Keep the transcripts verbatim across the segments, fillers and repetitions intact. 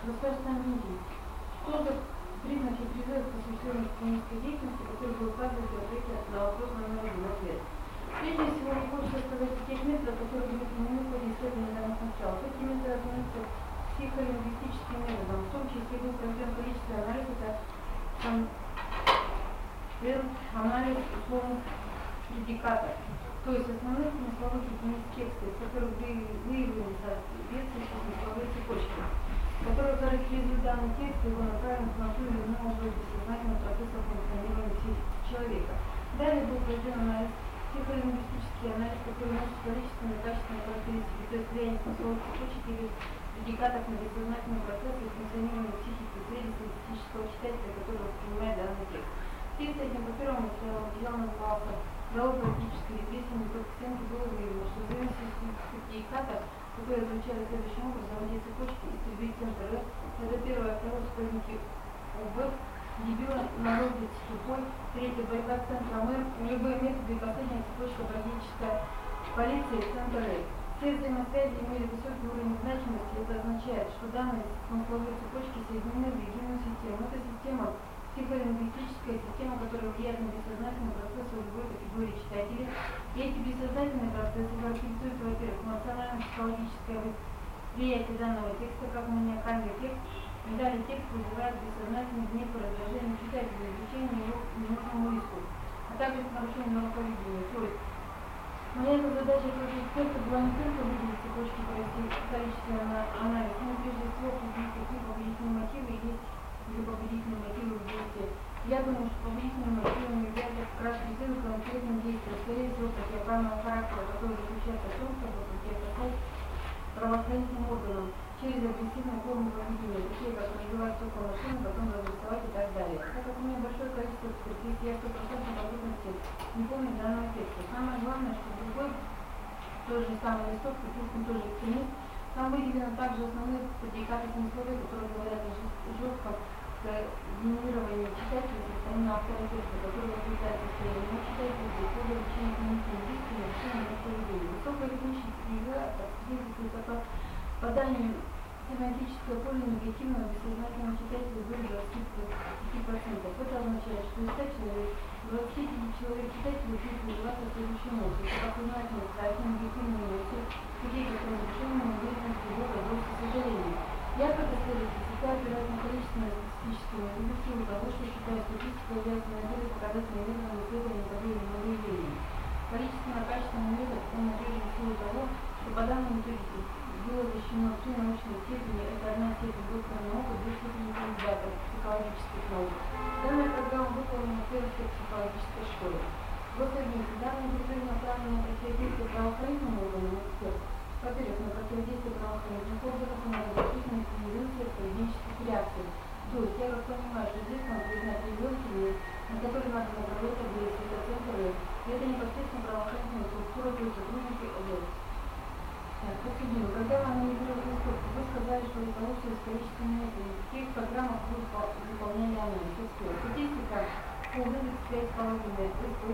расскажет сам Дмитрий. Что за признаки призыва к осуществлению клинической деятельности, которые вы указываете в ответе на вопрос номер один? Ответ. Прежде всего, не хочется сказать о тех методах, которые Дмитрий не ходе исследования данных материалов. Эти методы относятся к психолингвистическим методам, в том числе был проведен количественный анализ, это анализ условных предикатов, то есть основных смысловых единиц текста, из которых выявлены соответствующие смысловые цепочки, которые характеризуют данный текст и его направленность на ту или иную область бессознательного процесса функционирования психики человека. Далее был проведен анализ, психолингвистический анализ, который носит количественные и качественные характеристики, то есть влияние смысловых цепочек или предикатов на бессознательный процесс и функционирование психики в среде статистического читателя, который воспринимает данный текст. Текст этим по первому материалу материал назывался «Зоологической репрессии коэффициенты», было выявлено, что в зависимости от предикатов, которые звучали следующим образом, воде цепочки и среды центра Р, это первое, второе, спорники ОБ, дебила, народец тупой, третье, борьба с центром Р, любые методы и последняя цепочка практическая полиция центра Р. Все взаимосвязи имели высокий уровень значимости, это означает, что данные смысловые цепочки соединены в единую систему. Это система психолингвистическая система, которая влияет на бессознательный процесс в любой категории читателей. И эти бессознательные процессы характеризуют, во-первых, эмоционально-психологическое восприятие данного текста как маниакальный текст, и далее текст вызывает бессознательный гнев и раздражение читателя, изучение его ненужному риску, а также нарушение нового поведения. То есть моя задача как эксперта была не только выделить цепочки, провести количественный анализ, но прежде всего определить, какие побудительные мотивы есть или побудительные мотивы в действии. Я думаю, что побудительными мотивами являются как раз призывы к конкретным действиям, скорее всего, противоправного характера, который заключается в том, чтобы противопоставить правоохранительным органам через агрессивные формы поведения, такие как разбивать только машину, потом разрисовать и так далее. Так как у меня большое количество экспертиз, я сто процентов подробности не помню данного текста. Самое главное, что другой, тот же самый листок, допустим, тоже экстремист, там выделено также основные предикаты смысловые, которые говорят о жестком генерировании читателя со стороны автора текста, который возбуждает состояние читателя и по увеличению когнитивных действий и нарушению поведения. Высокая ритмичность языка свидетельствует о попадании семантического поля негативного бессознательного читателя более двадцати пяти процентов. Это означает, что из ста человек, двадцать пять человек читателей будет вызываться следующим образом. Как внимательность, страхи, негативные эмоции, людей, которые решены, неуверенность, тревога, злость и сожаление. Я как исследователь всегда опираюсь на количественные статистические методы в силу того, что считаю статистику является наиболее показательным методом исследования того или иного явления. Количественно-качественный метод он надежен в силу того, что по данной методике было защищено три научные степени, это одна степень доктора наук и две степени кандидата психологических наук. Данная программа выполнена в Пермской психологической школе. Вот объясните, данный призыв направлен на противодействие правоохранительным органам экспертов. Во-первых, на противодействие правоохранительных органов и на разрешительную стимуляцию поведенческих реакций. То есть, я как понимаю, что здесь надо признать ребенки, на которые надо направлять агрессию, это центры, и это непосредственно правоохранительная структура, то есть сотрудники области. Подсудимый, когда вы анализировали инструкцию, вы сказали, что руководствуясь количественными методами, в каких программах вы выполняли анализ. Статистика по выдаче связи положения,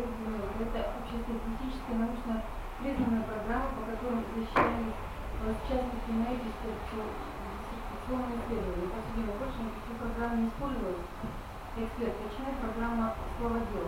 это общестатистическая научно признанная программа, по которой защищались, в частности, на эти диссертационные исследования. Подсудимый, больше никаких программ не использовалась. Эксперт, начинает программа «Словодел».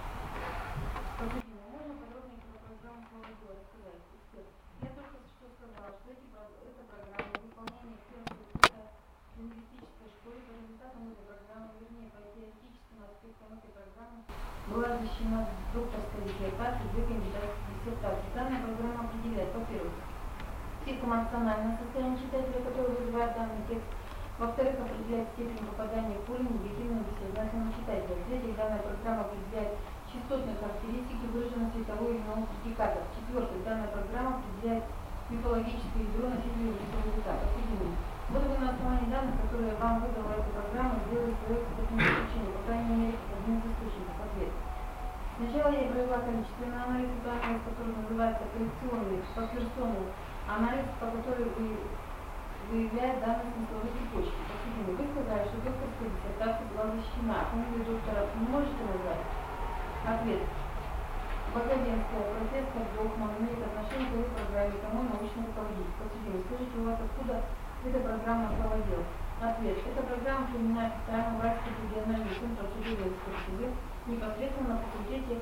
Подсудимый, можно подробнее про программу «Словодел» рассказать? Эксперт. Я только что сказала, что эти, эта программа выполнения эксперта в лингвистической школе по результатам этой программы, вернее, по теоретическим аспектам этой программы, была защищена докторская диссертация, две кандидатские диссертации. Данная программа определяет, во-первых, психоэмоциональное состояние читателя, которое вызывает данный текст. Во-вторых, определяет степень попадания в поле негативного бессознательного читателя. В-третьих, данная программа определяет частотные характеристики, выраженности того или иного предиката. В-четвертых, данная программа определяет мифологическое ядро носителя русского языка. Подсудимый. Вот вы на основании данных, которые вам выдала эта программа, сделали свое экспертное заключение, по крайней мере, одним из источников ответа. Сначала я провела количественный анализ, это анализ, который называется коллекционный, подтвержденный анализ, по которому вы выявляет данные смысловые цепочки. Подсудимый, вы сказали, что докторская диссертация была защищена. Фамилию доктора не можете назвать? Ответ. Бакаденская, профессор Бохман имеет отношение к этой программе, кому научный руководитель. Подсудимый, скажите, у вас откуда эта программа «Словодел»? Ответ. Эта программа применяется специально Уральским региональным центром судебной экспертизы непосредственно на факультете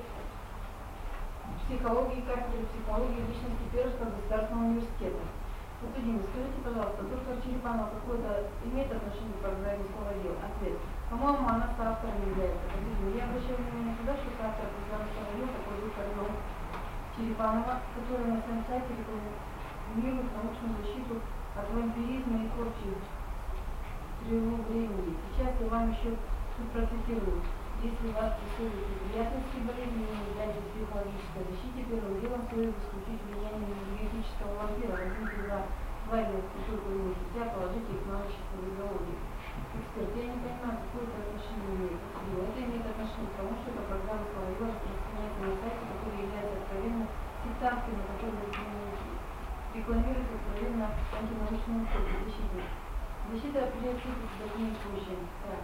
психологии, кафедры психологии и личности Пермского государственного университета. Подсудимый, скажите, пожалуйста, доктор Черепанова какое-то имеет отношение к программе «Слово дела»? Ответ. По-моему, она соавтором является. Подсудимый, я обращаю внимание туда, что соавтор программы «Слово дела» такой доктор Черепанова, которая на своем сайте рекламирует научную защиту от вампиризма и прочей стрелу времени. Сейчас я вам еще тут процитирую. Если вас преследуют неприятности болезни, не нуждаетесь в психологической защите, первым делом следует исключить влияние энергетического вампира, возьмите два свадебных бутылку и нельзя, положите их на ночь в изологии. Эксперт, я не понимаю, какое это отношение имеет. Это имеет отношение к тому, что эта программа «Слово распространяется на сайте, который является откровенно сектантской, на котором рекламирует откровенно антинаучную защиту. Защита определяется таким позже. Так.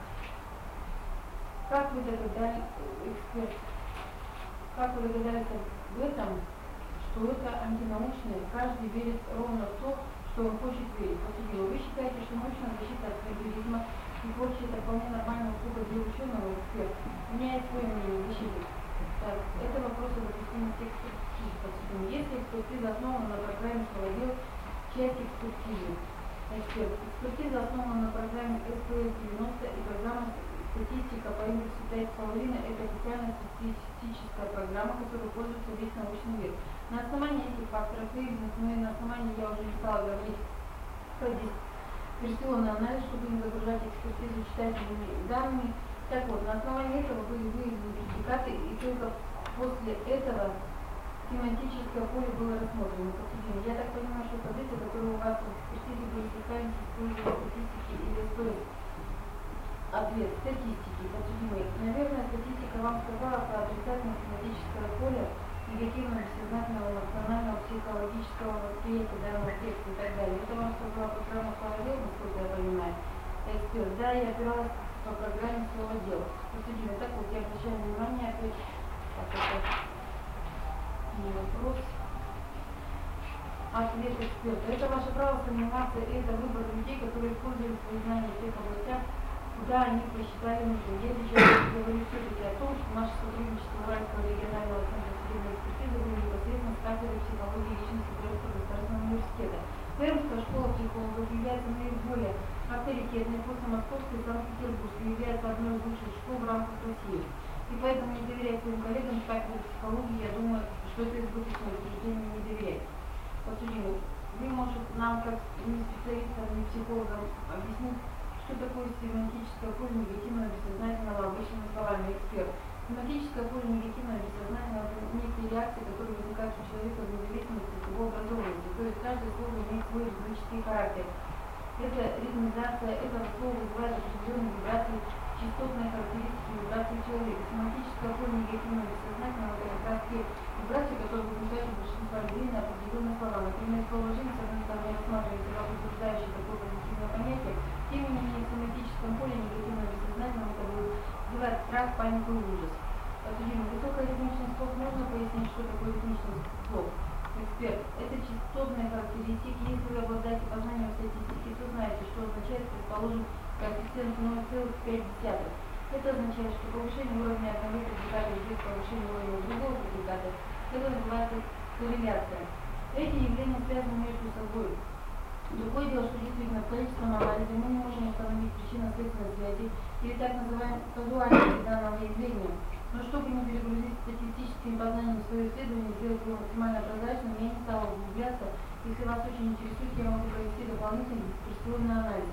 Как вы догадались, эксперт, как вы догадались в этом, что это антинаучное? Каждый верит ровно в то, что он хочет верить. Вы считаете, что научная защита от вампиризма и прочее это вполне нормальная услуга для ученого, эксперт? У меня есть свое мнение защиты. Так, это вопрос о допустимых текстов. Если экспертиза основана на программе «Слово дела», часть экспертизы. Эксперт. Экспертиза основана на программе эс пэ эс девяносто и программа «Статистика по индексу пять половиной» – это официальная статистическая программа, которой пользуется весь научный мир. На основании этих факторов выявленных, но и на основании, я уже не стала говорить про дисперсионный анализ, чтобы не загружать экспертизу читательными данными. Так вот, на основании этого были выявлены предикаты, и только после этого семантическое поле было рассмотрено. Я так понимаю, что позиция, которая у вас в экспертизе были представлены с использованием статистики или эс пэ эс. Ответ. Статистики. Подсудимый. Наверное, статистика вам сказала про отрицательное семантическое поле негативного бессознательного эмоционального психологического восприятия данного текста и так далее. Это вам сказала программа «Слово дела», насколько я понимаю. Эксперт. Да, я опиралась по программе «Слово дела». Подсудимый. Так вот, я обращаю внимание опять. Так, это не вопрос. Ответ эксперта. Это ваше право сомневаться, это выбор людей, которые используют свои знания в тех областях, куда они посчитали нужным. Я сейчас говорю все-таки о том, что наше сотрудничество Уральского регионального центра судебной экспертизы было непосредственно с кафедрой психологии личности Пермского государственного университета. Пермская школа психологов является наиболее авторитетной после Московской и Санкт-Петербургской, является одной из лучших школ в рамках России. И поэтому, не доверяя своим коллегам с кафедры психологии, я думаю, что это избыточное утверждение не доверять. Подсудимый, вы, может, нам, как не специалистам, не психологам, объяснить, что такое семантическое поле негативного бессознательного обычными словами? Эксперт. Семантическое поле негативного бессознательного – это некие реакции, которые возникают у человека вне зависимости от его образованности. То есть каждое слово имеет свой ритмический характер. Это ритмизация, это слово вызывает определенные вибрации, частотные характеристики вибрации человека. Семантическое поле негативного бессознательного – это как раз те вибрации, которые возникают у большинства людей на определенные слова. Например, слово «жизнь» с одной стороны рассматривается как утверждающее такое позитивное понятие, тем не менее в семантическом поле негативного бессознательного это вызывает страх, панику и ужас. Подсудимый, высокая ритмичность слов можно пояснить, что такое ритмичность слов? Эксперт. Это частотные характеристики. Если вы обладаете познанием статистики, то знаете, что означает, предположим, коэффициент ноль целых пять десятых. Это означает, что повышение уровня одного предиката идет к повышению уровня другого предиката. Это называется корреляция. Эти явления связаны между собой. Другое дело, что действительно в количественном анализе мы не можем установить причинно-следственной связи или так называемой казуальности данного явления. Но чтобы не перегрузить статистическим познанием свое исследование, сделать его максимально прозрачным, я не стала углубляться. Если вас очень интересует, я могу провести дополнительный дисперсионный анализ.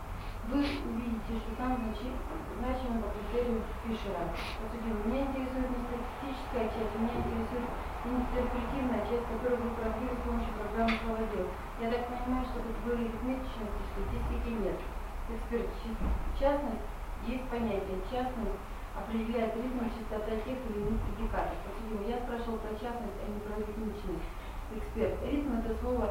Вы увидите, что там значимо по критерию Фишера. Подсудимый, меня интересует не статистическая часть, меня интересует интерпретивная часть, которую вы пробили с помощью программы «Слово дела». Я так понимаю, что категории арифметичности статистики нет. Эксперт. Частность есть понятие. Частность определяет ритм и частота тех или иных предикатов. Подсудимый, я спрашивал про частность, а не про ритмичность. Эксперт. Ритм – это слово,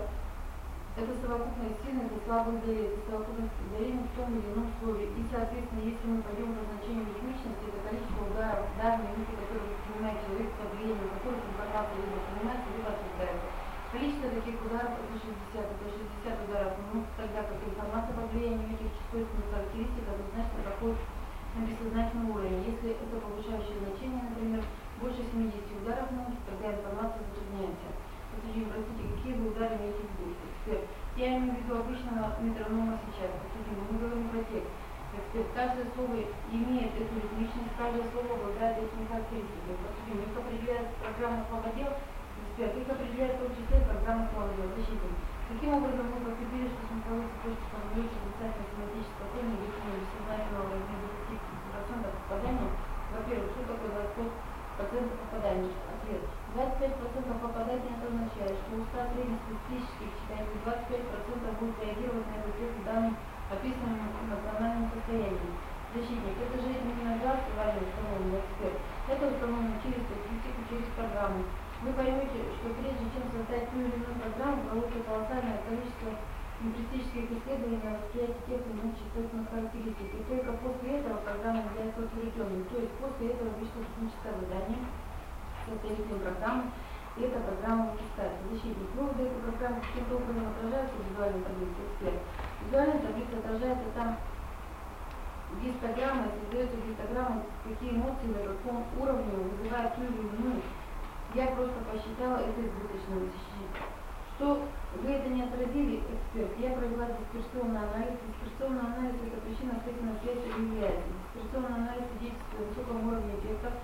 это совокупность сильных и слабых ударений, это совокупность ударений в том или ином слове. И, соответственно, если мы пойдем по значению ритмичности, это количество ударов, удар, минуты, которые принимает человек под влиянием которых информация либо принимается, либо осуждается. Количество таких ударов это шестьдесят, это шестьдесят ударов, ну, тогда как информация по влиянию этих чувствительных характеристик однозначно проходит на бессознательном уровне. Если это повышающее значение, например, больше семидесяти ударов в минуту, тогда информация затрудняется. Подсудим, простите, какие вы удары имеете в виду? Эксперт. Я имею в виду обычного метронома сейчас. Подсудим, мы говорим про текст. Эксперт. Каждое слово имеет эту ритмичность, каждое слово обладает этими характеристиками. Подсудим, их определяет программа «Словодел». Эксперт. Их определяет в том числе программа «Словодел». Защитник. Каким образом вы подтвердили, что смысловые цепочки формулируются отрицательной семантической форме личного бессознательного размера двадцать процентов попадания? Во-первых, что такое двадцать пять процентов попаданий? Ответ. двадцать пять процентов попаданий это означает, что уста среднестатистических читателей двадцать пять процентов будут реагировать на этот текст в данном описанном эмоциональном состоянии. Защитник. Это же именно глаз важно установленный эксперт. Это установлено через статистику, через программу. Вы поймете, что прежде чем создать ту или иную программу, проводится колоссальное количество лингвистических исследований на восприятие тех или иных чувствительных характеристик. И только после этого программа является утвержденной. То есть после этого вышло техническое задание составителем программы, и эта программа выпускается. Защитник. Выводы этой программы каким-то образом отражаются в визуальной таблице эксперт. Визуальная таблица отражается там гистограмма, создается гистограмма, какие эмоции на каком уровне вызывают ту или иную. Я просто посчитала это избыточным. Что вы это не отразили, эксперт? Я провела дисперсионный анализ. Дисперсионный анализ – это причинно-следственная связь является. Дисперсионный анализ свидетельствует о высоком уровне эффектов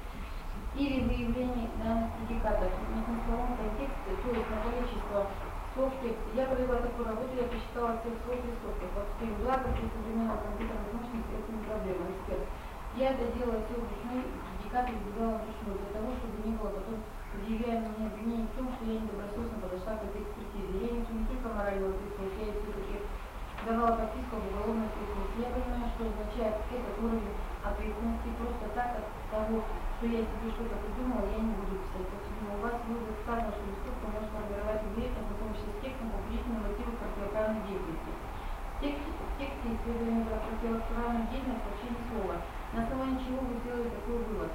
или выявлений данных предикатов. На смысловом контексте, то есть на количество слов в тексте. Я провела такую работу, я посчитала всех слов и листовки. Под своим благом при современном компьютерных мощностях это не проблема, эксперт. Я это делала все вручную, предикаты избегала вручную, для того, чтобы не было потом предъявляя мне обвинение в том, что я недобросовестно подошла к этой экспертизе. Я несу не только моральную ответственность, я все-таки давала подписку об уголовной ответственности. Я понимаю, что означает этот уровень ответственности. Просто так от того, что я себе что-то придумала, я не буду писать. Поэтому у вас будет сказано, что листовка может формировать уверенность, в том числе с текстом, побудительным мотивом противоправной деятельности. В тексте, в тексте исследования про противоправную деятельность вообще ни слова. На основании чего вы сделали такой вывод?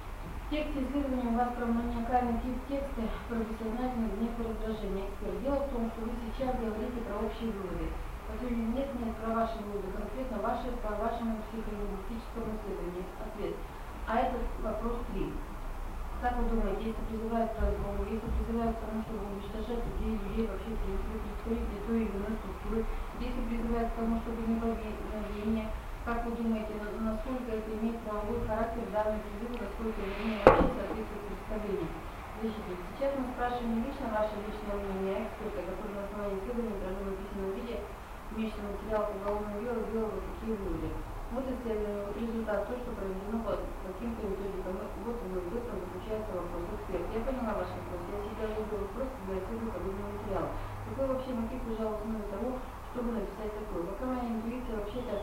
В тексте исследования у вас про маниакальный тип текста, про бессознательный гнев и раздражение. Эксперт. Дело в том, что вы сейчас говорите про общие выводы. Поэтому нет, нет про ваши выводы, конкретно ваши по вашему психолингвистическому исследованию. Ответ. А этот вопрос три. Как вы думаете, если призывают к разговору, если призывают к тому, чтобы уничтожать людей, людей вообще представителей той или иной структуры, если призывают к тому, чтобы не повиновение, как вы думаете, насколько это имеет правовой характер данный призыв, насколько это вообще соответствует представлению? Защитник. Сейчас мы спрашиваем не лично ваше личное мнение, а эксперта, который на основании исследования отражен в письменном виде, месячный материал по уголовному делу, сделал вот такие выводы. Вот исследование, вот результат, то, что проведено по каким-то методикам. Вот в этом заключается вопрос. Эксперт. Я поняла ваш вопрос. Я всегда задаю вопрос, когда исследую подобный материал. Какой вообще мотив лежал в основе того, чтобы написать такое? Пока моя интуиция вообще-то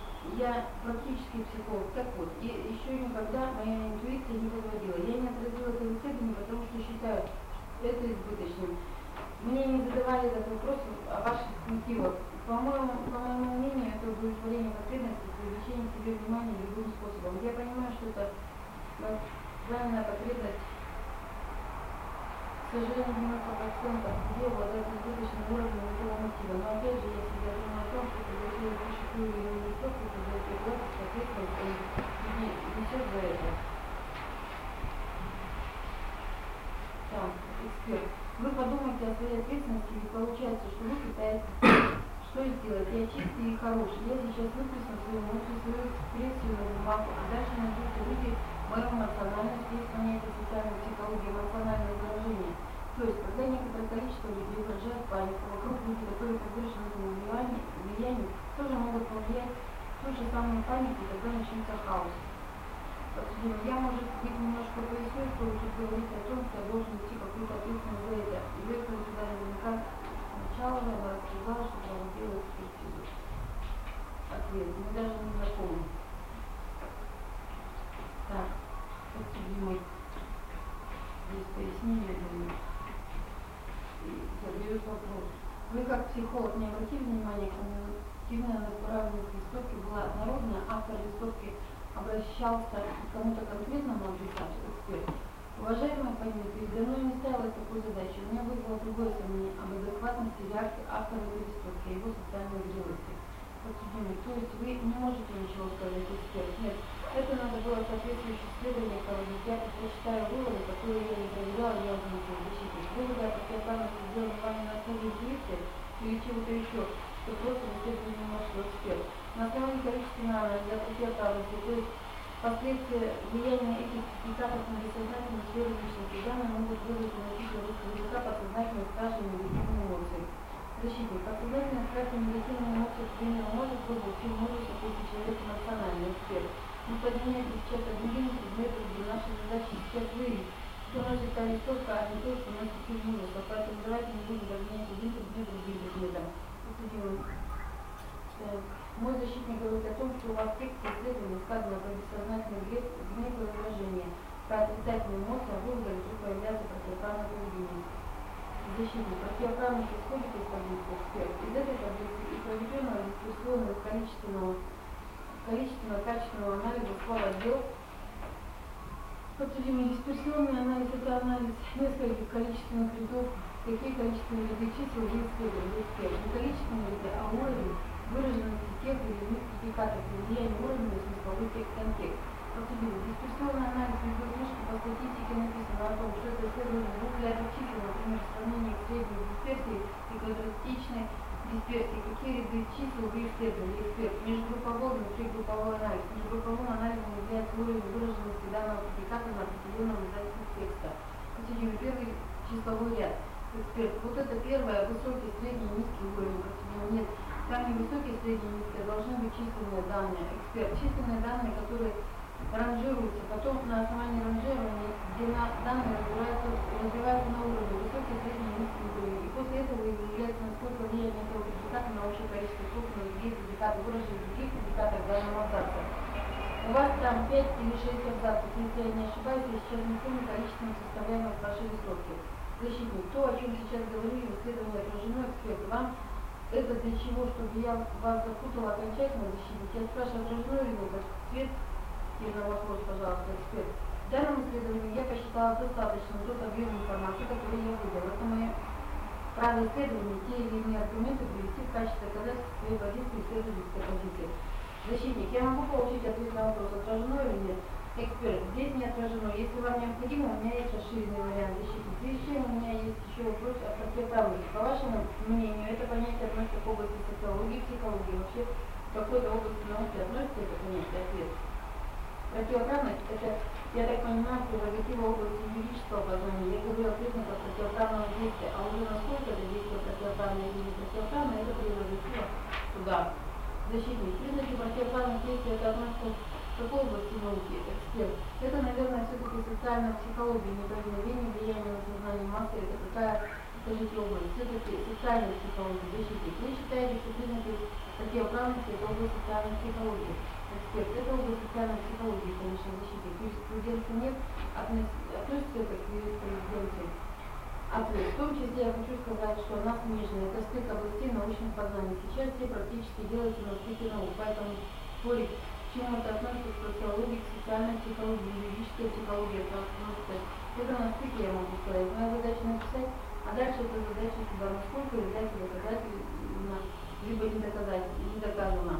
я практически психолог. Так вот, и еще никогда моя интуиция не подводила. Я не отразила это исследование, потому что считаю это избыточным. Мне не задавали этот вопрос о ваших мотивах. По-моему, по моему мнению, это удовлетворение потребностей, привлечение к себе внимания любым способом. Я понимаю, что это данная потребность, к сожалению, девяносто процентов людей обладают избыточным уровнем этого мотива. Но опять же, я всегда думаю о том, что пригласили выше ту или иную листовку, то за это платить, соответственно, он несет за это. Так, эксперт. Вы подумайте о своей ответственности, и получается, что вы пытаетесь что сделать? Я чистый и хороший. Я сейчас выпишу свою эмоцию, свою экспрессию на бумагу, а дальше найдутся люди мою эмоциональность, есть понятие социальной психологии, эмоциональное выражение. То есть, когда некоторое количество людей выражает панику, вокруг люди, которые поддерживают этому влиянию, влиянию, тоже могут повлиять в ту же самую панику, и тогда начнется хаос. Подсудим. Я, может быть, немножко поясню, что вы тут говорите о том, что я должен идти какую-то ответственность за это. И вы это сюда наверняка сначала я вас сказала, что проводила экспертизу. Ответ. Мы даже не знакомы. Так, подсудимый. Здесь пояснение даю. И задает вопрос. Вы как психолог не обратили внимания, коммуникативная направленность листовки была однородная, автор листовки обращался к кому-то конкретному адресату, эксперту. Уважаемая Полина, передо мной не ставилась такой задачи. У меня вызвало другое сомнение об адекватности реакции автора листовки, его социальной зрелости. Подсудимый, то есть вы не можете ничего сказать, эксперт? Нет, это надо было соответствующее исследование проводить. Я предпочитаю выводы, которые я не проверяла, я озвучила защитник. Выводы о противоправности сделаны вами на основе интуиции или чего-то еще, что просто исследование нашего эксперта. На основании количественного анализа противоправности, то есть последствия влияния этих сертификатов на бессознательную сферу личности данных могут вызвать у носителя русского языка подсознательные страшные негативные эмоции. Защитник. Подсознательная страшная негативная эмоция, к примеру, может вызвать фильм ужаса, если человек эмоциональный эксперт. Мы подменяем сейчас один предмет, где наша задача сейчас выявить, что носит та листовка, а не то, что носит фильм ужаса. Поэтому давайте не будем подменять один предмет другим предметом. Мой защитник говорит о том, что в аспекте исследования сказано про бессознательный гнев и выражение, про отрицательные эмоции, а выводы вдруг появляется противоправное поведение. Защитник. Противоправность исходит из таблицы эксперт. Из этой таблицы и проведенного дискуссионного количественного, количественного качественного анализа слова отдел. Подсудимый. Дисперсионный анализ – это анализ нескольких количественных рядов. Какие количественные ряды чисел вы исследовали эксперт? Не количественные ряды, а уровень выраженности тех или иных сертификатов и влияние уровня на смысловой контекст. Подсудимый. Дисперсионный анализ ведет книжку по статистике написано о том, что это исследование двух рядов чисел, например, в сравнении к средней дисперсии и квадратичной дисперсии. Какие ряды чисел вы исследовали эксперт? Межгрупповой, внутригрупповой анализ. Межгрупповым анализом является уровень выраженности данного сертификата на определенном издании текста. Подсудимый. Первый числовой ряд. Эксперт. Вот это первое, высокий, средний, низкий уровень. Подсудимый. Нет. Там не высокие, средние, низкие, должны быть численные данные. Эксперт. Численные данные, которые ранжируются, потом на основании ранжирования, где на данные разбираются, разбиваются на уровни высокие, средние, низкие уровни. И после этого выявляется, насколько влияние этого предиката на общее количество собственных других предикатов, выраженных в других предикатах данного абзаца. У вас там пять или шесть абзацев, если я не ошибаюсь, я сейчас не помню количественным составляемых вашей листовки. Защитник. То, о чем сейчас говорили, в исследовании отражено эксперт. Вам это для чего? Чтобы я вас запутала окончательно, защитник? Я спрашиваю, отражено или нет? Ответ на вопрос, пожалуйста, эксперт. В данном исследовании я посчитала достаточно тот объем информации, который я выдала. Это мое право исследования, те или иные аргументы привести в качестве доказательства своей позиции исследовательской позиции. Защитник, я могу получить ответ на вопрос, отражено или нет? Эксперт, здесь не отражено. Если вам необходимо, у меня есть расширенный вариант. Защитник, прежде чем у меня есть еще вопрос о противоправности. По вашему мнению, это понятие относится к области социологии, психологии, вообще в какой-то области науки относится это понятие? Ответ. Противоправность – это, я так понимаю, прерогатива области юридического познания. Я говорю о признаках противоправного действия, а уже насколько это действие противоправное или не противоправное, это прерогатива суда. Защитник. Признаки противоправных действий – это относится к какой области науки? Эксперт. Это, наверное, все-таки социальная психология, неповиновение, влияние на сознание массы. Это какая, скажите, область? Все-таки социальная психология. Защитник. Вы считаете, что признаки противоправности – это область социальной психологии? Эксперт. Это область социальной психологии, конечно, защитник. Юриспруденции нет, относится это к юриспруденции. Ответ. В том числе я хочу сказать, что она смежная. Это стык областей научных познаний. Сейчас все практически делаются на стыке наук, поэтому спорить, к чему это относится, к социологии, к социальной психологии, юридической психологии, это относится. Это на стыке я могу сказать. Моя задача написать, а дальше это задача суда, насколько является доказательно, либо не доказать, не доказано.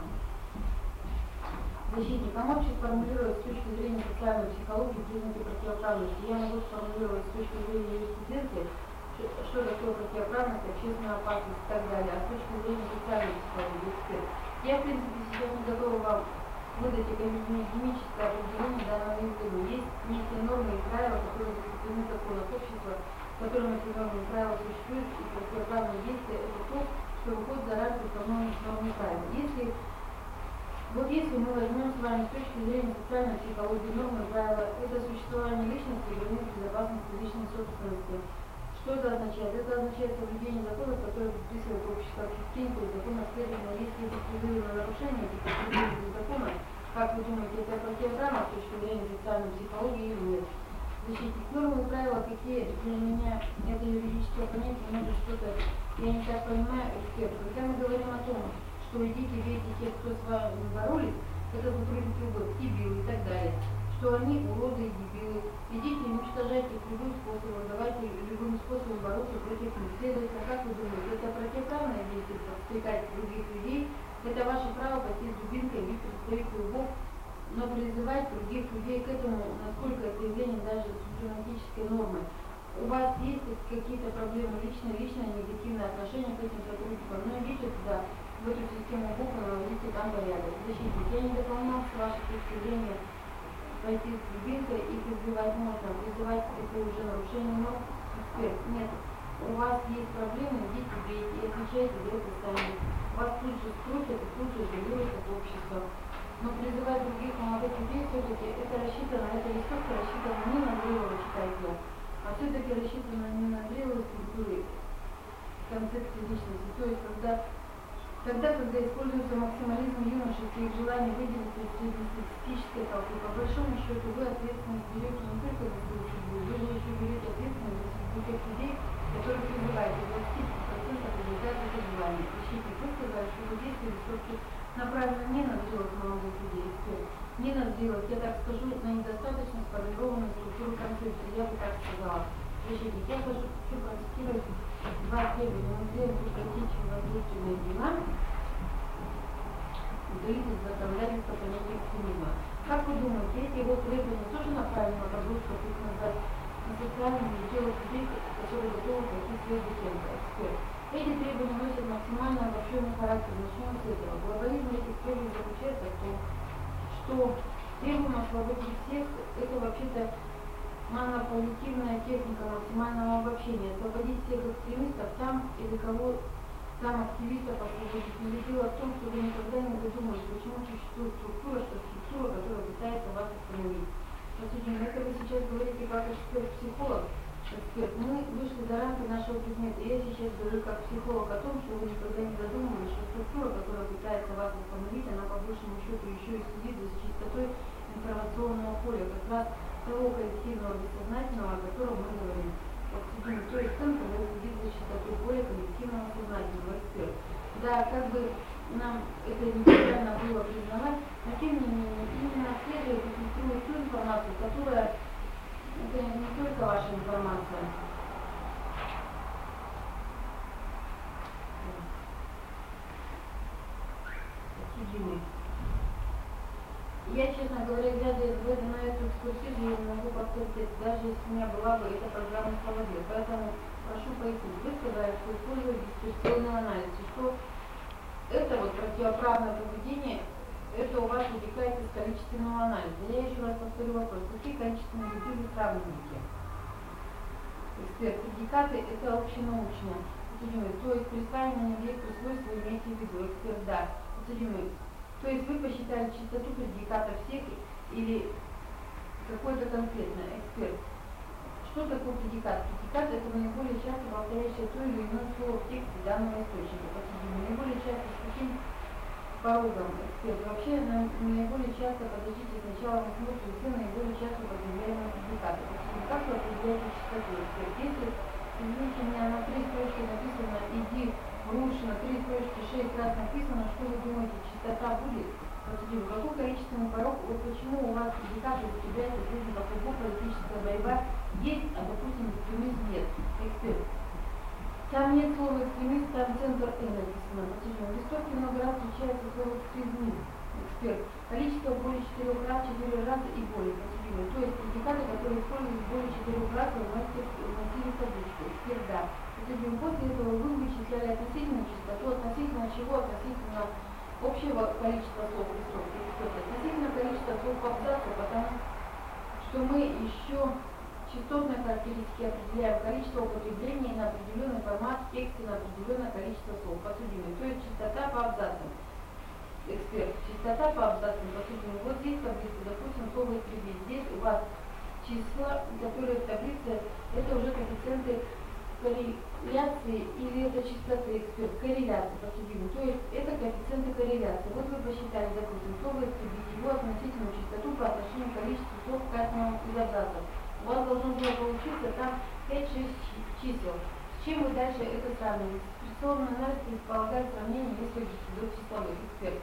Защитник, помочь сформулировать с точки зрения социальной психологии признаки противоправности. Я могу сформулировать с точки зрения юриспруденции, что такое противоправность, общественная опасность и так далее, а с точки зрения социальной психологии эксперт. Я, в принципе, сейчас не готова вам выдать академическое определение данного явления. Есть некие нормы и правила, которые закреплены в законах общества, в котором эти нормы и правила существуют, и противоправные действия – это то, что выходит за рамки установленных норм и правил. Если Вот если мы возьмем с вами с точки зрения социальной психологии нормы и правила, это существование личности и границ безопасности личной собственности. Что это означает? Это означает соблюдение законов, которые предписывают общество общепринятых законов следования. Если это предъявлено нарушение этих предъявлений закона, как вы думаете, это противоправно с точки зрения социальной психологии или нет? Защитник. Нормы и правила какие? Для меня это юридическое понятие, может что-то, я не так понимаю, эксперт. Когда мы говорим о том, что идите, бейте тех, кто с вами боролись, это сотрудники УГО, ИБИЛ и так далее. что они уроды и дебилы. Идите и уничтожайте их любым способом, давайте любым способом бороться против них. Следовательно, как вы думаете, это противоправное действие подстрекать других людей? Это ваше право пойти с дубинкой и бить представителю Бог, но призывать других людей к этому, насколько это явление даже супрематической нормы. У вас есть какие-то проблемы личные, личное негативное отношение к этим сотрудникам, но идите туда, в эту систему Бога, наводите там порядок. Защитник, я не дополнял с вашей точки зрения пойти с дубинкой и призывать можно, призывать это уже нарушение норм. Эксперт, нет, у вас есть проблемы, идите бейте и отвечайте за это сами. Вас тут же скрутят и тут же изолируют от общества. Но призывать других молодых людей все-таки это рассчитано, эта листовка рассчитана не на зрелого читателя, а все-таки рассчитана не на зрелые структуры концепции личности. То есть когда, тогда, когда используется максимализм юношества и их желание выделиться из среднестатистической толпы, по большому счету вы ответственность берете не только за свою судьбу, вы же еще берете ответственность за судьбу тех людей, которых призываете. двадцать процентов результата это желание. Защитник, вы сказали, что вы действия листовки направлено не на сделать молодых людей, не на сделать, я так скажу, на недостаточно сформированную структуру концепции, я бы так сказала. Защитник, я хочу процитировать два требования. Музея демократического воздействия дела, говорит изготовляемых по понятию экстремизма. Как вы думаете, эти его требования тоже направлены на подгрузку их назад на социальные дела людей, которые готовы пойти следу кем-то, эксперт? Эти требования носят максимально обобщенный характер. Начнем с этого. Глобализм этих требований заключается в том, что требуем освободить всех, это вообще-то монополитивная техника максимального обобщения. Освободить всех экстремистов там, или кого там активистов освободить. Но дело в том, что вы никогда не задумались, почему существует структура, что структура, которая пытается вас остановить. Посудим, это вы сейчас говорите как эксперт-психолог. Эксперт, мы вышли за рамки нашего предмета. Я сейчас говорю как психолог о том, что вы никогда не задумывались, что структура, которая пытается вас остановить, она по большему счету еще и следит за чистотой информационного поля, как раз того коллективного бессознательного, о котором мы говорим. Вот, то есть тем, кто следит за чистотой поля коллективного сознательного. Эксперт. Да, как бы нам это неправильно было признавать, но тем не менее именно следует фильтрует ту информацию, которая это не только ваша информация. Судимый. Я, честно говоря, глядя на эту экспертизу, я не могу подтвердить, даже если у меня была бы эта программа в голове. Поэтому прошу пояснить. Вы сказали, что используют дисперсионный анализ, и что это вот противоправное поведение, это у вас вытекает из количественного анализа. Я еще раз повторю вопрос. Какие количественные виды вы сравниваете? Эксперт, предикаты – это общенаучное. То есть присваивание объекту свойства имеете в виду. Эксперт, да. То есть вы посчитали чистоту предиката всех или какой-то конкретно? Эксперт. Что такое предикат? Предикат – это наиболее часто повторяющее то или иное слово в тексте данного источника. Наиболее часто с каким порогом? Эксперт. Вообще наиболее часто, подождите, сначала мы смотрим все наиболее часто употребляемые предикаты. Как вы определяете чистоту? Эксперт. Если, извините меня, на три строчки написано «иди руш», на три строчки шесть раз написано, что вы думаете, чистота будет? Процедура. Какой количественный порог, вот почему у вас предикаты употребляются в жизни как футбол, политическая борьба есть, а допустим экстремизм нет? Эксперт. Там нет слова экстремист, там центр «э» написано. В листовке много раз встречается слово экстремизм. Эксперт. Количество более четырех раз, четыре раза и более. То есть предикаты, которые используют более четырех раз, вносили табличку. Эксперт, да. После этого вы вычисляли относительно чистоту, относительно чего, относительно общего количества слов листовки. Относительно количества слов абзаца, потому что мы еще частотной характеристики определяем количество употребления на определенный формат в тексте на определенное количество слов. Посудимый. То есть частота по абзацам. Эксперт. Частота по абзацам. Посудимый. Вот здесь таблица, допустим, слово «истребить». Здесь у вас числа, которые в таблице, это уже коэффициенты корреляции или это частоты, эксперт. Корреляции, посудимый. То есть это коэффициенты корреляции. Вот вы посчитали, допустим, слово «истребить», его относительную частоту по отношению к количеству слов в каждом из абзацев. У вас должно было получиться там пять-шесть чисел. С чем вы дальше это сравниваете? Дисперсионный анализ предполагает сравнение нескольких видов числовых. Эксперт.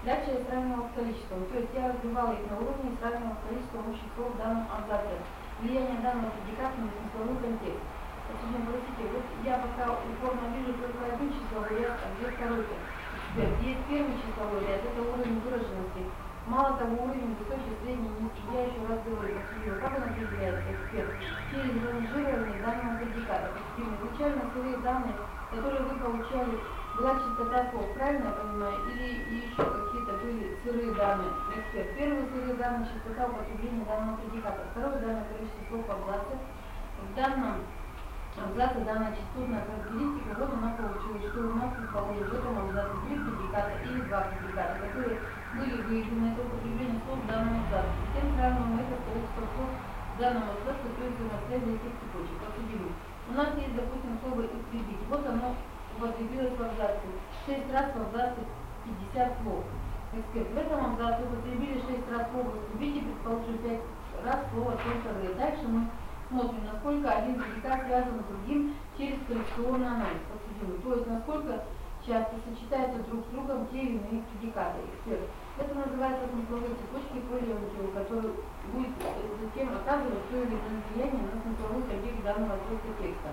Дальше я сравнивала с количеством, то есть я разбивала их на уровне и сравнивала с количеством общих слов в данном абзаце. Влияние данного предиката на смысловой контекст. Посудим, простите, вот я пока упорно вижу только один числовой ряд, а где второй ряд. Есть первый числовой ряд, это уровень выраженности. Мало того, уровень высокий, средний, низкий. Я еще раз говорю, посудим, как он определяется, эксперт? Через ранжирование данного предиката. Посудим, изначально сырые данные, которые вы получали, была частота слов, правильно я понимаю, или еще какие-то были сырые данные, эксперт. Первые сырые данные, частота употребления данного предиката. Второе данное количество слов в абзаце. В данном абзаце данная частотная характеристика, вот она получилась, что у нас, предположим, в этом абзаце три предиката или два предиката, которые были выявлены это употребление слов в данном абзаце. Тем сравниваем это количество слов в данном абзаце, то есть взаимосвязанных этих цепочек. Посудим. У нас есть, допустим, слово «истребить». Вот оно употребилось в абзаце. шесть раз в абзаце пятьдесят слов. Эксперт. В этом абзаце употребили шесть раз слово «истребить» и, предположим, пять раз слово «контроль». Дальше мы смотрим, насколько один предикат связан с другим через коррекционный анализ. Посудим. То есть, насколько часто сочетаются друг с другом те или иные предикаты. Эксперт. Это называется смысловые цепочки пользователя, которые будет затем оказывать то или иное влияние на смысловой контекст данного отрезка текста.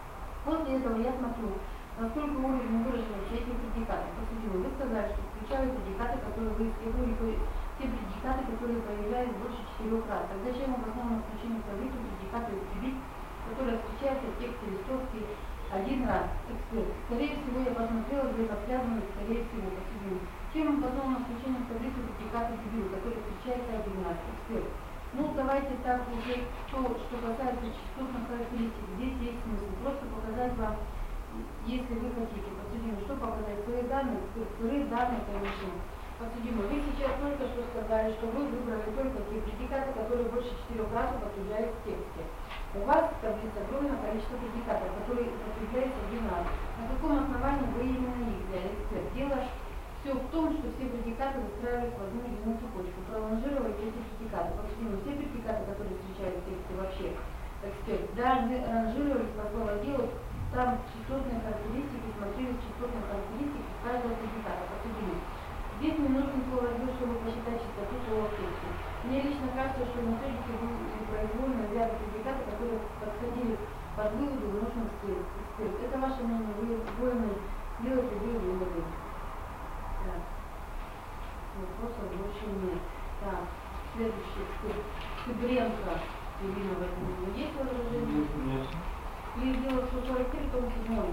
После этого я смотрю, насколько уровень выраженности этих предикатов. Посудим. Вы сказали, что включают предикаты, которые вы исследовали, те предикаты, которые появлялись больше четырех раз. Тогда чем обосновано включение в таблицу предиката «истребить», которая встречается в тексте листовки один раз. Эксперт. Скорее всего, я посмотрела взаимосвязанность, скорее всего, посудим. Чем обосновано включение в таблицу предиката «дебил», который встречается один раз. Эксперт. Ну, давайте так уже то, что касается частотных характеристик. Здесь есть смысл. Просто показать вам, если вы хотите, посудим, что показать свои данные, сырые данные, конечно. Посудим, вы сейчас только что сказали, что вы выбрали только те предикаты, которые больше четырех раз употребляют в тексте. У вас в таблице огромное количество предикатов, которые употребляются один раз. На каком основании вы именно их взяли, эксперт? Дело все в том, что все предикаты выстраивались в одну единую цепочку. Пролонжировали эти предикаты. Посудим, все предикаты, которые встречаются в тексте вообще, эксперт, да, ранжировались по словоделу, там частотные характеристики, смотрели частотные характеристики каждого предиката. Посудим. Здесь мне нужен словодел, чтобы посчитать частоту слова в тексте. Мне лично кажется, что методики были произвольно взяли предикаты, которые подходили под выводы в нужном эксперт. Это ваше мнение, вы вольны делать любые выводы. Так. Вопросов больше нет. Так, следующий эксперт. Сыбренко. Ирина, в этом есть возражение? Нет. Или дело сто сорок три, том седьмой.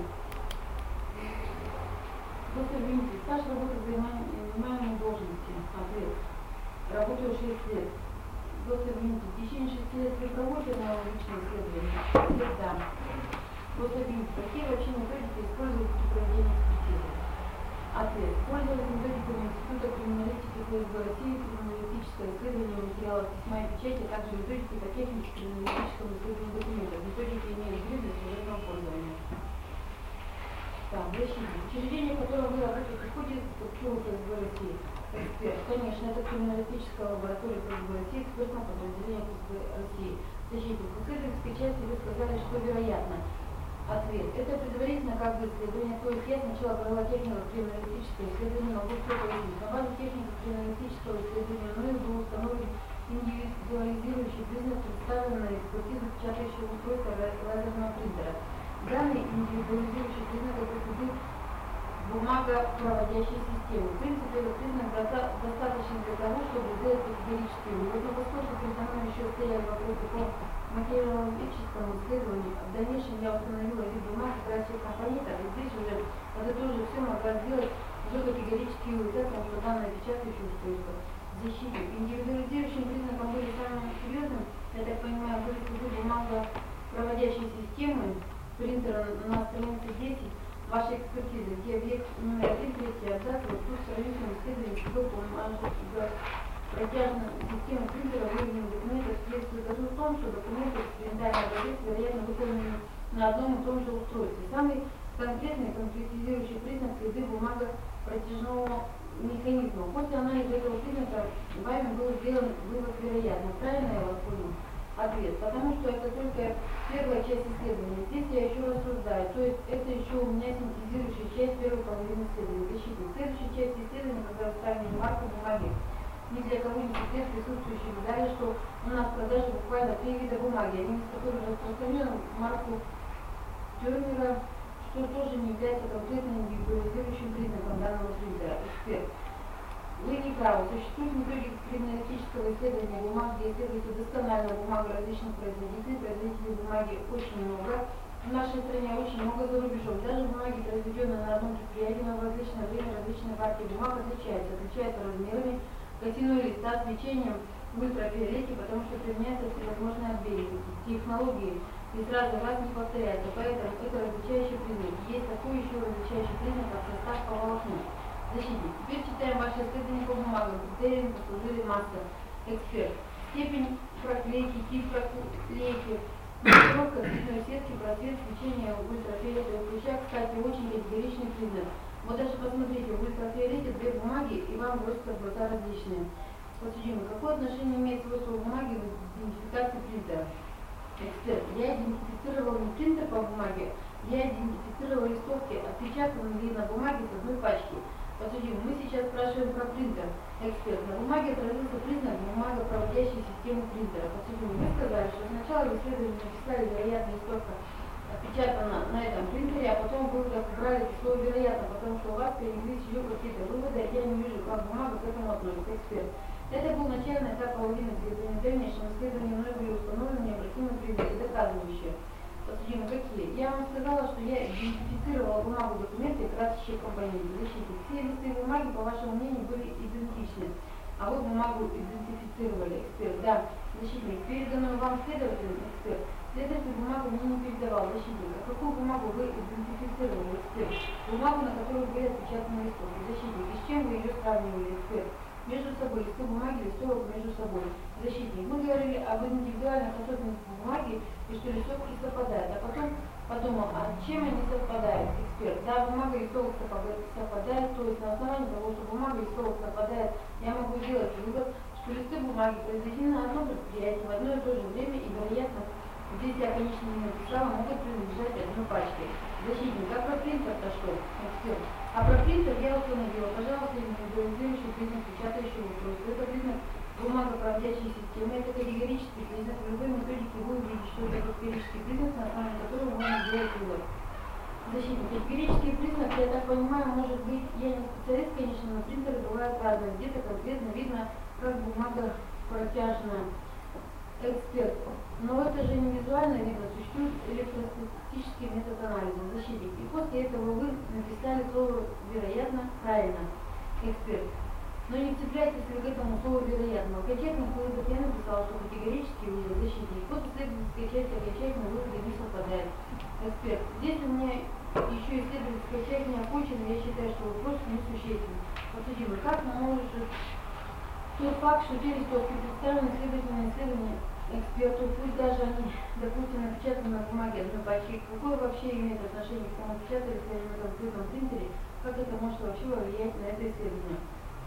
Доктор Винти, стаж работы в занимаемой должности. Ответ. Работаю шесть лет. Доктор Винти, в течение шести лет вы проводите аналогичные исследования? Ответ да. Доктор Винти, какие вообще методики используют при проведении экспертизы? Ответ. Пользовались методиками Института криминалистики ФСБ России, криминалистическое исследование материалов письма и печати, а также методики по технике криминалистического исследования документов. Методики имеют гибридность служебного пользования. Так, защитник. Учреждение, в котором вы работаете, входит в структуру ФСБ России. Эксперт. Конечно, это криминалистическая лаборатория ФСБ России, экспертное подразделение ФСБ России. Защитник. В исследовательской части вы сказали, что вероятно. Ответ. Это предварительно как бы исследование, то есть я сначала провела технико-криминалистическое исследование, могу все пояснить. На базе технико-криминалистического исследования мною был установлен индивидуализирующий признак, представленный на экспертизу печатающего устройства лазерного принтера. Данный индивидуализирующий признак это будет бумагопроводящей системы. В принципе, этот признак достаточно для того, чтобы сделать категорический вывод. Но поскольку передо мной еще стояли вопросы по материаловедческому исследованию, в дальнейшем я установила вид бумаги братьев компонентов, и здесь уже это тоже все могла сделать уже категорический вывод, потому что данное печатающее устройство. Защитник. Индивидуализирующим признаком были самым серьезным, я так понимаю, были следы бумагопроводящей системы принтера на странице десять вашей экспертизы, где объект номер один, третий абзац, вот тут сравнительным исследованием следов протяжной системы принтера выявленных документов следствие даже в том, что документы экспериментальный образец, вероятно, выполнены на одном и том же устройстве. Самый конкретный конкретизирующий признак следы бумагопротяжного механизма. После анализа этого признака вами был сделан вывод вероятно. Правильно я вас понял? Ответ. Потому что это только первая часть исследования. Здесь я еще рассуждаю. То есть это еще у меня синтезирующая часть первой половины исследования. Защитник. Следующая часть исследования, когда вы ставили марку бумаги. Ни для кого не секрет, присутствующие видали, что у нас в продаже буквально три вида бумаги. Один из которых распространен марку Тернера, что тоже не является конкретным индивидуализирующим признаком данного принтера. Эксперт. Вы не правы. Существует методика криминалистического исследования бумаг, где исследуется досконально бумага различных производителей. Производителей бумаги очень много. В нашей стране очень много за рубежом. Даже бумаги, произведенные на одном предприятии, но в различное время различные партии бумаг отличаются. Отличаются размерами, косиной листа, свечением в ультрафиолете, потому что применяются всевозможные отбеливки, технологии и сразу раз не повторяется. Поэтому это различающий признак. Есть такой еще различающий признак, как состав по волокну. Защитник. Теперь читаем ваше исследование по бумагам. Критериям послужили масса. Эксперт. Степень проклейки, тип проклейки, маркировка цветной сетки, просвет, свечение в ультрафиолетовых лучах, кстати, очень категоричный признак. Вот даже посмотрите, в ультрафиолете две бумаги, и вам бросятся в глаза различные. Подсудимый. Какое отношение имеет свойство бумаги в идентификации принтера? Эксперт. Я идентифицировал не принтер по бумаге, я идентифицировал листовки, отпечатанные на бумаге с одной пачки. Подсудимый. Мы сейчас спрашиваем про принтер. Эксперт. На бумаге отразился признак бумага, проводящей систему принтера. Подсудимый. Вы сказали, что сначала в исследовании написали вероятно листовка отпечатана на этом принтере, а потом вы так убрали слово вероятно, потому что у вас появились еще какие-то выводы, я не вижу, как бумага к этому относится. Эксперт. Это был начальный этап половины исследования. В дальнейшем исследовании мной были установлены необратимые приметы, доказывающие. Подсудимый. Какие? Я вам сказала, что я идентифицировала бумагу, документы и красящие компоненты. Защитник. Все листы бумаги, по вашему мнению, были идентичны, а вы бумагу идентифицировали. Эксперт. Да. Защитник. Переданную вам следователем. Эксперт. Следователь бумагу мне не передавал. Защитник. А какую бумагу вы идентифицировали? Эксперт. Бумагу, на которой были отпечатаны листовки. Защитник. И с чем вы ее сравнивали? Эксперт. Между собой, листы бумаги, листовок между собой. Защитник. Мы говорили об индивидуальных особенностях бумаги и что листовки совпадают. А потом подумал, а чем они совпадают? Эксперт. Да, бумага и листовок совпадают, то есть на основании того, что бумага и листовок совпадает, я могу сделать вывод, что листы бумаги произведены на одном предприятии в одно и то же время и, вероятно, здесь я, конечно, не написала, могут принадлежать одной пачке. Защитник. А про принтер-то что? Эксперт. А про принтер я установила, пожалуйста, индивидуализирующий признак печатающего устройства. Это признак бумагопроводящей системы. Это категорический признак. В любой методике вы увидите, что это категорический признак, на основании которого можно сделать вывод. Защитник. Категорический признак, я так понимаю, может быть, я не специалист, конечно, но принтеры бывают разные. Где-то конкретно видно, как бумага протяжная. Эксперт. Но это же не визуально видно, существует электростатический метод анализа. Защитник. И после этого вы написали слово «вероятно» правильно. Эксперт. Но не цепляйтесь ли к этому слову «вероятно». В окончательных выводах я написал, что категорически уже защитник. После следует скачать окончательные выводы не совпадает. Эксперт. Здесь у меня еще и следует скачать неоконченно, я считаю, что вопрос несущественный. Подсудимый. Как может тот факт, что те листовки представлены следовательно исследования эксперту, пусть даже они, допустим, напечатаны на бумаге одной пачки, какое вообще имеет отношение к тому, печатали ли на конкретном принтере, как это может вообще влиять на это исследование?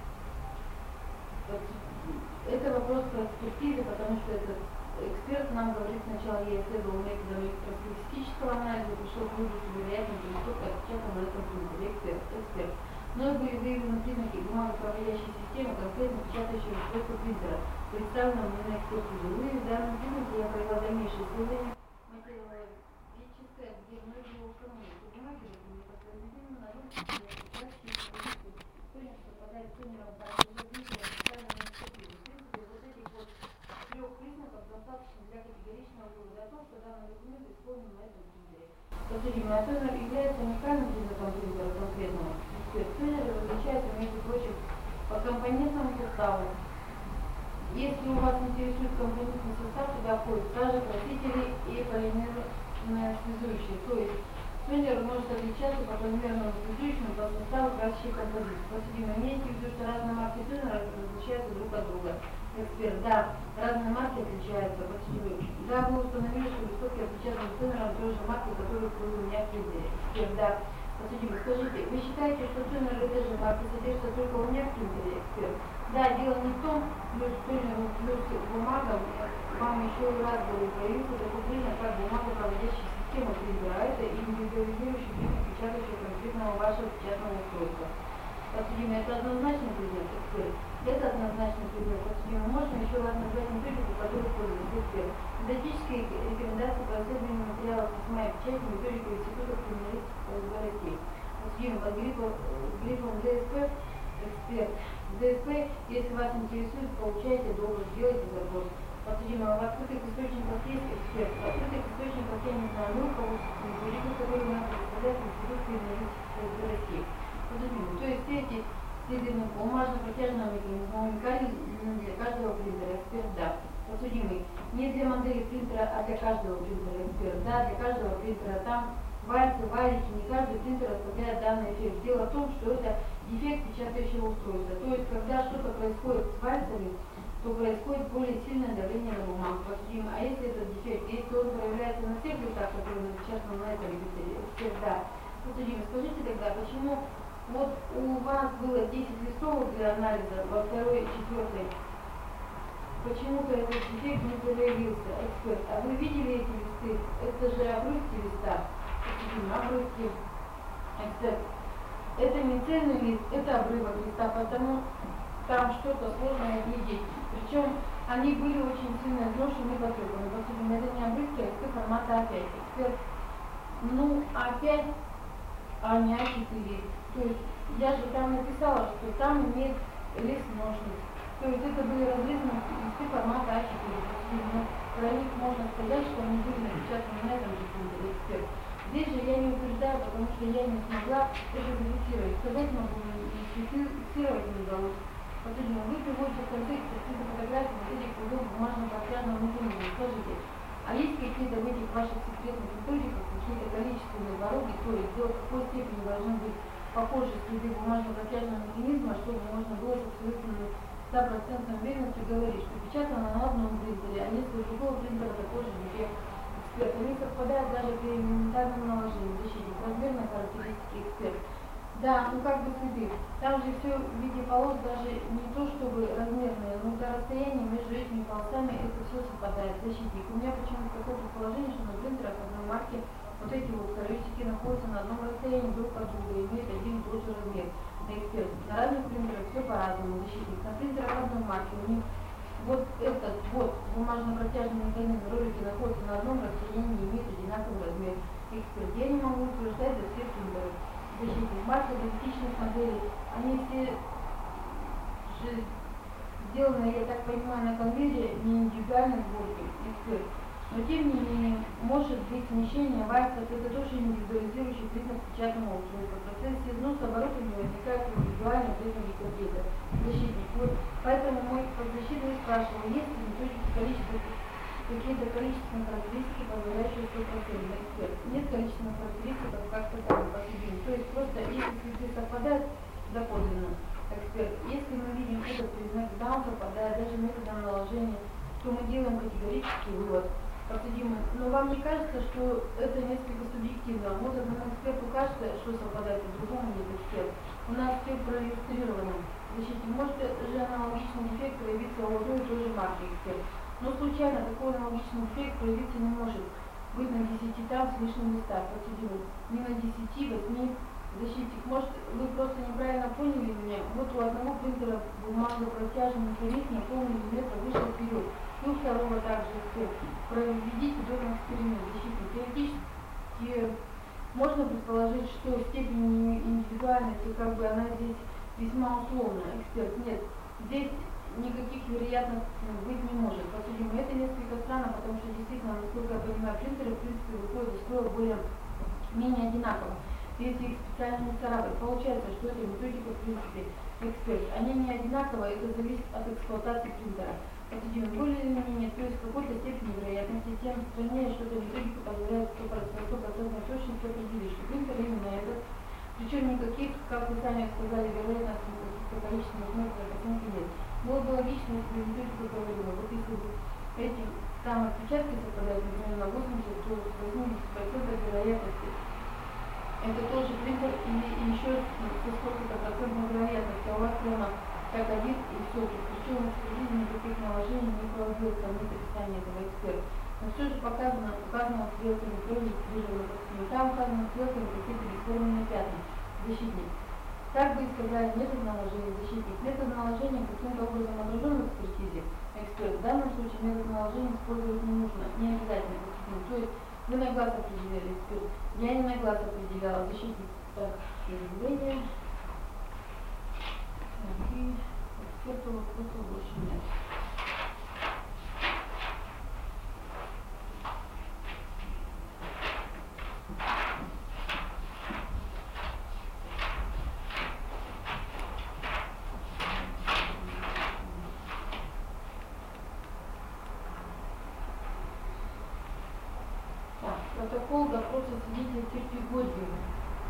Вот. Это вопрос про экспертизы, потому что этот эксперт нам говорит, сначала я исследовал методом электростатического анализа, пришел к выводу, что вероятно, что листовка отпечатана на этом принтере. Эксперт. Эксперт. Но были выявлены признаки бумагопроводящей системы, конкретно печатающего устройства принтера, представленного мне на экспертизу. Выявив данные признаки, я провела дальнейшее исследование материаловедческое, где мной было установлено, что бумаги документов произведены на русский язык, классические продукты, точно совпадает с тонером параллельно принтера, представленного на экспертизу. В принципе, вот этих вот трех признаков достаточно для категоричного вывода о том, что данный документ исполнен на этом принтере. Подсудимый. А тонер является уникальным признаком принтера конкретного. Тонеры различаются, между прочим, по компонентному составу. Если у вас интересует компонентный состав, туда входят сажи, красители и полимерные связующие. То есть тонер может отличаться по полимерному связующему по составу красящих композиций. Подсудимый. Имейте в виду, что разные марки тонера различаются друг от друга. Эксперт. Да, разные марки отличаются. Подсудимый. Да, вы установили, что листовки отпечатаны тонером той же марки, которую был у меня в принтере. Эксперт. Да. Подсудимый. Скажите, вы считаете, что тонер этой же марки содержится только у меня в принтере? Эксперт. Да, дело не в том, плюс тонеру, плюс бумагам, вам еще раз говорю, появился такой признак, как бумагопроводящая система принтера, а это индивидуализирующий признак печатающего конкретного вашего печатного устройства. Подсудимый, это однозначный признак, эксперт. Это однозначный признак. Подсудимый, можно еще раз назвать методику, которую используется эксперт. Методические рекомендации по исследованию материалов письма и печати, методика Института криминалистики ФСБ России. Подсудимый, под грифом, грифом ДСП, эксперт. ДСП, если вас интересует, получайте долго, сделайте запрос. Подсудимый, в открытых источниках есть эксперт. В открытых источниках я не знаю, ну, кого методику, которую надо представлять Институт криминалистики ФСБ России. Подсудимый, то есть эти следовательно бумажно-протяжного механизма уникальны для каждого принтера, эксперт, да. Подсудимый, не для модели принтера, а для каждого принтера, эксперт, да, для каждого принтера. Там вальцы, валики, не каждый принтер оставляет данный эффект. Дело в том, что это дефект печатающего устройства. То есть, когда что-то происходит с вальцами, то происходит более сильное давление на бумагу. Подсудимый, а если этот дефект, если он проявляется на всех листах, которые напечатаны на этом листе, эксперт, да. Подсудимый, скажите тогда, почему вот у вас было десять листов для анализа во второй и четвертой. Почему-то этот дефект не проявился, эксперт. А вы видели эти листы? Это же обрывки листа. Обрывки. Эксперт. Это не цельный лист, это обрывок листа, потому там что-то сложное отследить. Причем они были очень сильно изношены и потрепаны. Поэтому это не обрывки, а листы формата А пять. Эксперт. Ну, А пять, а не А четыре. То есть я же там написала, что там имеет лист ножниц. То есть это были разрезаны листы формата А четыре. Но про них можно сказать, что они были напечатаны на этом же принтере, эксперт. Здесь же я не утверждаю, потому что я не смогла это зафиксировать. Сказать могу, фиксировать не удалось. Подсудимый, вы приводите в конце какие-то фотографии методик удобно бумажно-протяжного механизма. Скажите, а есть какие-то в этих ваших секретных методиках какие-то количественные дороги, то есть до какой степени должны быть похожи следы бумажно-протяжного механизма, чтобы можно было с абсолютно стопроцентной уверенностью говорить, что печатано на одном принтере, а если у другого принтера такой же дефект. Эксперт, они совпадают даже при элементарном наложении защитник, размерной характеристики эксперт. Да, ну как бы следы. Там же все в виде полос, даже не то чтобы размерные, но до расстояния между этими полосами это все совпадает. Защитник. У меня почему-то такое предположение, что на принтерах одной марки вот эти вот колесики находятся на одном расстоянии друг от друга, имеют один и тот же размер. На эксперт. На разных принтерах все по-разному. Защитник. На принтерах одной марки у них вот этот вот бумажно-протяжный механизм ролики находятся на одном расстоянии и имеют одинаковый размер. Эксперт. Я не могу утверждать за все принтеры. Защитник. Марки идентичных моделей, они все же сделаны, я так понимаю, на конвейере, не индивидуальной сборки, эксперт. Но тем не менее, может быть смещение вальцев, это тоже индивидуализирующий признак печатного устройства. В процессе износа оборудования возникает индивидуальный признак гипотеза. Защитник. Вот поэтому мой подзащитный спрашивал, есть ли методики количества какие-то количественные характеристики, позволяющие сто процентов эксперт. Нет количественных характеристик, как таковых подсудимых. То есть просто если следы совпадают доподлинно, эксперт, если мы видим этот признак, да, он совпадает даже методом наложения, то мы делаем категорический вывод. Подсудимый. Но вам не кажется, что это несколько субъективно? Вот одному эксперту кажется, что совпадает, а другому нет, эксперт. У нас все проиллюстрировано. Защитник. Может же аналогичный дефект проявиться у одной и той же марки, эксперт. Но случайно такой аналогичный эффект проявиться не может быть на десяти там с лишним листах. Подсудимый. Не на десяти, восьми. Защитник. Может, вы просто неправильно поняли меня? Вот у одного принтера бумагопротяжный механизм на полмиллиметра вышел вперед. И у второго также эксперт. Проведите дома эксперимент. Защитник. Теоретически можно предположить, что степень индивидуальности, как бы она здесь весьма условная. Эксперт. Нет. Здесь никаких вероятностей быть не может. Подсудимый. Это несколько странно, потому что действительно, насколько я понимаю, принтеры в принципе выходят из строя более менее одинаково. Если их специально не царапать, получается, что это методика в принципе эксперт. Они не одинаковые, это зависит от эксплуатации принтера. Подсудимый. Более или менее, то есть в какой-то степени вероятности, тем страннее, что эта методика позволяет сто процентов точности определить, что принтер именно этот. Причем никаких, как вы сами сказали, вероятностей, каких-то количественных методов оценки нет. Было бы логично, если бы методика говорила, вот если бы эти там отпечатки совпадают, например, на восемьдесят, то с восьмидесятью процентов вероятности это тоже принтер или еще со сколько-то процентной вероятности, а у вас прямо как один и все. Причем в жизни никаких наложений не возложил ко мне описание этого эксперта. Но все же показано, указано стрелками крови движения по там указано стрелками какие-то бесформенные пятна. Защитник. Как бы сказали метод наложения, защитник. Метод наложения каким-то образом отражен в экспертизе. Эксперт. В данном случае метод наложения использовать не нужно, не обязательно. То есть вы на глаз определяли эксперт. Я не на глаз определяла защитник. Так, заявление. И эксперту вопросов больше нет. Протокол допроса свидетеля Терпигодьева.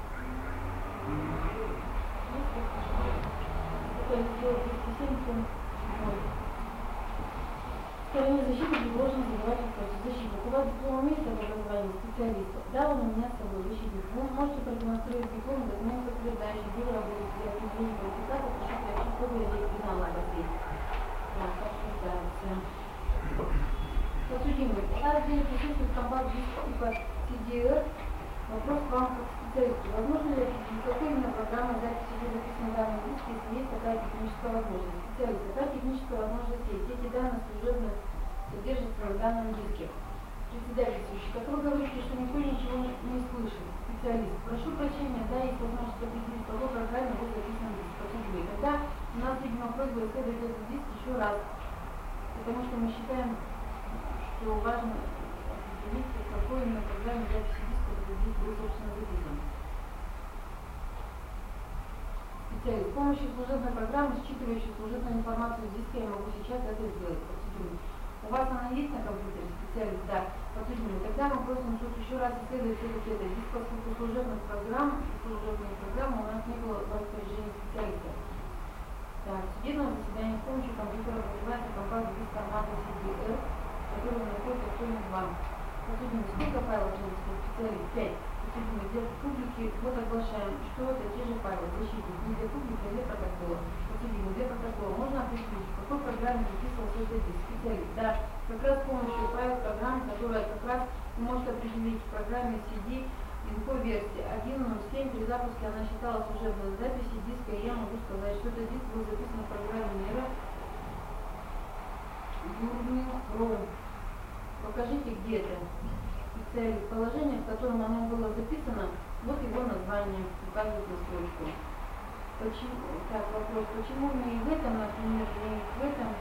Это раздел двести семь, пункт седьмой. Стороне защитника должен задавать вопросы. Защитник, у вас диплом имеет образование специалиста? Да, он у меня с собой защитник. Вы можете продемонстрировать диплом, документ подтверждающий, где вы работаете для определения квалификации, прошу приобщить копию оригинала газеты. Так, обсуждается. Подсудимый. На разделе присутствует комбат типа си ди эр. Вопрос к вам как специалисту. Возможно ли определить, какой именно программой записи будет записана в данном диске, если есть такая техническая возможность? Специалист. Какая техническая возможность есть? Эти данные служебные содержатся на данном диске. Председательствующий. Как вы говорите, что никто ничего не, не слышит. Специалист. Прошу прощения, да, есть возможность определить, в какой программе будет записан диск. Подсудимый. Тогда у нас, видимо, просьба исследовать этот диск еще раз. Потому что мы считаем, что важно определить, в какой именно программе записи диска этот диск был, собственно, записан. Специалист. С помощью служебной программы, считывающей служебную информацию с диска, я могу сейчас это сделать. Подсудимый. У вас она есть на компьютере? Специалист? Да. Подсудимый. Тогда мы просим суд еще раз исследовать этот диск, поскольку служебных программ, служебные программы у нас не было в распоряжении специалиста. Так, судебное заседание с помощью компьютера вызывается компания без формата си ди эр, который находится в томе два. Подсудимый, сколько файлов есть? Специалист? пять. Подсудимый, для публики вот оглашаем, что это те же файлы. Защитник. Не для публики, а для протокола. Подсудимый, для протокола. Можно определить, в какой программе записывался этот диск? Специалист. Да, как раз с помощью файла программы, которая как раз может определить в программе си ди инфо-версии один ноль семь. При запуске она считала служебные записи диска, и я могу сказать, что этот диск был записан в программе мира Юрмил. Покажите, где это. Специалист. Положение, в котором оно было записано, вот его название, указывает на строчку. Почему? Так, вопрос, почему не в этом, например, не в этом,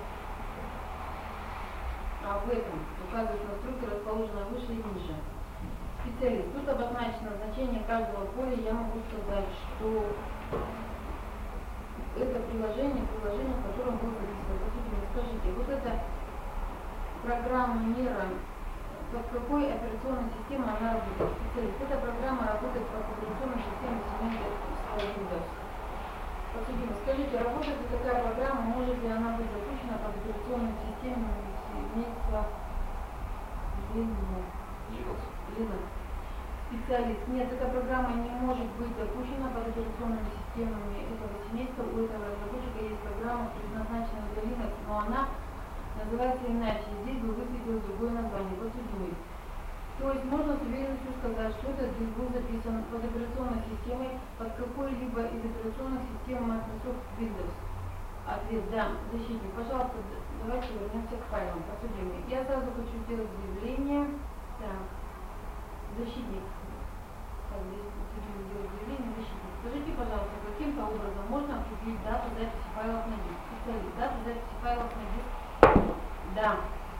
а в этом, указывает на строчке, расположенной выше и ниже. Специалист. Тут обозначено значение каждого поля. Я могу сказать, что это приложение, приложение, в котором был записан. Подсудимый, скажите, вот эта программа мира, под какой операционной системой она работает? Специалист. Эта программа работает под операционной системой семейной Windows. Подсудимый, скажите, работает ли такая программа, может ли она быть запущена под операционной системой семейства Linux? Специалист. Нет, эта программа не может быть запущена под операционными системами этого семейства. У этого разработчика есть программа, предназначенная для Linux, но она называется иначе. Здесь бы высветилось другое название. Подсудимый. То есть можно с уверенностью сказать, что этот диск был записан под операционной системой, под какой-либо из операционных систем Microsoft Windows. Ответ да. Защитник. Пожалуйста, давайте вернемся к файлам. Подсудимый. Я сразу хочу сделать заявление. Так. Защитник. Так, здесь будем делать заявление. Защитник. Скажите, пожалуйста, каким-то образом можно определить дату записи файлов на диск? Специалист. Дату записи файлов на диск? Да.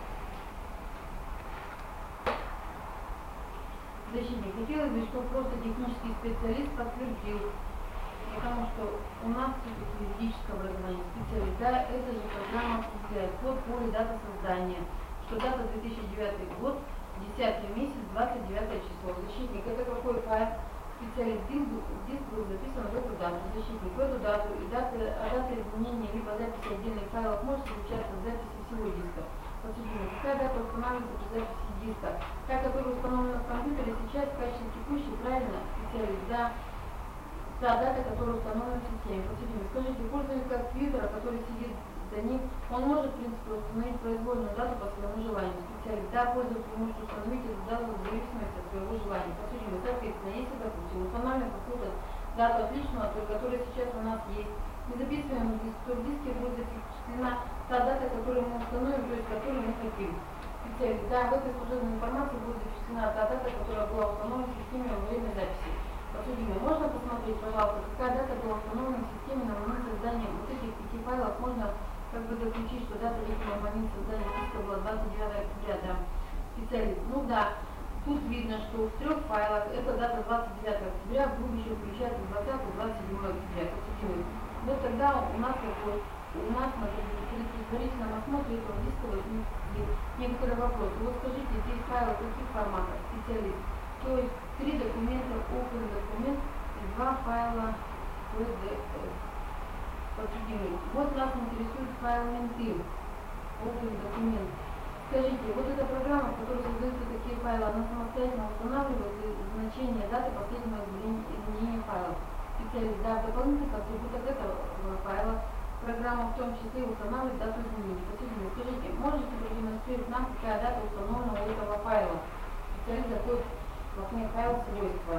Защитник. Хотелось бы, чтобы просто технический специалист подтвердил, потому что у нас юридическое образование. Специалист. Да, это же программа определяет код, поле, дата создания. Что дата две тысячи девятый год. десятый месяц, двадцать девятое число. Защитник. Это какой файл? Специалист. Диск был записан в эту дату. Защитник. В эту дату и даты, а дата изменения либо записи отдельных файлов может случаться в записи всего диска. Подсудимый. Какая дата устанавливается при записи диска? Та, которая установлена в компьютере сейчас в качестве текущей, правильно? Специалист. Да. Та дата, которая установлена в системе. Подсудимый. Скажите, пользователь компьютера, который сидит за ним, он может, в принципе, установить произвольную дату по своему желанию. Специалист, да, пользователь может установить эту дату в зависимости от своего желания. Подсудимый, соответственно, если, допустим, устанавливаем какую-то дату отличную от той, которая сейчас у нас есть, не записываем в диск, то в диске будет запечатлена та дата, которую мы установим, то есть которую мы хотим. Специалист, да, в этой служебной информации будет запечатлена та дата, которая была установлена в системе во время записи. Подсудимый, можно посмотреть, пожалуйста, какая дата была установлена в системе на момент создания вот этих пяти файлов? Можно как бы заключить, что дата на момент создания диска была двадцать девятого октября, да. Специалист, ну да, тут видно, что в трех файлах эта дата двадцать девятого октября, в двух еще включается двадцатого двадцать седьмого октября. Подсудимый, вот тогда у нас как бы, у нас на предварительном осмотре этого диска возник некоторые вопросы. Вот скажите, здесь файлы каких форматов? Специалист. То есть три документа Open документ и два файла пи ди эф. Подсудимый. Вот нас интересует файл менты. Open документ. Скажите, вот эта программа, в которой создаются такие файлы, она самостоятельно устанавливает значение даты последнего изменения файлов. Специалист, да, в дополнительных атрибутах этого файла программа в том числе устанавливает дату изменений. Подсудимый, скажите, можете продемонстрировать нам, какая дата установлена у этого файла? Специалист заходит в окне файл свойства.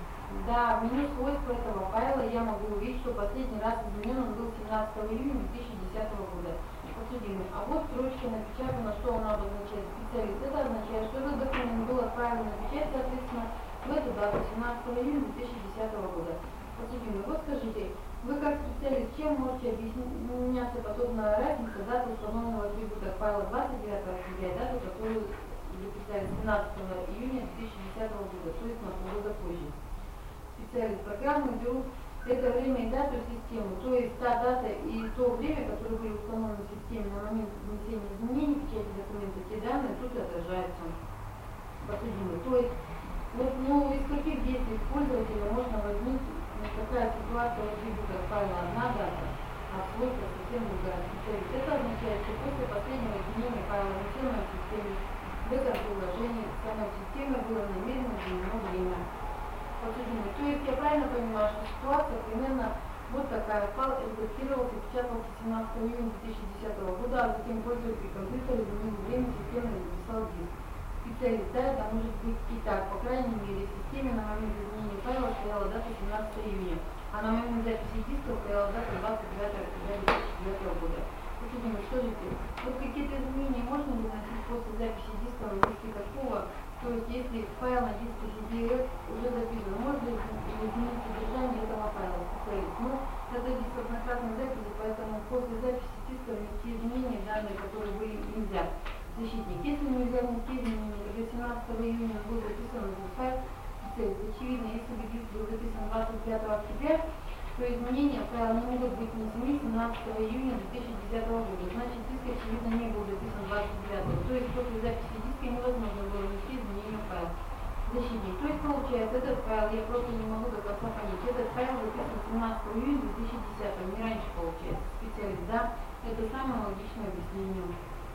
Да, в меню свойства этого файла я могу увидеть, что последний раз изменен он был семнадцатого июня две тысячи десятого года. Подсудимый. А вот строчка напечатана, что она обозначает? Специалист. Это означает, что этот документ был отправлен на печать, соответственно, в эту дату семнадцатого июня две тысячи десятого года. Подсудимый. Вот скажите, вы как специалист, чем можете объясняться подобная разница даты установленного атрибута файла двадцать девятого октября и дату, которую записали семнадцатого июня две тысячи десятого года, то есть на полгода позже. Специалист, программы берут это время и дату системы, то есть та дата и то время, которые были установлены в системе на момент внесения изменений в печати документа, те данные тут отражаются. Подсудимый. То есть, вот, ну, из каких действий пользователя можно возникнуть такая ситуация в атрибутах файла одна дата, а свойства совсем другая. Специалист. Это означает, что после последнего изменения файла внесенного в системе в этом приложении самой системой было намеренно изменено время. Подсудимый. То есть я правильно понимаю, что ситуация примерно вот такая. Файл редактировался, печатался семнадцатого июня две тысячи десятого года, а затем пользователь компьютера изменил время системы и записал диск. Специалист, да, это может быть и так. По крайней мере, в системе на момент изменения файла стояла дата семнадцатого июня, а на момент записи диска стояла дата двадцать девятого октября две тысячи девятого года. Подсудимый, скажите, вот какие-то изменения можно ли вносить после записи диска на диске такого? То есть, если файл на диске си ди эф уже записан, можно ли изменить содержание этого файла? Специалист. Ну, это диск однократной записи, поэтому после записи диска внести изменения, данные, которые были, нельзя. Защитник. Если нельзя внести изменения, до семнадцатого июня был записан этот файл, специалист. Очевидно, если бы диск был записан двадцать девятого октября, то изменения файла не могут быть внесены семнадцатого июня две тысячи десятого года. Значит, диск, очевидно, не был записан двадцать девятого. То есть после записи диска невозможно было внести изменения в файл. Защитник. То есть, получается, этот файл, я просто не могу до конца понять, этот файл записан семнадцатого июня две тысячи десятого, не раньше получается. Специалист, да? Это самое логичное объяснение.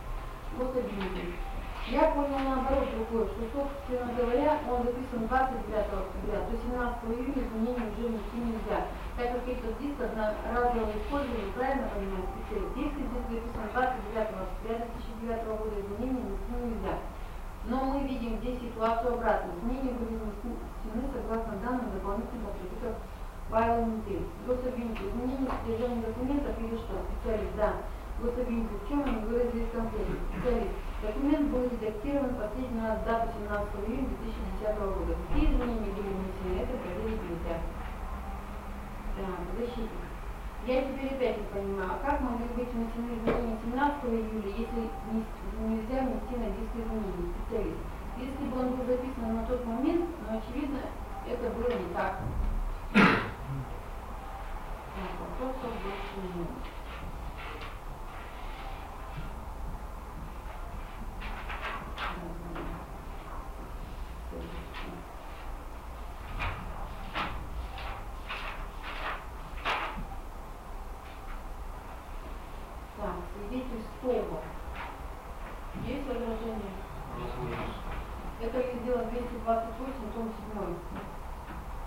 Вот объяснитель. Я понял наоборот другое, что, собственно говоря, он записан двадцать девятого октября, то семнадцатого июня изменений уже внести нельзя, так как этот диск одноразово использовали, правильно понимаю, специалист. Если диск записан двадцать девятого октября две тысячи девятого года, изменений внести нельзя. Но мы видим здесь ситуацию обратную. Изменения были внесены согласно данным дополнительных атрибутов файла менты. Гособвинитель. Изменение содержания документов или что? Специалист, да. Гособвинитель. В чем они выразились конкретно? Специалист. Документ был редактирован последний раз дату семнадцатого июня две тысячи десятого года. Какие изменения были внесены? Это проверить нельзя. Так, защитник. Я теперь опять не понимаю, а как могли быть внесены изменения семнадцатого июля, если нельзя внести на диск изменений? Специалист. Если бы он был записан на тот момент, но очевидно, это было не так. Так, вопросов больше нет. Свидетельство. Есть возражение? Это раздел двести двадцать восемь, том седьмой.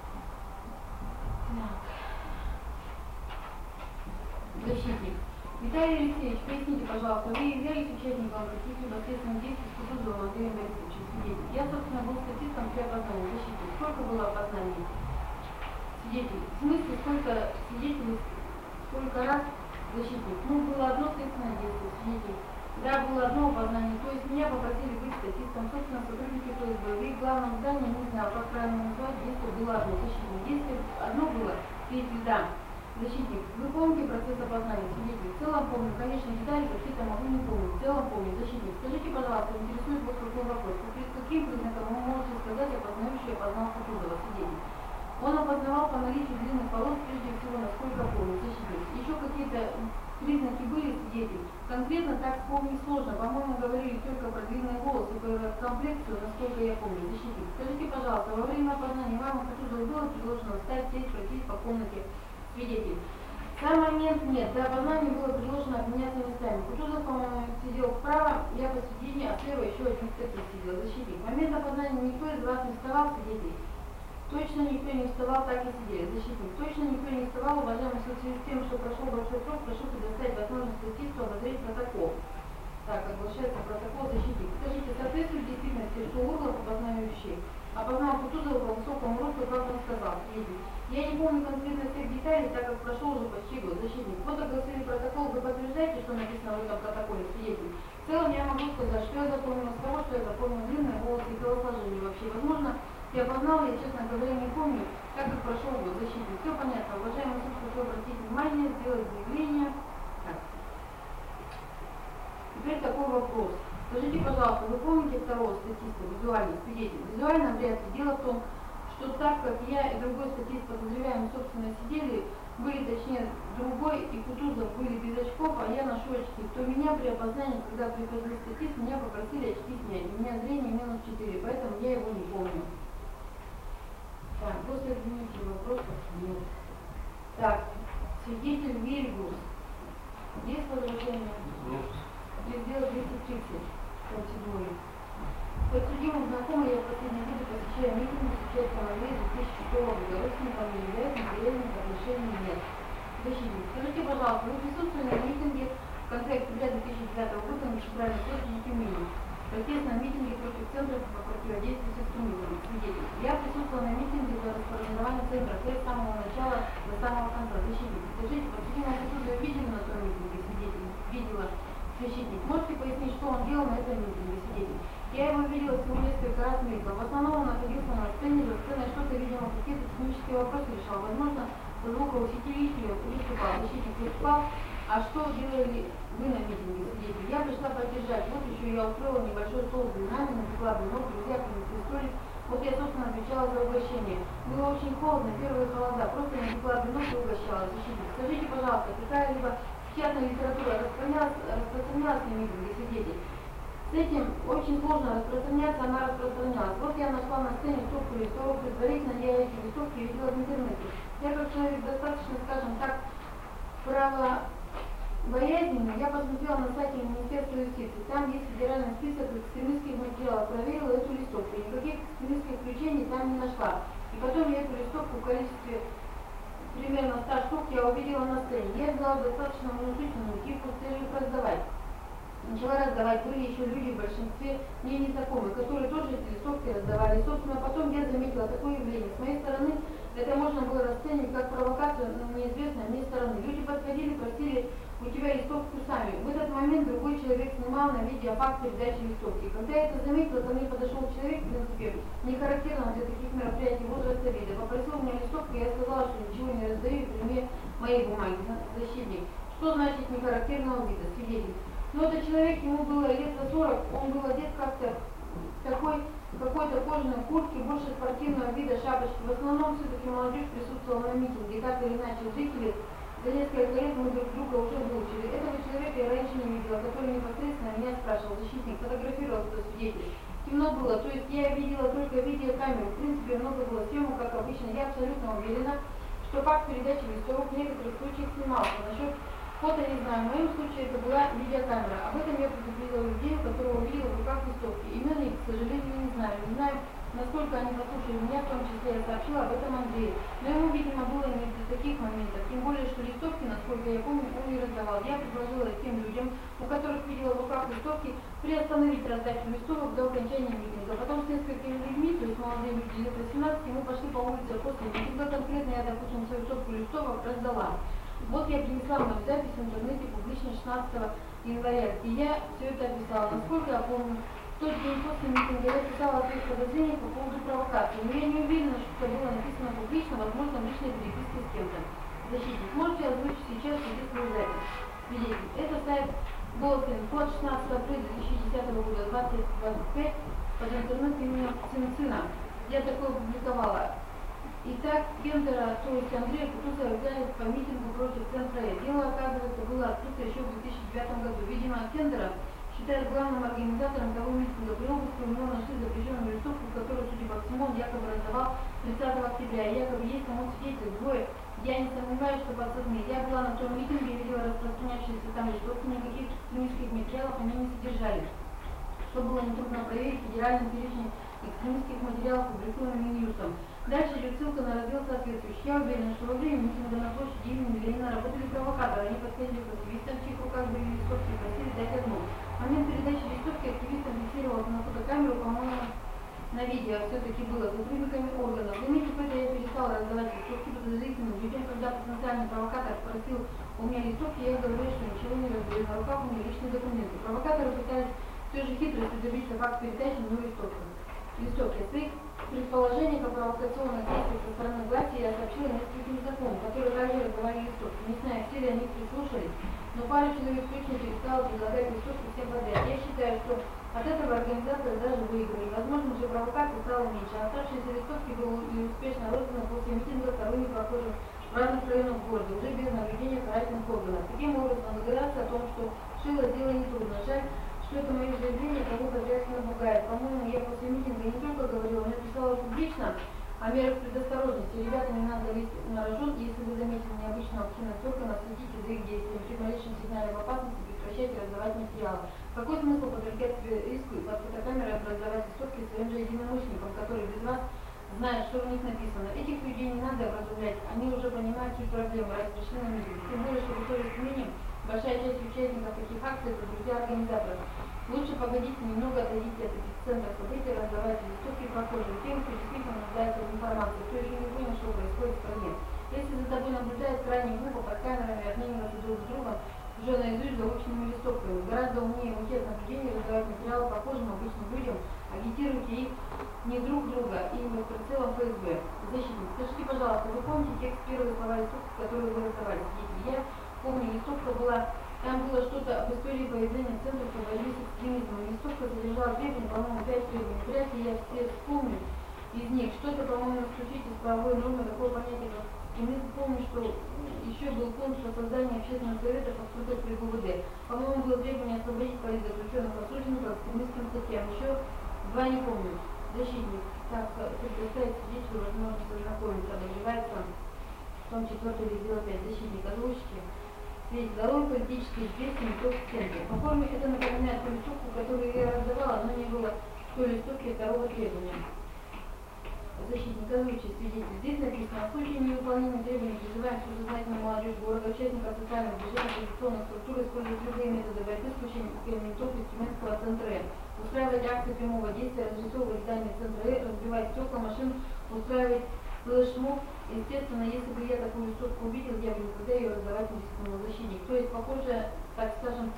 Так. Защитник. Виталий Алексеевич, поясните, пожалуйста, вы являлись участником каких-либо следственных действий с Кутузовым Андреем Борисовичем, свидетель? Я, собственно, был статистом при опознании защиты. Сколько было опознаний свидетелей? В смысле, сколько свидетелей, сколько раз защитник? Ну, было одно следственное действие, свидетель. Да, было одно опознание, то есть меня попросили быть статистом, собственно, сотрудники ФСБ. В их главном здании, не знаю, как правильно назвать, действие было одно, защитник. Действие одно было, свидетель, да. Защитник, вы помните процесс опознания, свидетель? В целом помню, конечно, детали какие-то могу не помнить. В целом помню, защитник. Скажите, пожалуйста, интересует вот какой вопрос. По каким признакам вы можете сказать, опознающий опознал Кутузова, свидетель? Он опознавал по наличию длинных волос, прежде всего, насколько помню, защитник. Еще какие-то признаки были, свидетель? Конкретно так вспомнить сложно. По-моему, говорили только про длинные волосы, про комплекцию, насколько я помню, защитник. Скажите, пожалуйста, во время опознания вам Кутузову было предложено встать, сесть, пройтись по комнате? Свидетель. В сам момент нет. До опознания было предложено обменяться местами. Кутузов, по-моему, сидел вправо, я посередине, а слева еще один статист сидел. Защитник. В момент опознания никто из вас не вставал, свидетель? Точно никто не вставал, так и сидели. Защитник. Точно никто не вставал, уважаемый, в связи с тем, что прошел большой срок, прошу предоставить возможность статисту обозреть протокол. Так, оглашается протокол. Защитник. Скажите, соответствует действительности, что Урлов, опознающий, опознал Кутузова по высокому росту, как он сказал, свидетель? Я не помню конкретно всех деталей, так как прошел уже почти год. Защитник. Вот огласили протокол, вы подтверждаете, что написано в этом протоколе, свидетель? В целом я могу сказать, что я запомнил с того, что я запомнил длинные волосы и телосложение вообще. Возможно, я познал, я, честно говоря, не помню, как как прошел год. Защитник. Все понятно. Уважаемый суд, прошу обратить внимание, сделать заявление. Так. Теперь такой вопрос. Скажите, пожалуйста, вы помните второго статиста, визуальный свидетель? Визуально вряд ли. Дело в том, что так как я и другой статист подозреваемый, собственно, сидели, были, точнее, другой и Кутузов были без очков, а я ношу очки, то меня при опознании, когда приходил статист, меня попросили очки снять. У меня зрение минус четыре, поэтому я его не помню. Так, после обвинителя вопросов нет. Так, свидетель Вильгус. Есть возражение? Нет. Раздел тридцать тридцать. Седьмой. Подсудимым знакомый, я в последние годы посещаю митинги с участием Андрея две тысячи шестого года. Родственникам не является, материальных отношений нет. Защитник. Скажите, пожалуйста, вы присутствовали на митинге в конце октября две тысячи девятого года на Центральной площади Тюмени? Протестном митинге против центров по противодействию с экстремизмом. Свидетель. Я присутствовала на митинге за расформирование центра с самого начала до самого конца. Защитник. Скажите, подсудимого присутствие видели на том митинге? Свидетель. Видела. Защитник. Можете пояснить, что он делал на этом митинге? Свидетель. Я его видела всего несколько раз мельком. В основном он находился на сцене, за сценой что-то, видимо, какие-то технические вопросы решал. Возможно, со звукоусилителем выступал. Защитник выступал. А что делали вы на митинге, свидетель? Я пришла поддержать. Вот еще я устроила небольшой стол с блинами, напекла блинов, друзья принесли столик. Вот я, собственно, отвечала за угощение. Было очень холодно, первые холода. Просто напекла блинов и угощала. Защитник. Скажите, пожалуйста, какая-либо печатная литература распространялась, распространялась на митинге, свидетель? С этим очень сложно распространяться, она распространялась. Вот я нашла на сцене стопку листов, предварительно я эти листовки видела в интернете. Я как человек достаточно, скажем так, право боязненный, я посмотрела на сайте Министерства юстиции. Там есть федеральный список экстремистских материалов. Проверила эту листовку. Никаких экстремистских включений там не нашла. И потом я эту листовку в количестве примерно ста штук я увидела на сцене. Я взяла достаточно внушительную кипу с целью раздавать. Начала раздавать, были еще люди в большинстве мне незнакомые, которые тоже эти листовки раздавали. И, собственно, потом я заметила такое явление. С моей стороны это можно было расценивать как провокацию, но неизвестной мне стороны. Люди подходили, просили у тебя листовку сами. В этот момент другой человек снимал на видео факт передачи листовки. Когда я это заметила, ко мне подошел человек, в принципе, не характерно для таких мероприятий возраста вида. Попросил у меня листовку, я сказала, что ничего не раздаю, и пример моей бумаги, защитник. Что значит не характерного вида? Свидетель. Но этот человек, ему было лет за сорок, он был одет как-то такой, какой-то кожаной куртке, больше спортивного вида шапочки. В основном все-таки молодежь присутствовала на митинге, так или иначе зрители за несколько лет мы друг друга уже выучили. Этого человека я раньше не видела, который непосредственно меня спрашивал, защитник, фотографировал этот свидетель. Темно было, то есть я видела только видеокамеру, в принципе много было съемок, как обычно. Я абсолютно уверена, что факт передачи листовок в некоторых случаях снимался. Насчет фото не знаю, в моем случае это была видеокамера. Об этом я предупредила людей, которые увидела в руках листовки. Имен их, к сожалению, не знаю. Не знаю, Насколько они послушали меня, в том числе я сообщила об этом Андрею. Но ему, видимо, было не до таких моментов. Тем более, что листовки, насколько я помню, он не раздавал. Я предложила тем людям, у которых видела в руках листовки, приостановить раздачу листовок до окончания митинга. Потом с несколькими людьми, то есть молодые люди лет восемнадцати, мы пошли по улице после митинга. Конкретно я, допустим, свою стопку листовок раздала. Вот я принесла вам запись в интернете публично шестнадцатого января, и я все это описала. Насколько я помню, в тот день после митинга я писала свои подозрения по поводу провокации, но я не уверена, что это было написано публично, возможно, в личной переписке с кем-то. Защитник, можете озвучить сейчас свидетельную запись? Свидетель. Это сайт Голоса.инфо от шестнадцатого апреля две тысячи десятого года, двадцать двадцать пять, под интернет имени Цинцина. Я такое публиковала. Итак, Кендера, то есть Андрея Кутузова, является по митингу против центра Э. Дело, оказывается, было открыто еще в две тысячи девятом году. Видимо, Кендера считает главным организатором того митинга. При обыске у него нашли запрещенную листовку, которую, судя по всему, он якобы раздавал тридцатого октября. И якобы есть тому свидетель, двое. Я не сомневаюсь, что подсадные. Я была на том митинге, видела распространяющиеся там листовки, никаких экстремистских материалов они не содержали. Что было нетрудно проверить федеральным перечнем экстремистских материалов, публикуемым Минюстом. Дальше идет ссылка на раздел соответствующий. Я уверена, что во время митинга на площади имени Ленина работали провокаторы. Они подходили к активистам, в чьих руках были листовки, и просили дать одну. В момент передачи листовки активистам фиксировалось на фотокамеру, по-моему, на видео все-таки было сотрудниками органов. Заметив это, я перестала раздавать листовки подозрительным людям. Когда потенциальный провокатор спросил у меня листовки, я говорила, что ничего не раздаю. На руках у меня личные документы. Провокаторы пытались все же хитростью добиться факт передачи мной листовки. Листовки. Своих предположений о провокационных действиях со стороны власти я сообщила нескольким знакомым, которые также раздавали листовки. Не знаю, все ли они прислушались, но пару человек точно перестала предлагать листовки всем подряд. Я считаю, что от этого организаторы даже выиграли. Возможно, же провокаций стало меньше. Оставшиеся листовки были успешно розданы после митинга вторыми прохожим в разных районах города, уже без наблюдения карательных органов. Таким образом, догадаться о том, что шило дело нетрудно. Жаль, что это мое заявление кого-то зрясно пугает. По-моему, я после митинга не только говорила, но и писала публично о мерах предосторожности. Ребята, не надо лезть на рожон, если вы заметили необычного активность органов, следите за их действиями. При малейшем сигнале об опасности прекращайте раздавать материалы. Какой смысл подвергать себе риску и под фотокамерой раздавать листовки своим же единомышленникам, которые без вас знают, что в них написано? Этих людей не надо образумлять, они уже понимают суть проблемы, раз пришли на митинг. Тем более, что в итоге с именем большая часть участников таких акций – это друзья организаторов. Лучше погодите немного, отойдите от эпицентра событий, раздавайте листовки прохожим тем, кто действительно нуждается в информации, кто еще не понял, что происходит в стране. Если за тобой наблюдают крайне глупо под камерами, обмениваться друг с другом уже наизусть заученными листовками, гораздо умнее уйти от наблюдения, раздавать материалы прохожим обычным людям, агитируйте их не друг друга и не под прицелом эф эс бэ. Защитник, скажите, пожалуйста, вы помните текст первой слова листовки, которые вы раздавали? Я помню, листовка была, там было что-то об истории появления центров по борьбе с экстремизмом. Листовка содержала требования, по-моему, пять требований. Вряд ли я все вспомню из них. Что-то, по-моему, исключить из правовой нормы такое понятие, как экстремизм. Помню, что еще был пункт о создании общественных советов, открытых при гэ вэ дэ. По-моему, было требование освободить политзаключенных, осужденных по экстремистским статьям. Еще два не помню. Защитник. Так, предоставить свидетелю возможность ознакомиться, обозревается том четвертый раздел пять. Защитник. Озвучки. Свидетель. Здоровый политический известный ток в центре. По форме это напоминает ту листовку, которую я раздавала, но не было той листовки второго требования. Защитник. Озвучки. Свидетель. Здесь написано: в случае невыполнения требований призываем всю сознательную молодежь города, участников социальных движений, оппозиционных структур использовать любые методы борьбы с включением элементов инструментского центра Э. Устраивать акции прямого действия, разрисовывать здания центра Э, разбивать стекла машин, устраивать флешмоб. Естественно, если бы я такую листовку увидел, я бы никогда ее раздавать не рискнул. Защитник. То есть, похоже, так скажем,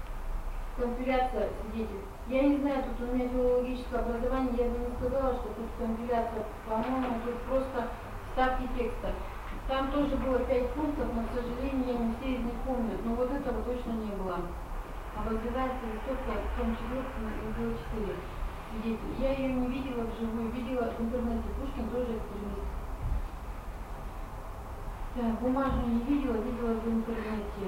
компиляция, свидетель. Я не знаю, тут у меня филологическое образование, я бы не сказала, что тут компиляция. По-моему, тут просто вставки текста. Там тоже было пять пунктов, но, к сожалению, я не все из них помню. Но вот этого точно не было. Обозревается листовка в том четвертом раздел четыре. Свидетель. Я ее не видела вживую, видела в интернете. Пушкин тоже экстремист. Так, бумажную не видела, видела в интернете.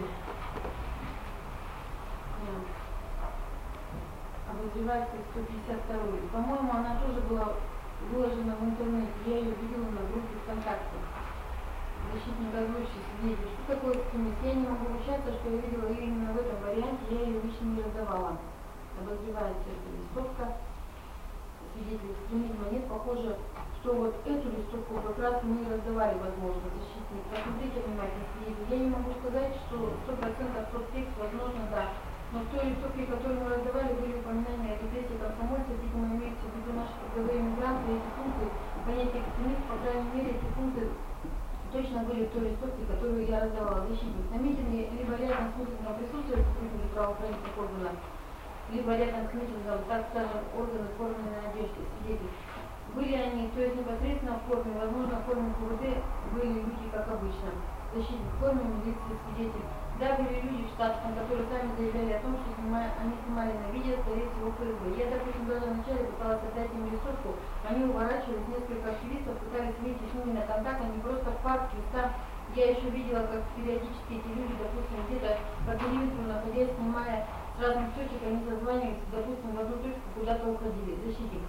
Да. Обозревается сто пятьдесят второй. По-моему, она тоже была выложена в интернете. Я ее видела на группе ВКонтакте. Защитник озвучки, свидетель. Что такое экстремист? Я не могу ручаться, что я видела ее именно в этом варианте, я ее лично не раздавала. Обозревается эта листовка. свидетелей экстремизма нет. Похоже, что вот эту листовку как раз мы раздавали, возможно, защитник. Посмотрите внимательно, свидетель. Я не могу сказать, что сто процентов тот текст, возможно, да. Но в той листовке, которую мы раздавали, были упоминания о репрессии комсомольцев, видимо, имеется в виду наши трудовые мигранты, эти пункты, понятие экстремист, по крайней мере, эти пункты точно были в той листовке, которую я раздавала. Защитник. На митинге либо рядом с митингом присутствуют сотрудники правоохранительных органов, либо рядом с митингом, так скажем, органы в форменной одежде, свидетель. Были они, то есть непосредственно в форме, возможно, в форме КВД были люди, как обычно. Защитник в форме, милиции, свидетель. Да, были люди в штатском, которые сами заявляли о том, что снимая, они снимали на видео, скорее всего, ФСБ. Я, допустим, даже вначале пыталась отдать им листовку, они уворачивались, несколько активистов пытались выйти с ними на контакт, они просто факт листа. Я еще видела, как периодически эти люди, допустим, где-то по телевизору, находясь, снимая с разных точек, они созванивались, допустим, в одну точку куда-то уходили. Защитник.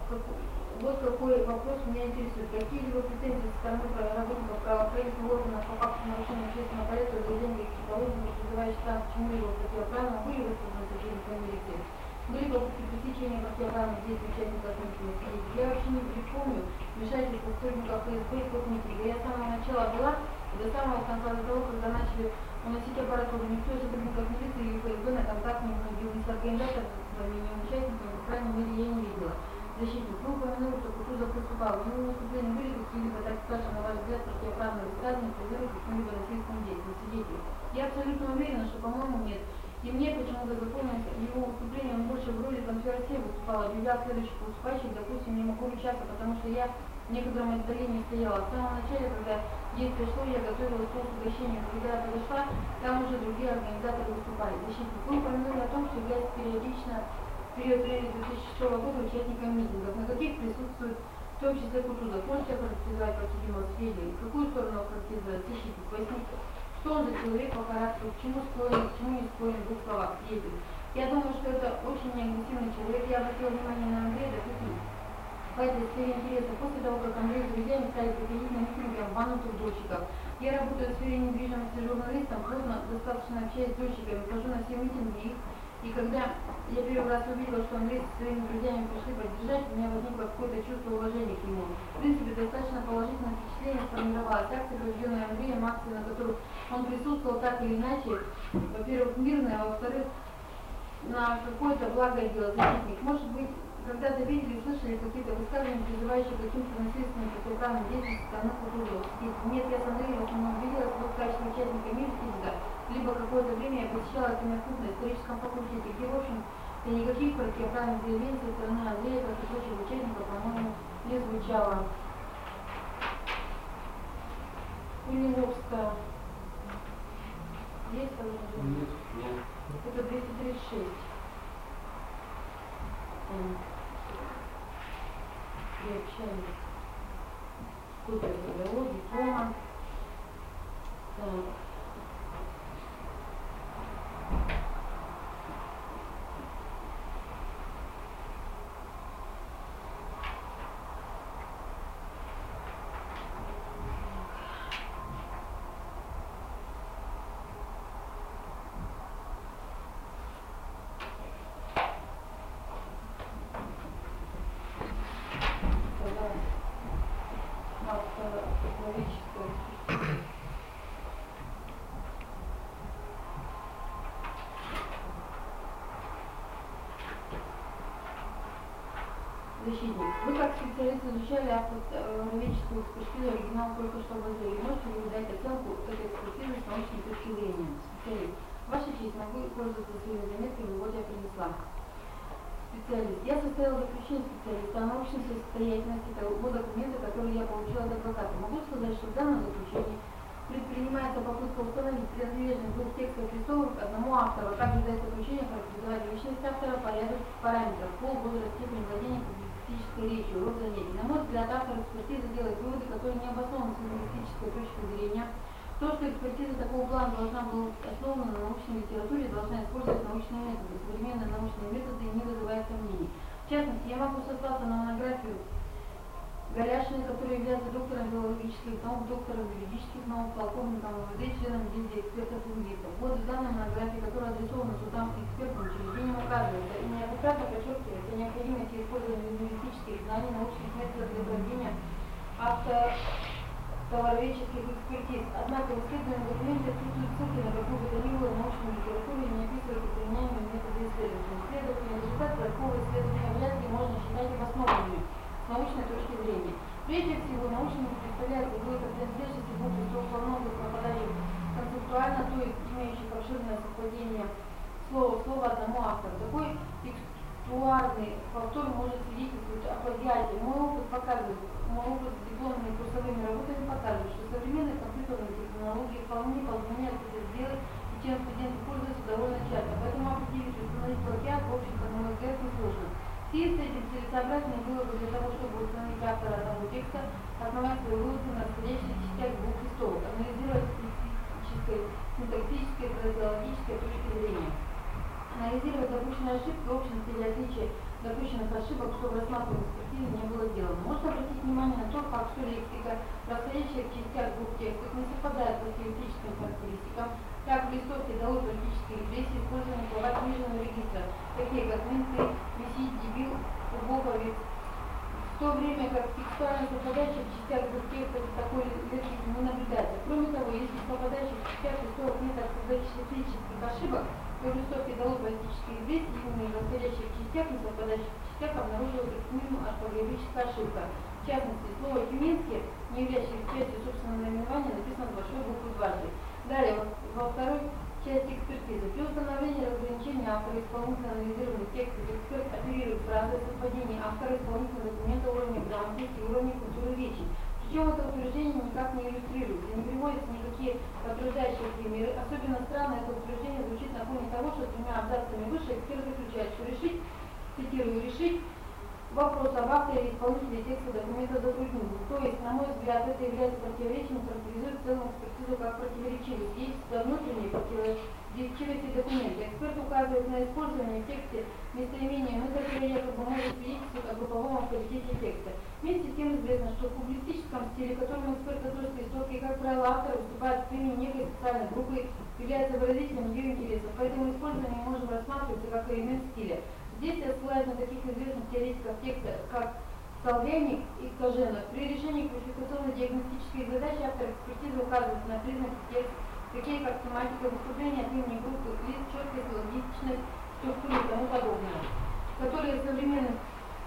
Вот какой вопрос меня интересует. Какие-либо претензии со стороны работников правоохранительных органов по факту нарушения общественного порядка, заведения каких-то лозунгов, призывающих стран к чему-либо противоправному, были высказаны сотрудниками милиции? Были попытки пресечения противоправных действий участников митинга? Я вообще не припомню вмешательство сотрудников ФСБ в митинга. Я с самого начала была, до самого конца, до того, когда начали уносить аппаратуру. Никто из сотрудников милиции или ФСБ на контакт не входил, ни с организаторами, ни участниками, по крайней мере, я не видела. Защитник, вы упомянули, что Кутузов выступал. В его выступлении были какие-либо, так скажем, на ваш взгляд, противоправные высказывания, призывы к каким-либо насильственным действиям? Свидетель. Я абсолютно уверена, что, по-моему, нет. И мне почему-то запомнилось его выступление, он больше в роли конференции выступал, объявлял следующих выступающих, допустим, не могу участвовать, потому что я в некотором отдалении стояла. В самом начале, когда действие шло, я готовила стол с угощением. Когда я подошла, там уже другие организаторы выступали. Защитник, вы упомянули о том, что является периодично в период времени две тысячи шестого года участниками митингов, на каких присутствует в том числе Кутузов. Можете охарактеризовать подсудимого свидетеля? В какую сторону охарактеризовать? Защитник, поясните, что он за человек по характеру, к чему склонен, к чему не склонен, в двух словах, свидетель. Я думаю, что это очень неагрессивный человек. Я обратила внимание на Андрея, допустим, по этой сфере интереса. После того, как Андрей с друзьями стали приходить на митинги обманутых дольщиков. Я работаю в сфере недвижимости журналистом, поздно достаточно общаюсь с дольщиками, хожу на все митинги их. И когда я первый раз увидела, что Андрей со своими друзьями пришли поддержать, у меня возникло какое-то чувство уважения к нему. В принципе, достаточно положительное впечатление сформировалось. Акция, проведенная Андреем, акция, на которую он присутствовал так или иначе, во-первых, мирная, а во-вторых, на какое-то благое дело. Защитник. Может быть, когда-то видели, слышали какие-то высказывания, призывающие к каким-то насильственным противоправным действиям со стороны Кутузова? Нет, я с Андреем в основном виделась вот в качестве участника митинга, либо какое-то время я посещала это место на историческом факультете, где, в общем, никаких противоправных заявлений со стороны Андрея, как и прочих участников, по-моему, не звучало. Куниловская. Есть положение? Нет, нет. Это двести тридцать шесть. Я общаюсь. Копия договора, диплома. Так. Защитник. Вы как специалист изучали автографическую экспертизу, оригинал только что возили. Можете ли вы дать оценку этой экспертизы с научной точки зрения? Специалист. Ваша честь, могу пользоваться своими заметками, вот я принесла. Специалист. Я составила заключение специалиста о научной состоятельности того документа, который я получила от адвоката. Могу сказать, что в данном заключении предпринимается попытка установить принадлежность двух текстов листовок одному автору, а также дать заключение характеризовать личность автора, порядок параметров, пол, возраст, степень владения публицистической речью, род занятий. На мой взгляд, автор экспертизы делает выводы, которые не обоснованы с лингвистической точки зрения. То, что экспертиза такого плана должна была быть основана на научной литературе, должна использовать научные методы. Современные научные методы не вызывают сомнений. В частности, я могу сослаться на монографию Галяшиной, который является доктором биологических наук, доктором юридических наук, полковником МВД, членом гильдии экспертов-лингвистов. Вот в данной монографии, которая адресована судам и экспертным учреждениям, указывается и неоднократно подчеркивается о необходимости использования лингвистических знаний, научных методов для проведения автотовароведческих экспертиз. Однако в исследованном документе отсутствуют ссылки на какую бы то ни было научную литературу и не описываются применяемые методы исследования. Следовательно, результаты такого исследования вряд ли можно считать обоснованными с научной точки зрения. Прежде всего, научными представляют углы принадлежности двух листов во многих попадающих концептуально, то есть имеющих обширное совпадение слова в слово одному автору. Такой текстуарный повтор может свидетельствовать о плагиате. Мой опыт показывает, мой опыт с дипломными курсовыми работами показывает, что современные компьютерные технологии вполне позволяют это сделать, и чем студенты пользуются довольно часто. Поэтому определить и установить плагиат, в общем, как на мой взгляд, несложно. В связи с этим целесообразнее было бы для того, чтобы установить автора одного текста, основать свои выводы на расходящих частях двух листов, анализировать синтаксической, синтаксической, фразеологической точки зрения. Анализировать допущенные ошибки, в общем-то, или отличие допущенных ошибок, что в рассматриваемой экспертизе не было сделано. Можно обратить внимание на то, как что лексика, расходящая в частях двух текстов, не совпадает по стилистическим характеристикам, так в листовке дало практической репрессии использования слова книжного регистра, такие как «менты», «месить», «дебил», «убоговец». В то время как текстуально совпадающих в частях двух текстов такой лексики не наблюдается. Кроме того, если в совпадающих в частях листовок нет орфографических ошибок, то в листовке дало политические репрессии, именно в расходящих частях и совпадающих частях обнаружилась как минимум орфографическая ошибка. В частности, слово «тюменский», не являющееся частью собственного наименования, написано с большой буквы дважды. Далее, во второй части экспертизы. При установлении разграничения автора исполнительно анализированных текстов эксперт оперирует фразой совпадения автора исполнительного документа уровня грамотности и уровня культуры речи. Причем это утверждение никак не иллюстрируется, не приводятся никакие подтверждающие примеры. Особенно странно это утверждение звучит на фоне того, что тремя абзацами выше эксперт заключает, что решить, цитирую, решить вопрос об авторе и исполнителе текста документа затруднен. То есть, на мой взгляд, это является противоречием, характеризует целую экспертизу как противоречивость. Есть внутренние противоречивости документа. Эксперт указывает на использование в тексте местоимения «мы», которое якобы может свидетельствовать о групповом авторитете текста. Вместе с тем известно, что в публицистическом стиле, которым эксперт относится к листовке, как правило, автор выступает в имени некой социальной группы, является выразителем ее интересов. Поэтому использование может рассматриваться как элемент стиля. Здесь я ссылаюсь на таких известных теоретиков текста, как Солвейник и Коженов. При решении квалификационно-диагностических задач автор экспертизы указывает на признаки текста, такие как тематика, выступления от имени группы, лист, четкость, логичность, структура и тому подобное, которые в современных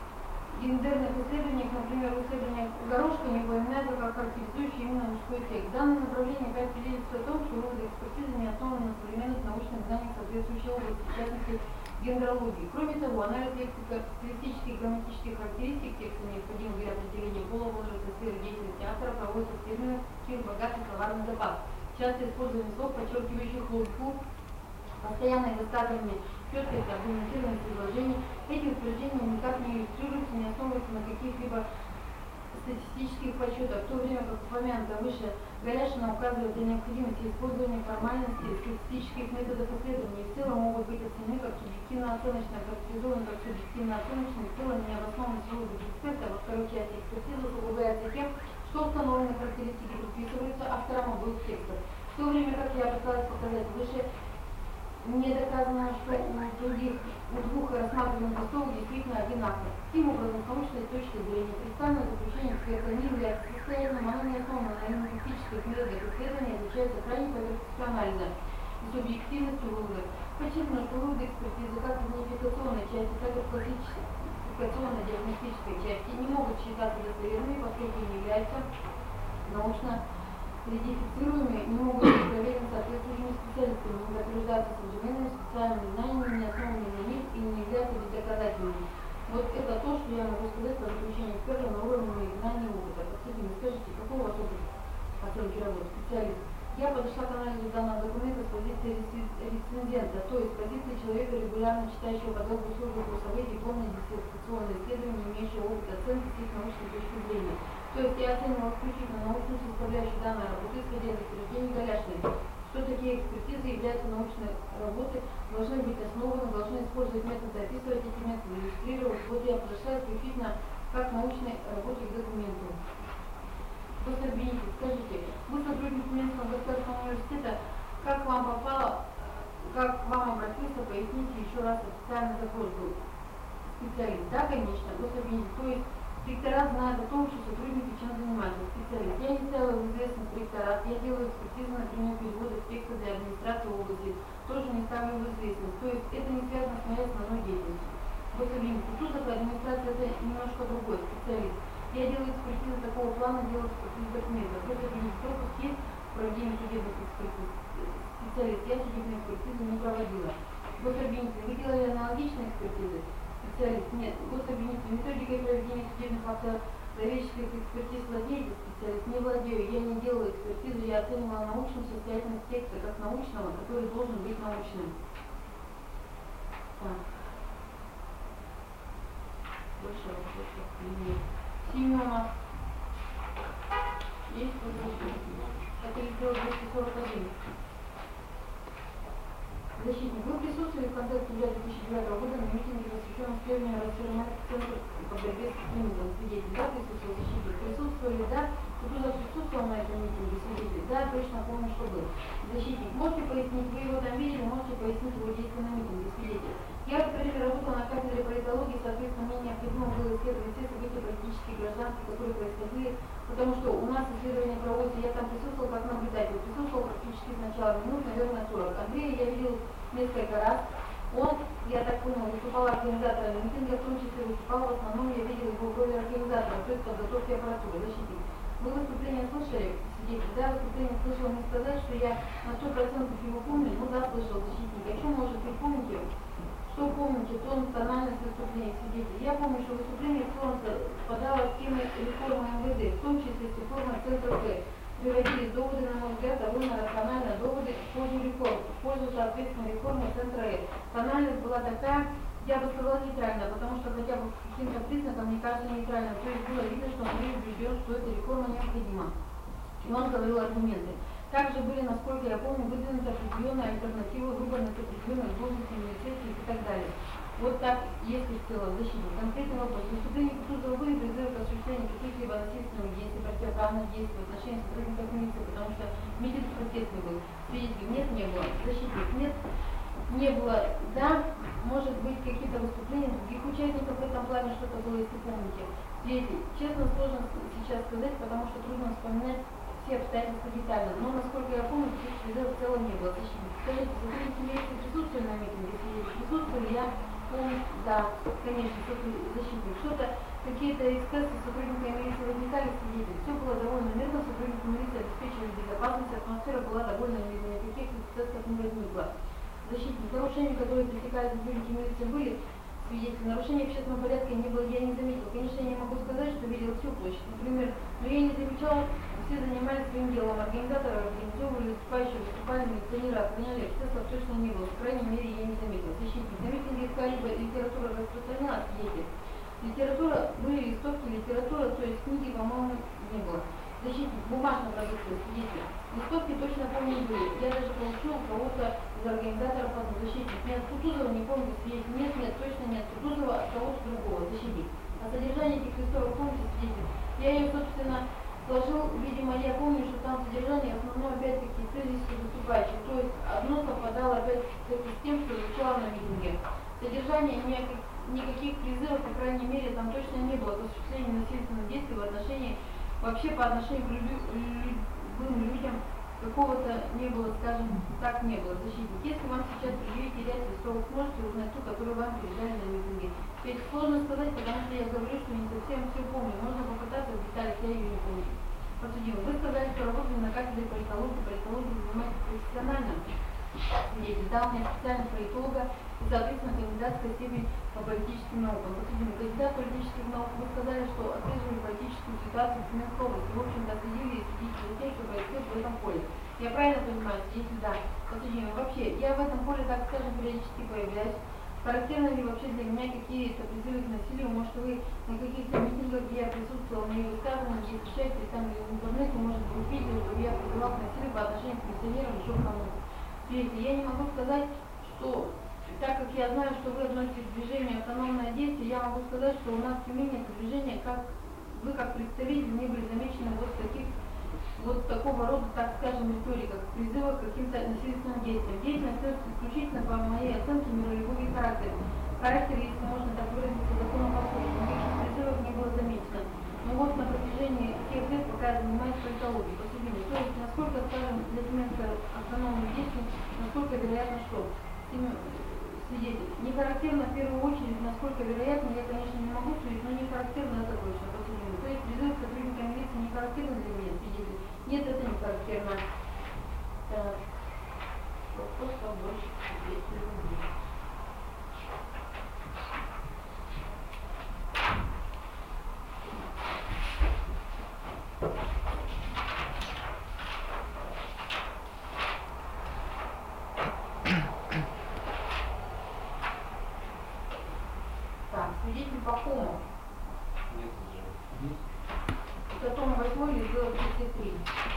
гендерных исследованиях, например, в исследованиях Горошко, не упоминается как характеризующий именно мужской текст. Данное направление опять свидетельствует о том, что выводы экспертизы не основаны на современных научных знаниях соответствующей области, в частности, гендрологии. Кроме того, анализ лексика стилистических и грамматических характеристик текста, необходимых для определения пола, возраста, сферы деятельности автора, проводится с термином «богатый словарный запас». Часто использование слов, подчеркивающих логику, постоянное высказывание, четкость аргументированных предложений. Эти утверждения никак не иллюстрируются, не основываются на каких-либо статистических подсчетах, в то время как упомянутая выше Голяшина указывает о необходимости использования формальностей статистических методов исследования и в целом могут быть оценены как субъективно-оценочно, характеризованы как субъективно-оценочные, в целом необоснованность выводов эксперта во второй части экспертизы усугубляется тем, что установленные характеристики предписываются авторам обоих текстов. В то время как я пыталась показать выше, мне доказано, что у других, у двух рассматриваемых листов действительно один автор. Таким образом, с научной точки зрения, представленное заключение эксперта не является состоятельным, оно не основано на лингвистических методах исследования, отличается крайне профессионально и субъективностью выводов. Подчеркну, что выводы экспертизы как в идентификационной части, так и в классификационно-диагностической части не могут считаться достоверными, поскольку не являются научно идентифицируемые, не могут быть проверены соответствующими специалистами, не подтверждаются современными специальными знаниями, не основанными на них и не являются бездоказательными. Вот это то, что я могу сказать по заключению эксперта на уровне моих знаний и опыта. Подскажите, скажите, какой у вас опыт оценки работы, специалист? Я подошла к анализу данного документа с позиции рецензента, то есть с позиции человека, регулярно читающего подобные службы курсовые, дипломные, диссертационные исследования, имеющего опыт оценки с их научной точки зрения. То есть я оценивала исключительно научную составляющую данной работы, исходя из утверждений Голяшиной, что такие экспертизы являются научной работой, должны быть основаны, должны использовать методы, описывать эти методы, иллюстрировать. Вот я подошла исключительно как научной работе к документу. Доктор Бенедикт, скажите, вы сотрудник Тюменского государственного университета, как вам попало, как к вам обратился, поясните еще раз, официальный запрос был. Специалист. Да, конечно, гособвинитель. То есть инспектора знают о том, что сотрудники чем занимаются. Специалист. Я не ставила в известность инспекторат. Я делаю экспертизу, например, перевода текста для администрации области. Тоже не ставлю в известность. То есть это не связано с моей основной деятельностью. Гособвинитель. Тут такая администрация это немножко другой специалист. Я делаю экспертизу такого плана, делаю экспертизу документов. Гособвинитель. Пропуск есть в проведении судебных экспертиз. Специалист. Я судебную экспертизу не проводила. Гособвинитель. Вы делали аналогичные экспертизы? Специалист. Нет. Гособвинитель. Методикой проведения судебных автозаведческих экспертиз владеете? Специалист. Не владею. Я не делаю экспертизу. Я оценивала научную состоятельность текста как научного, который должен быть научным. Так. Больше вопросов нет. Семенов. Есть возражения? Хотели сделать двести сорок один. Защитник. Вы присутствовали в конце октября две тысячи девятого года на митинге, посвященном первому расширению центра по борьбе с экстремизмом? Свидетель. Да, присутствовал защитник? Присутствовали, да? Кутузов присутствовал на этом митинге? Свидетель. Да, точно помню, что был. Защитник. Можете пояснить, вы его там видели, можете пояснить его действия на митинге? Свидетель. Я в прежде работала на кафедре политологии, соответственно, мне необходимо было исследовать все события политические, гражданские, которые происходили, потому что у нас исследование проводится, я там присутствовал как наблюдатель, присутствовал практически сначала минут, наверное, сорок. Андрея я видел несколько раз, он, я так понял, выступал организатором митинга, в том числе выступал, в основном я видел его в роли организатора, то есть подготовки аппаратуры, защитник. Вы выступление слышали? Свидетель. Да, выступление слышал, не сказать, что я на сто процентов его помню, ну да, слышал, защитник. О чем, может быть, помните? Что помните, тон, тональность выступления, свидетель? Я помню, что выступление в целом подало в темы реформы эм вэ дэ, в том числе с реформой центра Г. Приводились доводы, на мой взгляд, довольно рациональные доводы в пользу реформы, в пользу, соответственно, реформы центра Э. Тональность была такая, я бы сказала, нейтральная, потому что хотя бы каким-то признаком, мне кажется, нейтрально. То есть было видно, что Андрей убежден, что эта реформа необходима. И он говорил аргументы. Также были, насколько я помню, выдвинуты определенные альтернативы, выбраны определенных должностей, университетов и так далее. Вот так, если в целом защитник. Конкретный вопрос. Выступление Кутузова были призывы к осуществлению каких-либо насильственных действий, противоправных действий в отношении сотрудников милиции, потому что митинг протестный был. Свидетелей нет, не было. Защитник нет, не было. Да, может быть, какие-то выступления других участников в этом плане, что-то было, если помните. Свидетель. Честно, сложно сейчас сказать, потому что трудно вспоминать все обстоятельства детально, но, насколько я помню, таких призывов в целом не было. Защитник. Скажите, сотрудники милиции присутствовали на митинге? Присутствовали? Я помню, да, конечно, защитник. Что-то, какие-то эксцессы сотрудника милиции возникали, свидетели. Все было довольно мирно, сотрудники милиции обеспечивали безопасность, атмосфера была довольно мирной, никаких эксцессов не возникло. Защитник. Нарушения, которые пресекали сотрудники милиции, были? Свидетель. Нарушения общественного порядка не было, я не заметил. Конечно, я не могу сказать, что видел всю площадь, например, но я не замечал, все занимались своим делом. Организаторы организовывали, выступающие, выступали, милиционеры охраняли, эксцессов точно не было. По крайней мере, я не заметил. Защитник. На митинге какая-либо литература распространялась, свидетель. Литература, были листовки, литература, то есть книги, по-моему, не было. Защитник. Бумажная продукция, свидетель. Листовки точно помню были. Я даже получил у кого-то из организаторов одну. Защитник. Нет, Кутузова не помню, свидетель. Нет, нет, точно нет. Кутузова от кого-то другого. Защитник. А содержание этих листовок помните, свидетель? Я ее, собственно, сложил, видимо, я помню, что там содержание основное опять-таки тезисы выступающих. То есть одно совпадало опять-таки с тем, что звучало на митинге. Содержание никаких, никаких призывов, по крайней мере, там точно не было к осуществлению насильственных действий в отношении, вообще по отношению к любым людям какого-то не было, скажем, так не было. Защитник. Если вам сейчас предъявите ряд листовок, можете узнать ту, которую вам передали на митинге. Ведь сложно сказать, потому что я говорю, что не совсем все помню. Можно попытаться в деталях, я ее не помню. Подсудимый. Вы сказали, что работали на кафедре политологии, политологии занимаетесь профессионально. Свидетель. Да, у меня специальность политолога и, соответственно, кандидатская степень по политическим наукам. Подсудимый. Кандидат политических наук. Вы сказали, что отслеживали политическую ситуацию в Тюменской области. В общем-то, следили и следите за тем, что происходит в этом поле. Я правильно понимаю, свидетель? Да. Подсудимый. Вообще, я в этом поле, так скажем, периодически появляюсь. Характерно ли вообще для меня какие-то призывы к насилию? Может, вы на каких-то митингах, где я присутствовала, на ее высказываниях, где встречаетесь там или в интернете, может быть, видели, что я призывал к насилию по отношению к пенсионерам, еще к кому-то. Я не могу сказать, что, так как я знаю, что вы относитесь к движению «Автономное действие», я могу сказать, что у нас в Тюмени это движение, как вы, как представитель, не были замечены вот таких вот такого рода, так скажем, риторика, призыва к каким-то насильственным действиям. Деятельность исключительно, по моей оценке, миролюбовый характер. Характер, если можно так выразиться, какая занимается политологией, посудимый. То есть, насколько, скажем, для Тюменской автономной действий, насколько вероятно, что свидетель. Не характерно в первую очередь, насколько вероятно, я, конечно, не могу судить, но не характерно это точно, посудимый. То есть, призыв к сотрудникам милиции не характерно для меня, свидетель. Нет, это не характерно. Так. Вопрос побольше двести рублей. Так, свидетель по кому? Нет, уже. Это том восьмой или дело тридцать три.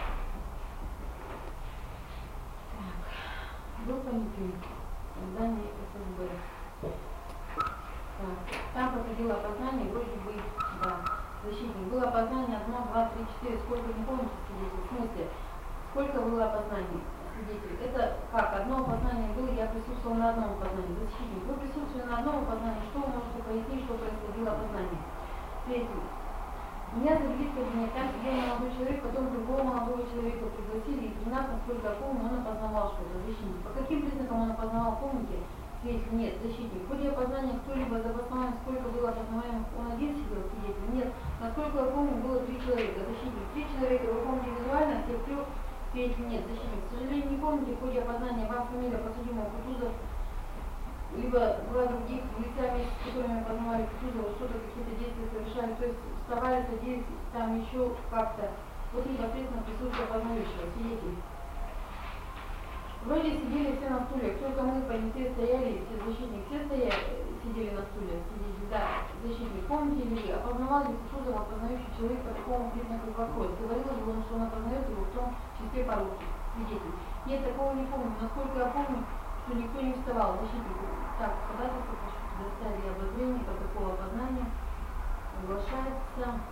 Так, был понятый. Здание ФСБ. Так, там проходило опознание, вроде бы, да, защитник. Было опознание одно, два, три, четыре, сколько, не помните, свидетель? В смысле, сколько было опознаний, свидетель? Это как? Одно опознание было, я присутствовал на одном опознании. Защитник, вы присутствовали на одном опознании, что вы можете пояснить, что происходило опознание? Свидетель, меня завели в кабинет, там сидел молодой человек, потом другого молодого человека пригласили, и узнав, насколько я помню, он опознавал что-то, защитник. По каким признакам он опознавал, помните? Свидетель, нет, защитник. В ходе опознания кто-либо запознал, сколько было опознаваемых, он один сидел, свидетель? Нет. Насколько я помню, было три человека, защитник. Три человека, вы помните визуально, всех трех, свидетель, нет, защитник. К сожалению, не помните, в ходе опознания вам фамилия подсудимого Кутузов, либо два других лицами, с которыми опознавали Кутузова, что-то, какие-то действия совершали, то есть вставали, садились там еще как-то. Вот непосредственно присутствие опознающего, свидетель. Вроде сидели все на стульях, только мы понятые стояли, все защитники, все стояли, сидели на стульях, сидели, да, защитник. Помните ли вы, опознавал ли Кутузова опознающий человек по такому признаку вопрос? Говорил ли он, что он опознает его в том числе по-русски, свидетель? Нет, такого не помню. Насколько я помню, что никто не вставал, защитник. Так, ходатайство, прошу предоставить обозрение протокола опознания. Оглашается.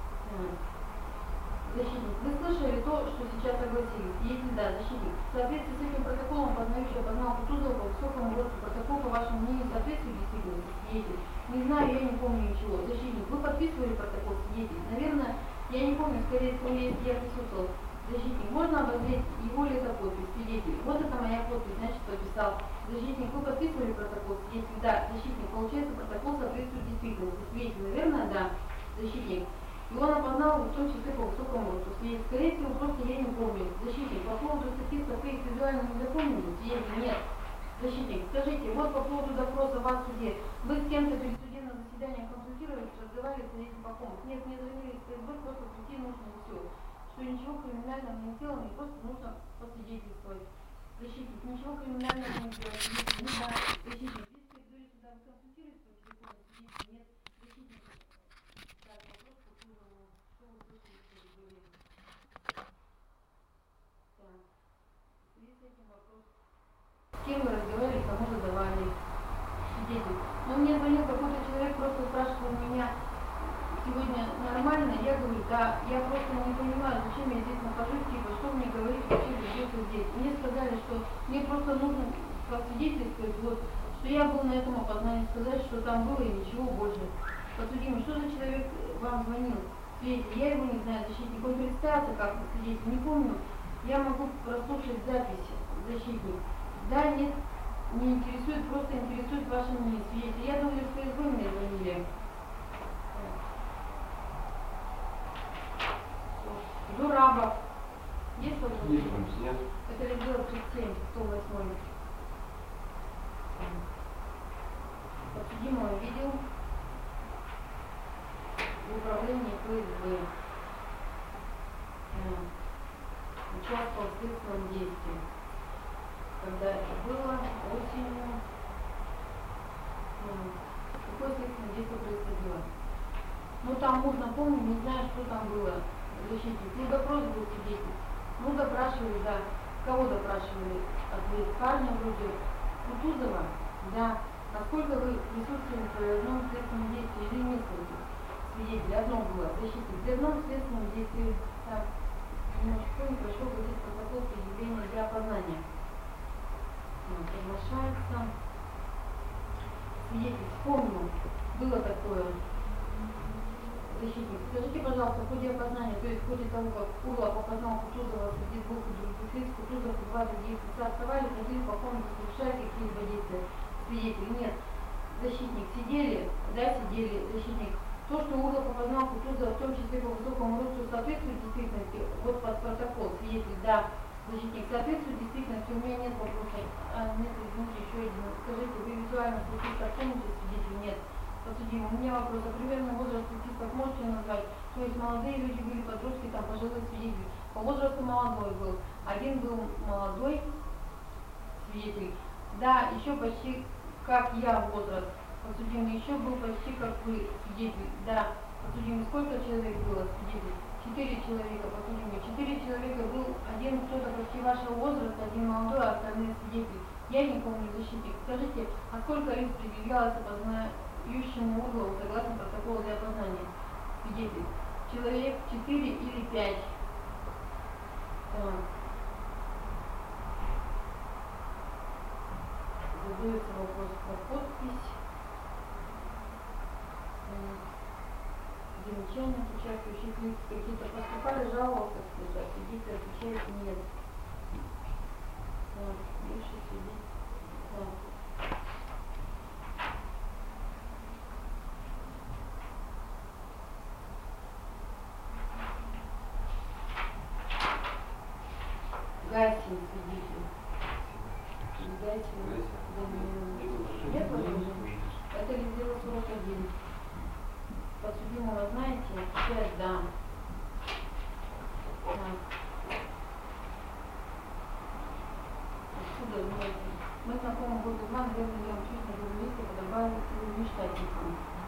Защитник, вы слышали то, что сейчас согласились? Если да, защитник. В соответствии с этим протоколом, познающий опознал Кутузова по высокому росту, протокол, по вашему мнению, соответствует действительности? Свидетель. Не знаю, я не помню ничего. Защитник, вы подписывали протокол? Свидетель. Наверное, я не помню, скорее всего, если я присутствовал. Защитник, можно обозреть, его ли это подпись? Свидетель. Вот это моя подпись, значит, подписал. Защитник, вы подписывали протокол? Свидетель. Да. Защитник, получается, протокол соответствует действительности? Свидетель. Наверное, да. Защитник. И он опознал в том числе по высокому росту. Свидетель, скорее всего, просто я не помню. Защитник, по поводу статистов вы их визуально не запомнили? Свидетель, нет. Защитник, скажите, вот по поводу допроса вас в суде. Вы с кем-то при судебном заседании консультировались, разговаривали с этим покоем? Нет, мне звонили из ФСБ, просто прийти нужно и все. Что ничего криминального не сделано, и просто нужно посвидетельствовать. Защитник, ничего криминального не сделано. Свидетель, ну да. Защитник, если вы говорите, сюда вы консультируетесь по телефону? Свидетель, нет. Защитник. Так, вопрос по поводу, что вы слышали, что вы говорили? Так, в связи с этим вопрос. С кем вы разговаривали, кому задавали? Свидетель. Ну, мне звонил какой-то человек, просто спрашивал меня сегодня нормально, я говорю, да, я просто не понимаю, зачем я здесь нахожусь, типа, что мне говорить, вообще придется здесь. Мне сказали, что мне просто нужно посвидетельствовать, вот, что я был на этом опознании, сказать, что там было и ничего больше. Подсудимый, что за человек вам звонил? Свидетель, я его не знаю, защитник, он представился как свидетель, не помню. Я могу прослушать запись, защитник. Да, нет, не интересует, просто интересует ваше мнение, свидетель. Я думаю, что ФСБ мне звонили. Дурабов. Есть что-то? Нет, нет. Это раздел тридцать семь, сто восемь. Подсудимого видел в управлении ФСБ. Участвовал в следственном действии. Когда это было осенью. Какое следственное действие происходило? Ну там можно, помню, не знаю, что там было. Защитник. Ну, допрос был свидетель. Ну, допрашивали, да. Кого допрашивали? Ответ парня вроде Кутузова. Да. Насколько вы присутствовали при одном следственном действии или нескольких свидетелей? Одно было. Защитник. При одном следственном действии, так, немножко не прошел будет протокол предъявления для опознания. Приглашается. Свидетель, вспомнил. Было такое. Защитник, скажите, пожалуйста, в ходе опознания, то есть в ходе того, как Урлов опознал Кутузова среди двух других лиц, Кутузов и два других лица оставались, ходили по комнате, совершая какие-либо действия. Свидетель, нет. Защитник, сидели, да, сидели, защитник. То, что Урлов опознал Кутузова, в том числе по высокому росту, соответствует действительности, вот под протокол, свидетель, да. Защитник, соответствует действительности, у меня нет вопросов. А, нет, извините, еще один. Скажите, вы визуально статистов помните, свидетель, нет. Подсудимый, у меня вопрос, а примерно возраст статистов можете назвать? То есть молодые люди были, подростки, там пожилые свидетели. По возрасту молодой был. Один был молодой свидетель. Да, еще почти как я возраст. Подсудимый еще был почти как вы свидетель. Да, подсудимый, сколько человек было свидетель? Четыре человека, подсудимый. Четыре человека был, один кто-то почти вашего возраста, один молодой, а остальные свидетели. Я не помню, защитник. Скажите, а сколько лиц предъявлялось опознающему Урлову согласно протоколу для опознания? Свидетель. Человек четыре или пять. Так. Задается вопрос про подпись. Замечания от участвующих лиц какие-то поступали, жаловался кто-то, свидетель отвечает нет. Так, больше свидетель. Так. Гасин свидетель. Гасин. Нет возражений? Это ли дело сорок один? Подсудимого знаете? Отвечает да. Так. Отсюда знаете. Мы знакомы года два, наверное, я учусь на журналисте, подобрали внештатникам.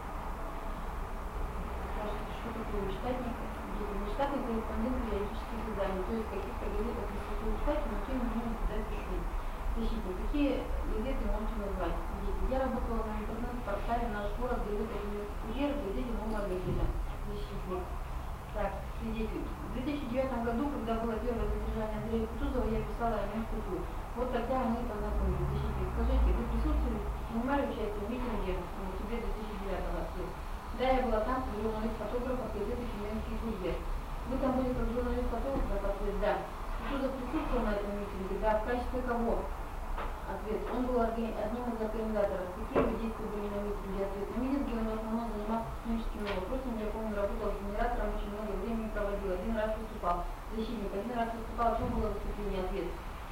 Скажите, что такое внештатник? Внештатник корреспондент периодических заданий, то есть каких-то газетах не существует штате, но тем не менее туда пишу. Защитник, какие газеты можете назвать? Я работала на интернет-портале «Наш город», газета «Курьер», газете «Новая газета». Защитник. Так, свидетель. В две тысячи девятом году, когда было первое задержание Андрея Кутузова, я писала о нем статью. Вот тогда мы познакомились. Защитник, скажите, вы присутствовали, принимали участие в митинге в октябре две тысячи девятого года? Да, я была там, как журналист-фотограф от газеты «Тюменский курьер». Вы там были как журналист-фотограф? Ответ, да. Кутузов присутствовал на этом митинге? Да. В качестве кого? Ответ. Он был одним из организаторов. Какие вы действия были на митинге? Ответ. На митинге он в основном занимался техническими вопросами. Я помню, работал с генератором, очень много времени проводил. Один раз выступал. Защитник. Один раз выступал. О чем было выступление? Ответ.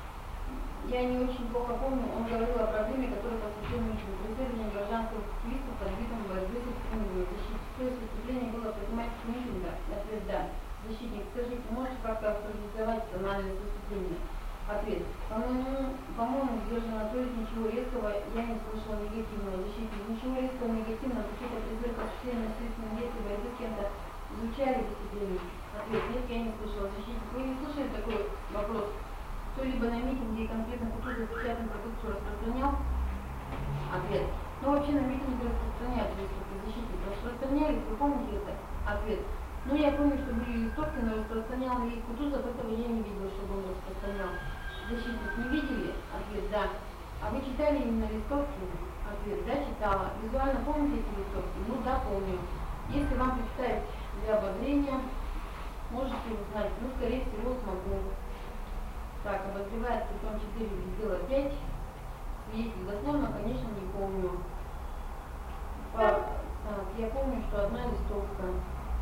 Я не очень плохо помню. Он говорил о проблеме, которая посвящена митингу. Преследование гражданских активистов под видом борьбы с экстремизмом. Защитник. То есть выступление было по тематике митинга? Ответ. Да. Защитник. Скажите, можете как-то авторизовать анализ выступления? Ответ. По-моему, по-моему, Георгий Анатольевич, ничего резкого я не слышала негативного. Защитник. Ничего резкого негативного, какие-то призывы к осуществлению насильственных действий, борьбы с кем-то изучали дисциплину? Ответ. Нет, я не слышала. Защитник. Вы не слышали такой вопрос? Кто-либо на митинге и конкретно Кутузов печатную продукцию распространял? Ответ. Ну, вообще на митинге распространяют листовки. Защитник. Распространялись, вы помните это? Ответ. Ну, я помню, что были листовки, но распространял ли Кутузов, этого я не видела, чтобы он распространял. Защитник, не видели? Ответ, да. А вы читали именно листовки? Ответ, да, читала. Визуально помните эти листовки? Ну, да, помню. Если вам прочитать для ободрения, можете узнать. Ну, скорее всего, смогу. Так, обозревает притом четыре, сделала пять. Свидетель дословно, конечно, не помню. По... Так, я помню, что одна листовка.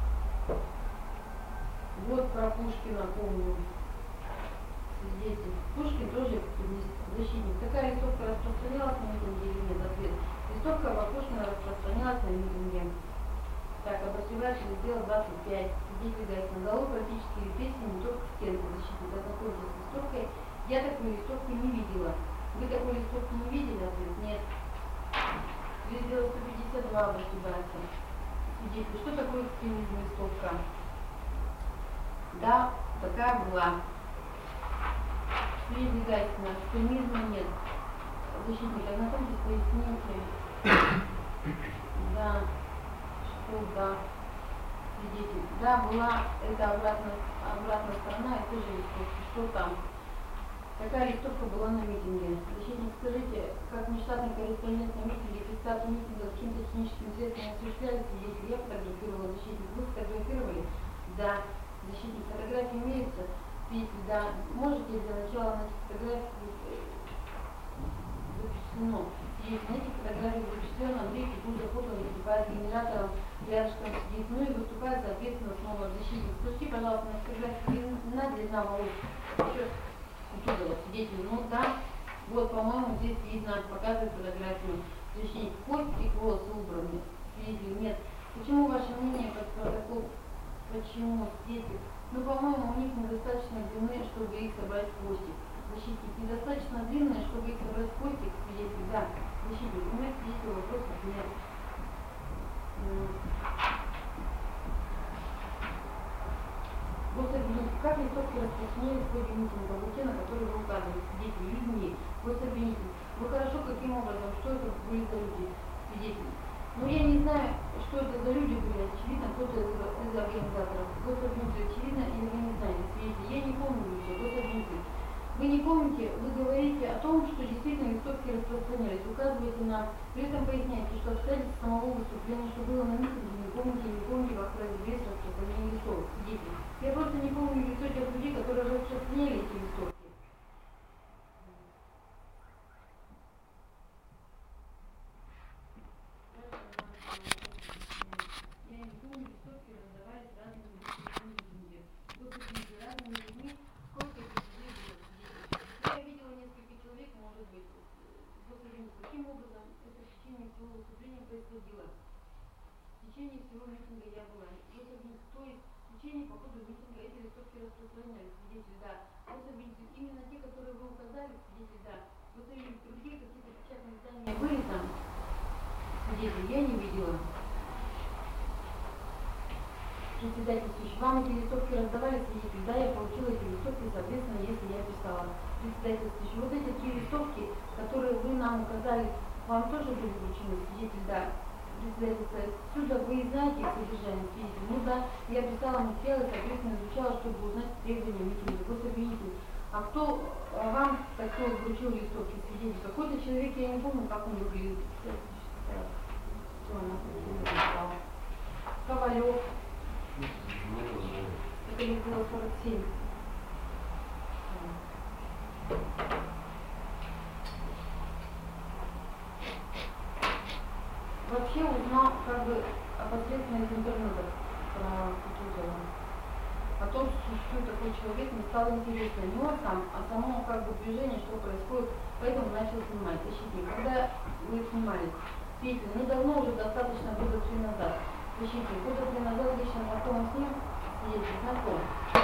Вот про Пушкина помню. Свидетель. Пушкин тоже защитник. Такая листовка распространялась на митинге или нет? Ответ. Листовка про Пушкина распространялась на митинге. Так, обозреватель сделал двадцать пять. Свидетель говорит, на голову практически песни не только стенки защитника. Ознакомились с листовкой. Я такую листовку не видела. Вы такой листовки не видели? Ответ. Нет. Здесь сделал сто пятьдесят два обозревателя. Свидетель. Что такое экстремизм листовка? Да, такая была. Свидетель Гайсина, экстремизма нет. Защитник, ознакомьтесь, поясните. Да, что да. Свидетель. Да, была это обратная, обратная сторона, и тоже листовка. Что там? Какая листовка была на митинге? Защитник, скажите, как внештатный корреспондент на митинге, представьте митинга каким-то техническим средством осуществляли свидетель? Я фотографировала защитника. защитник, вы сфотографировали, да, защитник, фотографии имеются, видите, да, можете для начала на фотографии запечатлено. Есть, знаете, фотографии запечатлено, Андрей Кутузов, фото выступает генератором, рядышком сидит, ну и выступает, соответственно, снова защитник. Скажите, пожалуйста, на фотографии длина, длина волос, Кутузова, свидетель, ну да, вот, по-моему, здесь видно, показывает фотографию, защитник, хвостик, волосы убраны, свидетель, нет. Почему ваше мнение под протокол, почему свидетель? Ну, по-моему, у них недостаточно длины, чтобы их собрать в хвостик. Защитник недостаточно длинные, чтобы их собрать в хвостик, свидетель, да. Защитник, у меня свидетель вопросов нет. Гособвинитель, как листовки распространялись в ходе митинга в Луке, на который вы указывали, свидетель, людьми, гособвинитель. Вы хорошо, каким образом, что это были за люди, свидетель? Ну, я не знаю, что это за люди были, очевидно, кто-то из, из организаторов. Гособвинитель, очевидно, или вы не знаете, свидетель, я не помню ничего, гособвинитель. Вы не помните, вы говорите о том, что действительно листовки распространялись, указываете на, при этом поясняете, что обстоятельства самого выступления, что было на митинге, не помните, не помните, как произвелось распространение листовок, свидетель. Я просто не помню лицо тех людей, которые распространяли эти листовки. Я не помню, листовки раздавались разными людьми. Гособвинитель, разными людьми, сколько этих людей было, свидетель. Я видела несколько человек, может быть, гособвинитель. Каким образом это в течение всего выступления происходило? В течение всего митинга я была. Гособвинитель, то есть в течение, по ходу митинга эти листовки распространялись, свидетель, да. Гособвинитель, именно те, которые вы указали, свидетель, да. Гособвинитель, другие какие-то печатные издания были там, свидетель, я не видела. Председательствующий, вам эти листовки раздавали, свидетель, да, я получила эти листовки, соответственно, если я писала. Председательствующий, вот эти три листовки, которые вы нам указали, вам тоже были вручены, свидетель, да. Председательство, отсюда вы знаете их содержание, свидетель, ну да, я писала материалы, соответственно, изучала, чтобы узнать требования митинга. Гособвинитель, а кто а вам такой вручил листовки, свидетель? Какой-то человек, я не помню, как он выглядит. Ковалев. Это не было сорок семь. Вообще узнал как бы опосредованно из интернета про Кутузова. О том, что существует такой человек, мне стало интересно не он сам, а само как бы движение, что происходит, поэтому начал снимать. Защитник, когда вы снимали, свидетель, недавно уже достаточно года три назад. Защитник, года три назад лично знаком с ним, свидетель, знаком.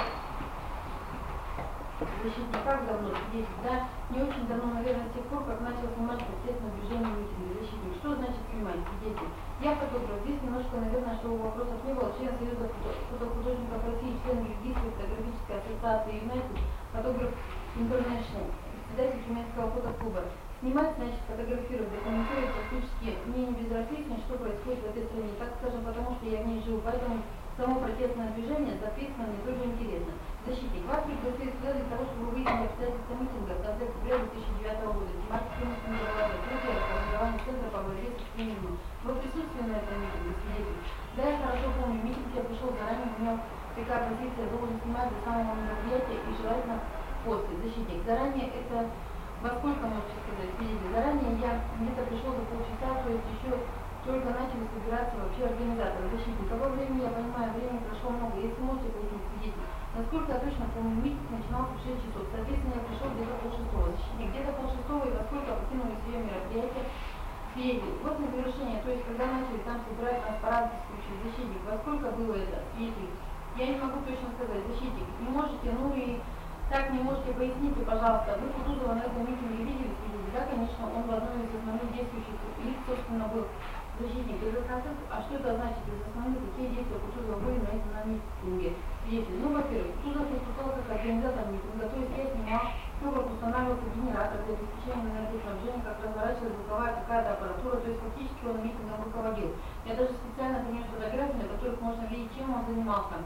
Защитник, как давно, свидетель, да, не очень давно, наверное, с тех пор, как начал снимать непосредственно движение митинга. Защитник, что значит снимать, свидетель? Я фотограф, здесь немножко, наверное, чтобы вопросов не было, член Союза фотохудожников России, член Юридической фотографической ассоциации United, фотограф International, председатель Тюменского фотоклуба. Снимать, значит, фотографировать, документировать фактически мне не безразлично, что происходит в этой стране, так скажем, потому что я в ней живу, поэтому само протестное движение, соответственно, мне тоже интересно. Защитник, вас пригласили сюда для того, чтобы выяснить обстоятельства митинга в конце октября две тысячи девятого года. Тематика митинга была закрытая, формирование центра по борьбе с экстремизмом. Вы присутствовали на этом митинге, свидетель? Да, я хорошо помню, митинг я пришел заранее, у меня такая позиция, должен снимать до самого мероприятия и желательно после. Защитник, заранее это... Во сколько можете сказать, свидетель? Заранее я где-то пришел за полчаса, то есть еще только начали собираться вообще организаторы, защитники. Какого времени, я понимаю, времени прошло много. Если можете пояснить, свидетель, насколько я точно помню, митинг начинался в шесть часов. Соответственно, я пришел где-то полшестого. Защитник, где-то полшестого и во сколько покинули свое мероприятие. Свидетель, вот на завершение, то есть когда начали там собирать транспаранты с кучей. Защитник, во сколько было это, свидетель? Я не могу точно сказать, защитник. Не можете, ну и... Так, не можете, поясните, пожалуйста, вы Кутузова на этом митинге видели, свидетель? Да, конечно, он в одной из основных действующих лиц, собственно, был защитник. Из основных, а что это значит из основных, какие действия Кутузова были на этом на митинге? Свидетель, ну, во-первых, Кутузов выступал как организатор митинга, то есть я снимал, то, как устанавливался генератор для обеспечения энергоснабжения, как разворачивалась звуковая какая-то аппаратура, то есть фактически он митингом руководил. Я даже специально принес фотографии, на которых можно видеть, чем он занимался.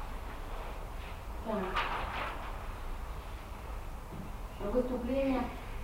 Так. Выступление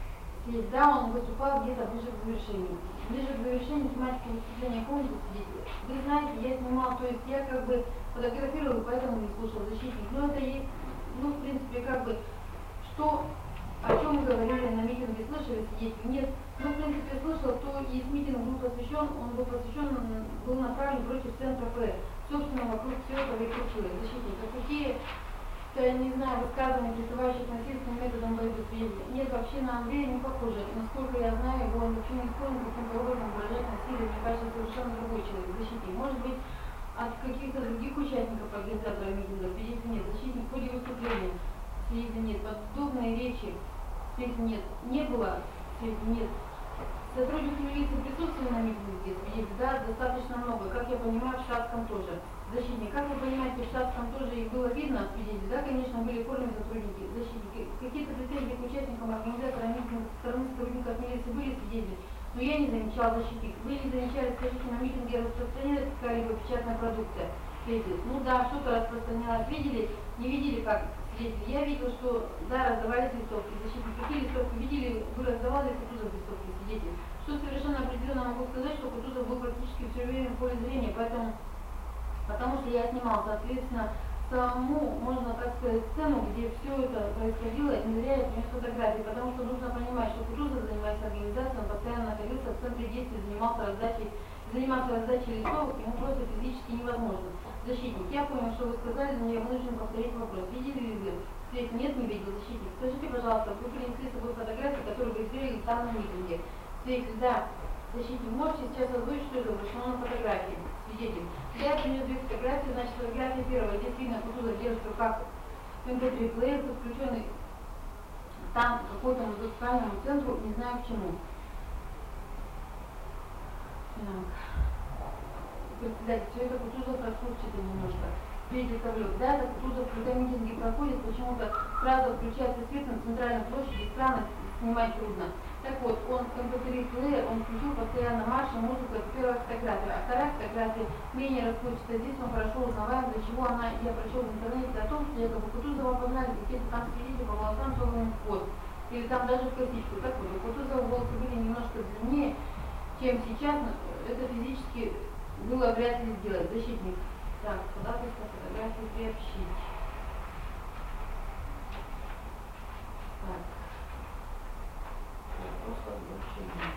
Свидетель, да, он выступал где-то ближе к завершению. Ближе к завершению тематики выступления помните, свидетель? Вы знаете, я снимал, то есть я как бы фотографировал, поэтому не слушал защитник. Но это есть, ну, в принципе, как бы, что, о чем мы говорили на митинге, слышали, свидетель? Нет. Ну, в принципе, слышал, то есть митинг был посвящен, он был посвящен, был направлен против центра П. Собственно, вокруг всего этого и крутилось. Защитник, а какие, я не знаю, высказывания, призывающих насильственным методом борьбы свидетеля? Нет, вообще на Андрея не похоже. Насколько я знаю, его он вообще не склонен каким-то образом выражать насилие, мне кажется, совершенно другой человек. Защитник. Может быть, от каких-то других участников организатора митинга, свидетеля нет. Защитник в ходе выступления, свидетеля нет. Подобные речи, свидетеля нет. Не было, свидетеля нет. Сотрудники милиции присутствовали на митинге, свидетель, да, достаточно много. Как я понимаю, в штатском тоже. Защитник, как вы понимаете, в штатском тоже их было видно, свидетель, да, конечно, были форменные сотрудники, защитники. Какие-то претензии к участникам организатора митинга со стороны сотрудников милиции были, свидетели, но я не замечал, защитник. Вы не замечали, скажите, на митинге распространялась какая-либо печатная продукция? Свидетель, ну да, что-то распространялось. Видели? Не видели как? Свидетель, я видел, что, да, раздавались листовки. Защитник, какие листовки видели? Вы раздавали Кутузов листовки, свидетель. Что совершенно определенно могу сказать, что Кутузов был практически все время в поле зрения, поэтому... Потому что я снимал, соответственно, саму, можно так сказать, сцену, где все это происходило, измеряет мне фотографии, потому что нужно понимать, что Кутузов, занимаясь организацией, он постоянно находился в центре действия, занимался раздачей, заниматься раздачей листовок, ему просто физически невозможно. Защитник, я понял, что вы сказали, но я вынужден повторить вопрос. Видели ли вы? Свет, нет, не видел, защитник. Скажите, пожалуйста, вы принесли с собой фотографии, которые вы сделали там на митинге. Свет, да. Защитник, можете сейчас озвучить, что это было, что на фотографии? Свидетель. Я принес две фотографии, значит, фотография первая, здесь видно, Кутузов держит в руках эм пэ три плеер, подключенный там к какому-то музыкальному центру, не знаю к чему. Председатель, все это Кутузов расслушайте немножко. Свидетель Ковлев, да, это Кутузов, когда митинги проходят, почему-то сразу включается свет на центральной площади, странно, снимать трудно. Так вот, он эм пэ три плеер, он включил постоянно марш и музыку, это первая фотография. А вторая фотография менее расплывчатая. Здесь он хорошо узнаваем, для чего она, я прочел в интернете о том, что якобы Кутузова погнали какие-то там свидетели по волосам собранным в хвост. Или там даже в косичку. Так вот, у Кутузова волосы были немножко длиннее, чем сейчас. Это физически было вряд ли сделать. Защитник. Так, куда ты фотографию приобщить? Так. Просто обращение.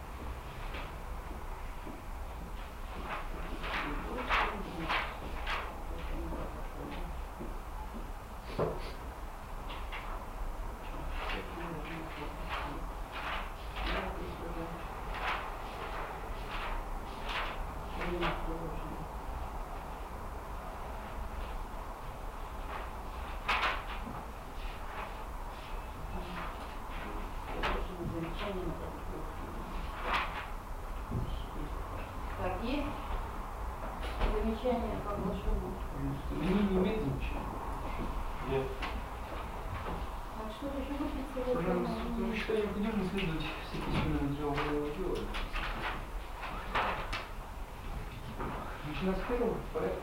Так, есть замечания по оглашению? Не, не имеет замечания. Нет. Так, что-то еще выпить? Пожалуйста, мы считаем необходимо исследовать все письменные материалы моего дела. Начинаем с первого порядка.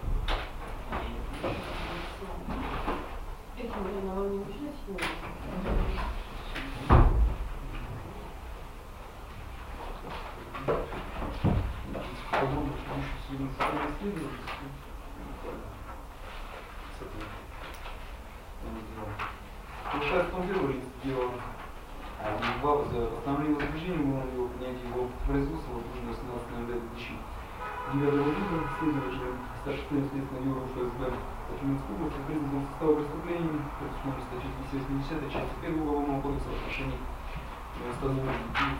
Это, наверное, вам не нужно сегодня? Подробно, что еще сегодня исследовать. С этого получается, он первый лист дела. А два постановление возбуждения было на его принятие его производства восемнадцатого ноября две тысячи девятого года следователем старшего следственного бюро эф эс бэ по Тюменской области признан состава преступлений, предусмотрено статьей двести восьмидесятой части первого Уголовного кодекса в отношении установленных лиц.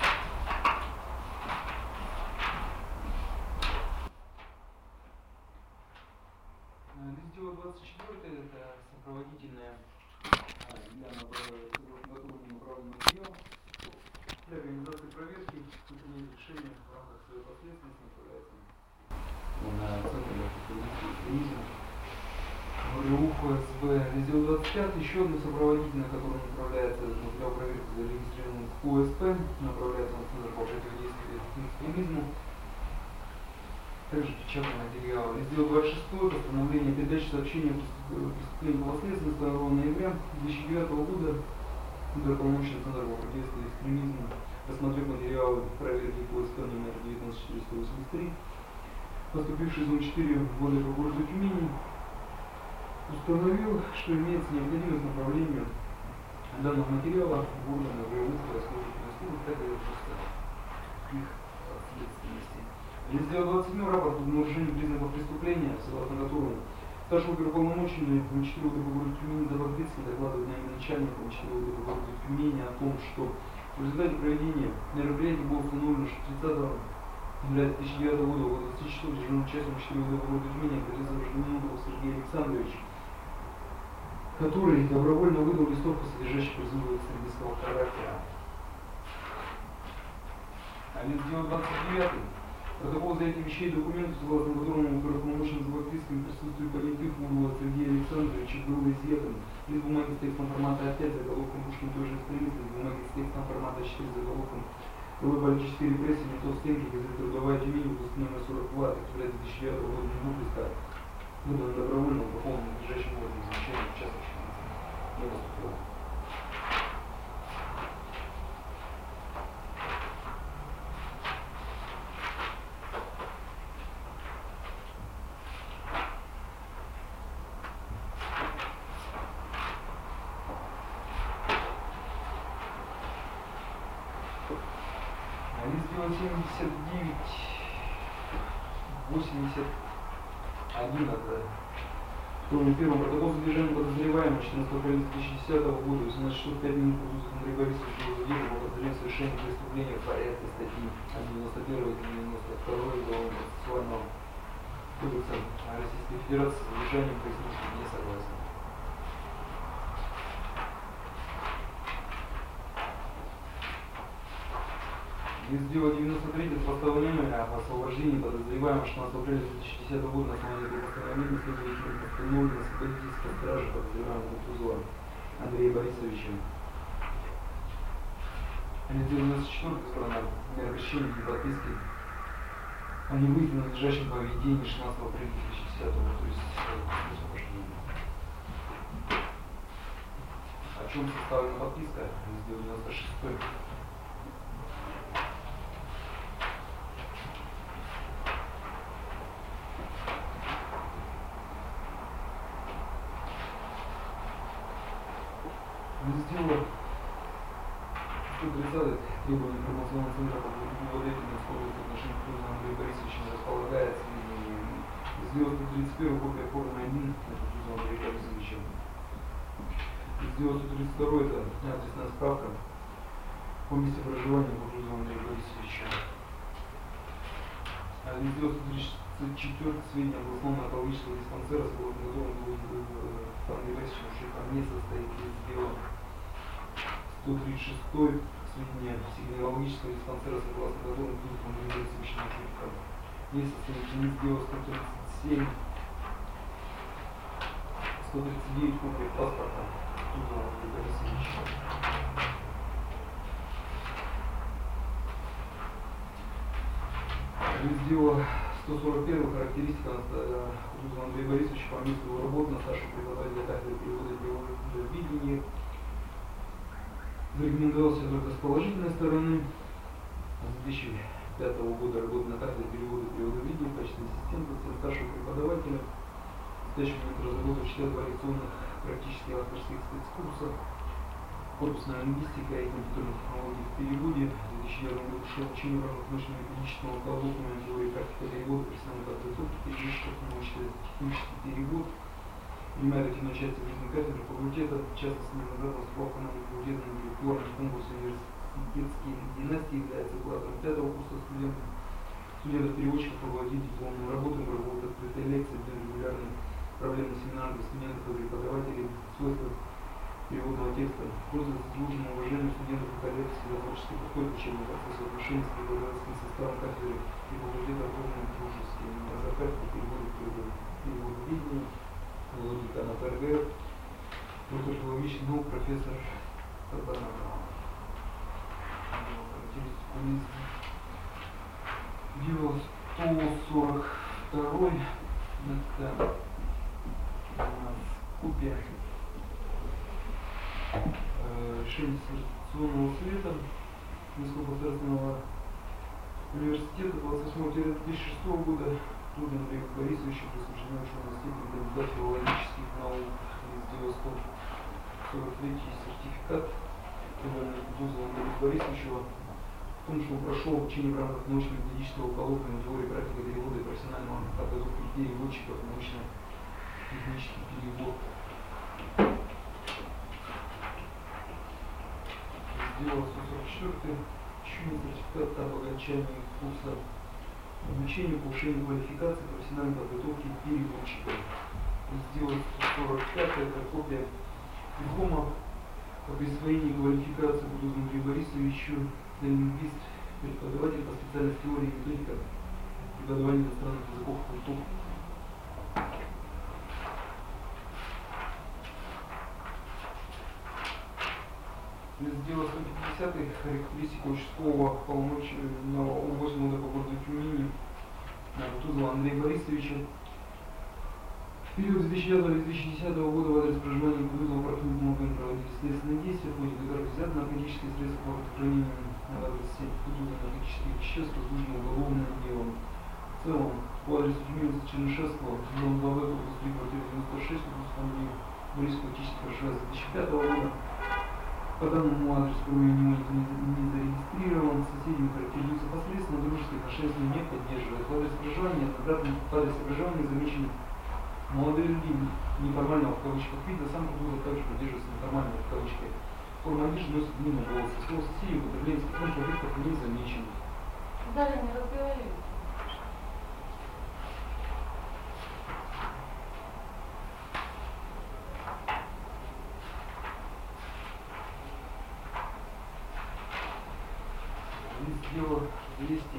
Лист дела двадцать четвёртый, это сопроводительная для подготовленного направленного материала для организации проверки, выполнения решения в рамках своей последственности направляется на Центр для противодействия экстремизму ГРУ эф эс бэ. Лист дела двадцать пятый, еще одно сопроводительное, которое направляется материал проверки, зарегистрированный в о эс пэ, направляется на Центр по противодействию экстремизму. Также печатный материал. Лист дела двадцать шестой, постановление передачи сообщения о преступлении по последствиям второго ноября две тысячи девятого года Уполномоченный Центр по противодействию экстремизму, рассмотрев материалы проверки по СП номер девятнадцать четыреста восемьдесят три, поступивший из зон четыре в городе города Тюмени, установил, что имеется необходимость направления данного материала в органы Украинской Раскрытия Республики, так и просто их ответственности. Сделал двадцать седьмой рапорт об нарушении признаков преступления, согласно которому старший оперуполномоченный МЧТ города Тюмени Западинский докладывает на имя начальника МЧТ города Тюмени о том, что в результате проведения мероприятий было установлено, что тридцатого февраля две тысячи девятого года около двадцати часов дежурным частным МЧТ города Тюмени оказался Жданинов Сергей Александрович, который добровольно выдал листовку, содержащую призывы экстремистского характера. А сделал двадцать девятый. Протокол взятия вещей и документов, согласно которому оперуполномоченным Западинским в присутствии понятых Урова Сергея Александровича было изъято из бумаги с текстом формата А пять заголовком Пушкин тоже экстремист, из бумаги с текстом формата А четыре заголовком «Тыловые политические репрессии, не то стенки, газета «Трудовая Тюмень», выпуск номер сорок два, октября две тысячи девятого года, не листа, выдан добровольно, упакован надлежащим образом замечанием в частных не поступило. семьдесят девять восемьдесят один это втором первом протокол задержания подозреваемого четырнадцатого апреля две тысячи десятого года восемнадцать часов пять минут Кутузов Андрей Борисович был задержан по подозрению в совершении преступления в порядке статьи девяносто первой и девяносто второй Уголовного процессуального кодекса Российской Федерации с задержанием пояснительных не согласен. Из дела девяносто три с постановлением об освобождении подозреваемого шестнадцатого апреля две тысячи десятого года на основании этого постановления следователем постановлен освободительской стражи подозреваемого Кутузова Андрея Борисовича. Из девяносто четвёртой сторона мера пресечения и подписки о невыезде на надлежащем поведении шестнадцатого апреля две тысячи десятого года, то есть освобождение. О чем составлена подписка из девяносто шестой. Сделала сто тридцать требования информационного центра по владельной сложности отношений к Кутузову Андрею Борисовичу не располагает сведениями. Сделала сто тридцать первый копия формы один на Кутузова Андрея Борисовича. Сделала сто тридцать второй это адресная справка по месте проживания Кутузова Андрея Борисовича. Сделала сто тридцать четвёртый сведения областного онкологического диспансера, согласно которому Андрей Борисович Шейхан не состоит из дела. сто тридцать шестой сведения психоневрологического диспансера, согласно которому Кутузов Андрей Борисович Шейхан не состоит из дела. Сто тридцать семь сто тридцать девять копий паспорта Кутузова Андрея Борисовича. Сделала сто сорок первый характеристика Кутузова Андрея Борисовича по месту его работы на старшего преподавателя кафедры перевода и перевода видения. Зарекомендовался только с положительной стороны. С две тысячи пятого года работы на кафедре перевода и перевода видения в качестве ассистента старшего преподавателя. В настоящий момент разработал шестьдесят два лекционных практических авторских спецкурсов. Корпусная лингвистика и компьютерных технологий в переводе. В две тысячи девятом году шел учение в рамках научно-методического коллоквиума теории практика перевода, профессиональной подготовки переводчиков, научно-технический перевод. Принимает активное участие в жизни кафедры факультета, в частности, недавно справа команды факультета на интеллектуальном конкурсе университетские династии является куратором пятого курса студентов. Студентов-переводчиков проводит дипломную работу, проводит открытые лекции, регулярные проблемные семинары для студентов и преподавателей, свойства переводного текста. Пользуется должным уважением студентов и коллег, всегда творческий подход к учебному процессу отношений с преподавательским составом кафедры и факультета огромные дружеские. Разработка перевода перевода видения. Логика на ПРГ, доктор филологических наук, профессор Тарбанова. Дело сто сорок второй, это у нас копия э, решение Конституционного совета Московского государственного университета двадцать восьмого апреля две тысячи шестого года Трудно Андрею Борисовичу присуждено ученой степени кандидат филологических наук из девяносто сорок третий сертификат Кутузову Андрею Борисовичу в том, что он прошел обучение в рамках научно-методического коллоквиума теории практики перевода и профессионального подготовки переводчиков, научно-технический перевод. Сделал сто сорок четвёртый учебный сертификат об окончании курса обучения, повышения квалификации, профессиональной подготовки переводчиков. Сделал сто сорок пятый, это копия диплома о присвоении квалификации Кутузову Андрею Борисовичу, лингвист, преподаватель по специальности теории и методика преподавания иностранных языков и культур. Сделал сто пятидесятый характеристику участкового полномочного областного по городу Тюмени Кутузова Андрея Борисовича. В период две тысячи девятого — две тысячи десятого года в адрес проживания Кутузова противником проводили следственные действия, в ходе которых взяты наркотические средства по хранению на адрес Кутузова наркотических веществ, возбуждено уголовным делом. В целом, по адресу Тюменца Чернышевского, дом два В, корпус три, квартира девяносто шесть, Кутузов Андрей Борисович фактически проживает с две тысячи пятого года. По данному адресу кроме него не зарегистрирован, соседями характеризуется посредственно, дружеские отношения не поддерживает. В адрес проживания, неоднократно в адресе проживания замечены молодые люди неформального в кавычках вида, сам Кутузов также поддерживается неформального в кавычках. Форма одежды носит длинный волос. Слово соседей употребление в таких объектах не замечено. Далее не разговаривайте. Дело двести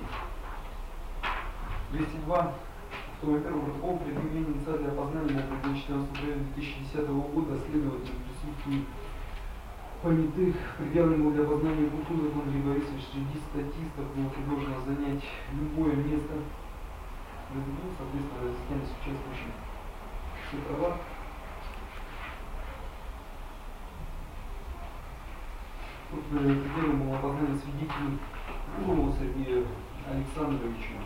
два, что, во-первых, протокол предъявления лица для опознания на четырнадцатого апреля две тысячи десятого года следователь в присутствии понятых предъявленного для опознания Кутузова Андрея Борисовича среди статистов было предложено занять любое место. Соответственно, разъяснялись участвующим все права. Тут предъявлено было опознание свидетелей Гурову Сергею Александровичу.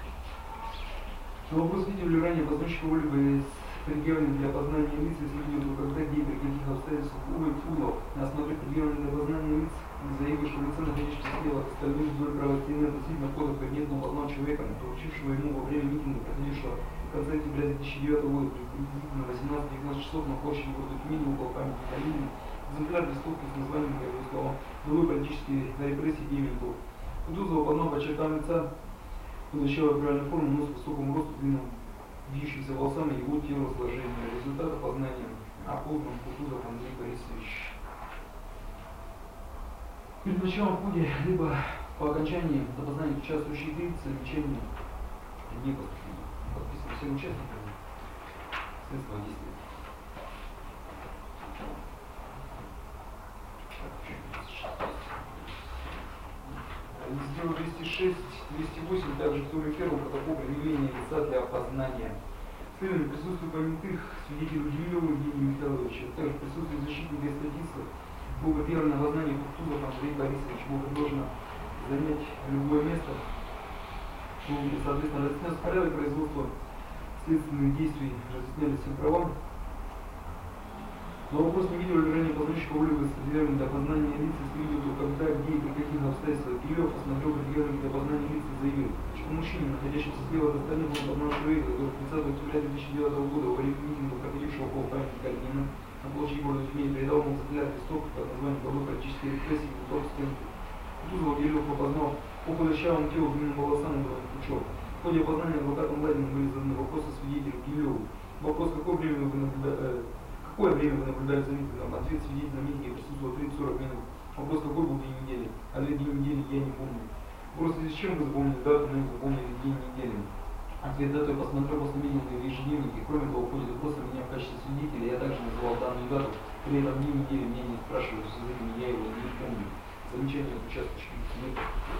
На вопрос, видели ли ранее позвоночника Ольга предъявленный для опознания лиц, если видел, когда, где и при каких обстоятельствах Ольга Фудов, на основе предъявленных для опознания лиц, заявил, что лицо, находящееся слева от остальных вдоль правой стены относительно входа в кабинет опознанного человека, поручившего ему во время митинга, проходившего в конце октября две тысячи девятого года, приблизительно восемнадцать-девятнадцать часов на площади города Тюмени около памятника Ленина, экземпляр листовки с названием, как его слова, «Былой политические репрессии Деменков». Кутузова по одному по чертам лица, худощавая правильную форму, нос высокому росту, длинным вьющимся волосами, его телосложение. Результат опознания опознан Кутузов Андрей Борисович. Перед началом в ходе, либо по окончании опознания участвующих лиц, замечания не поступили. Подписаны всем участникам следственного действия. Сделал двести шесть двести восемь, также второй первый протокол предъявления лица для опознания. Следование присутствия понятых свидетелей Удивилова Евгения Михайловича, также присутствие защитника и статистов было первое опознание Кутузов Андрей Борисович. Было предложено занять любое место. Соответственно, разъяснялся порядок производства следственных действий, разъяснялись все права. На вопрос, не видел ли ранее позвоночника Ольга с предъявленным для опознания лиц, если видел, то когда, где и при каких обстоятельствах Киреев посмотрел предъявленным для опознания лиц и заявил, что мужчине, находящемуся слева от остальных, был опознан человека, который тридцатого октября две тысячи девятого года во время митинга, проходившего около памятника Ленина на площади города Тюмени, передал ему взгляд листовку под названием «Былой политические репрессии» Кутузов. Кутузова Кириллов опознал по худощавому телу длинным волосам уровня Пучев. В ходе опознания адвокатом Ладиным были заданы вопросы свидетелю Кириллову. Вопрос, какое время вы наблюдали, какое время вы наблюдали за митингом? Ответ: свидетель на митинге присутствовал тридцать-сорок минут. Вопрос, какой был день недели? А две дни недели я не помню. Вопрос, из чем вы запомнили дату, мы запомнили день недели. Ответ: дату я посмотрел после митинга в ежедневнике. Кроме того, в ходе допроса меня в качестве свидетеля я также называл данную дату. При этом день недели меня не спрашивали, с этим я его не помню. Замечание от участвующих нет.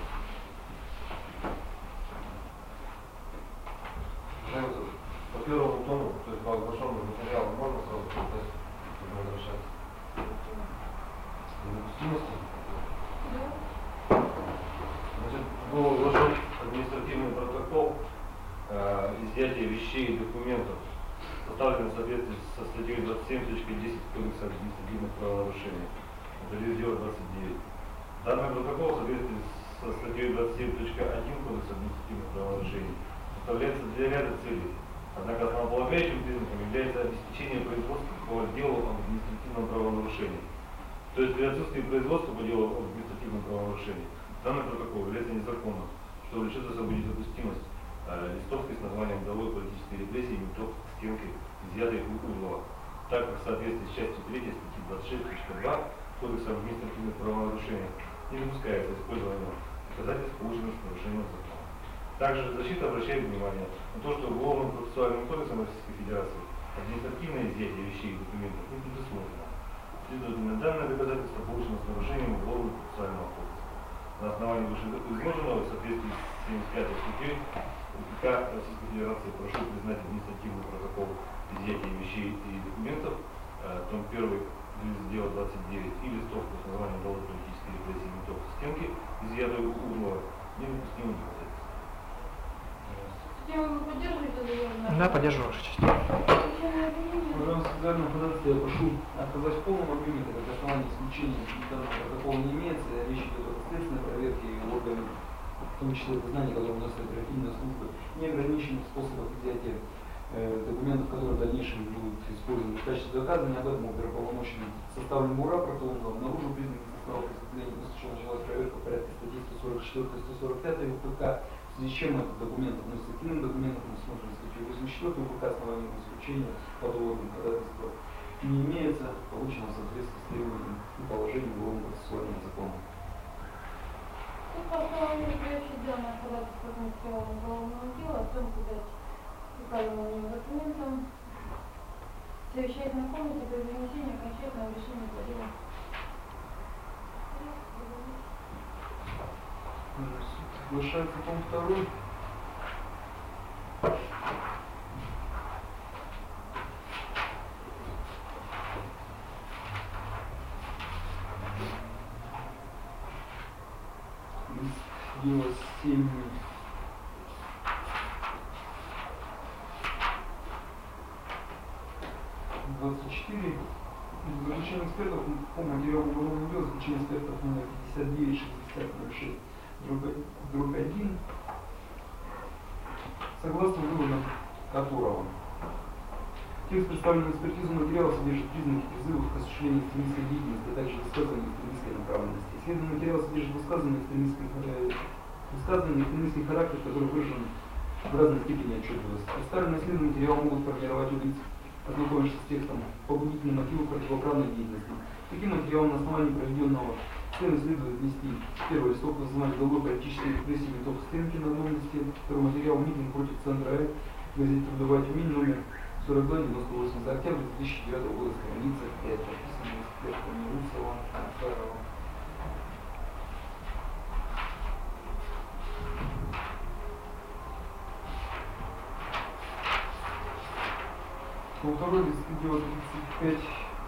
По первому тому, то есть по оглашенному материалу, можно сразу возвращаться? недопустимости. Да. Значит, был оглашен административный протокол э, изъятия вещей и документов, составленный в соответствии со статьей двадцать семь точка десять Кодекса административных правонарушений. Это дело двадцать девять. Данный протокол в соответствии со статьей двадцать семь точка один Кодекса административных правонарушений составляется для ряда целей. Однако основополагающим признаком является обеспечение производства по делу об административном правонарушении. То есть при отсутствии производства по делу об административном правонарушении данный протокол является незаконным, что влечет за собой недопустимость э, листовки с названием «Долой политической репрессии метод стенки, изъятой у Урлова», так как в соответствии с частью третьей статьи двадцать шесть точка два Кодекса об административных правонарушениях не допускается использование доказательств, полученных с нарушением закона. Также защита обращает внимание на то, что Уголовным процессуальным кодексом Российской Федерации административное изъятие вещей и документов не предусмотрено. Следовательно, данное доказательство получено с нарушением Уголовного процессуального кодекса. На основании вышеизложенного в соответствии с семьдесят пятой статьей УПК Российской Федерации прошу признать административный протокол изъятия вещей и документов, э, том первый, дело двадцать девять, и листовку с названием «Долой политической репрессии метод стенки, изъятую у Урлова», недопустимым доказательством. Вы поддерживаете заявление? Да, поддерживаю вашу часть. Пожалуйста, специального ходатайства я прошу отказать в полном объеме, так как основания исключения данного протокола не имеется. Речь идет о следственной проверке и органов, в том числе это знания, которые вносят оперативные службы, неограниченных способов изъятия э, документов, которые в дальнейшем будут использованы в качестве доказывания. Об этом оперуполномоченный составленному рапорту, он обнаружил признаки состава преступления, после чего началась проверка в порядке статьи сто сорок четыре сто сорок пять УПК. В связи с чем этот документ относится к иным документам, смотрим статью восемьдесят четыре УПК, основанием исключения по доводам ходатайства не имеется, получено в соответствии с требованием и положением Уголовного процессуального закона. Тут по основанию приобщить данное ходатайство к материалам уголовного дела, оценку дать указанным документам, совещать на комнате для вынесения окончательного решения по делу. Соглашается пункт второй. Дело семь. двадцать четыре. Заключение экспертов по материалу уголовного дела, заключение экспертов номер пятьдесят девять шестьдесят ноль шесть. Друг один, согласно выводам которого текст представленного экспертизу материала содержит признаки призывов к осуществлению экстремистской деятельности, а также высказывания экстремистской направленности. Исследованный материал содержит высказывания экстремистский характер, который выражен в разной степени отчетливости. Представленный исследованный материал могут формировать у лиц, ознакомившись с текстом, побудительные мотивы противоправной деятельности. Таким материалом на основании проведенного исследования следует внести первое листовку название «Долой политической репрессии метод стенки» на одном листе, второй материал «Митинг против центра Э», газете «Трудовая Тюмень», номер сорок два девяносто восемь за октябрь две тысячи девятого года, страница пять, подписанный экспертом Русова, Анфарова. По второй листу дела тридцать пять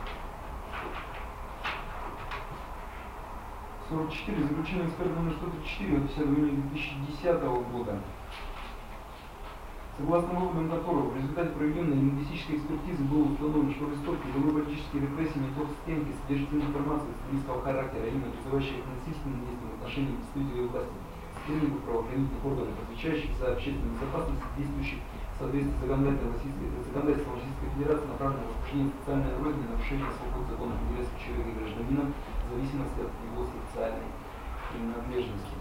сорок четыре, заключение эксперта номер сто тридцать четыре от десятого июня две тысячи десятого года, согласно выводам которого в результате проведенной лингвистической экспертизы было установлено, что в листовке «Долой политические репрессии метод стенки» содержит информацию экстремистского характера, именно призывающая к насильственным действиям в отношении представителей власти, сотрудников правоохранительных органов, отвечающих за общественную безопасность, действующих в соответствии с законодательством Российской, законодательством Российской Федерации, направленным на возбуждение социальной розни, нарушение свобод законов интересов человека и гражданина в зависимости от его социальной принадлежности.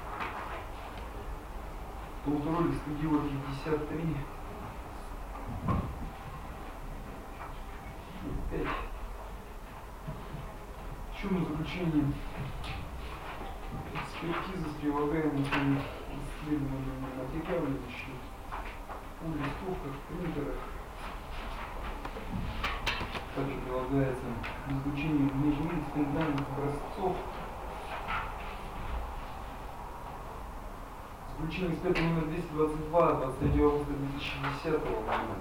По второй листу дела пятьдесят три пять. Еще на заключение экспертизы с прилагаемыми исследованными материалами еще о листовках, принтерах. Также прилагается изучение внешнемедицинских данных образцов. Заключение эксперта номер двести двадцать два двадцать третьего августа две тысячи десятого года.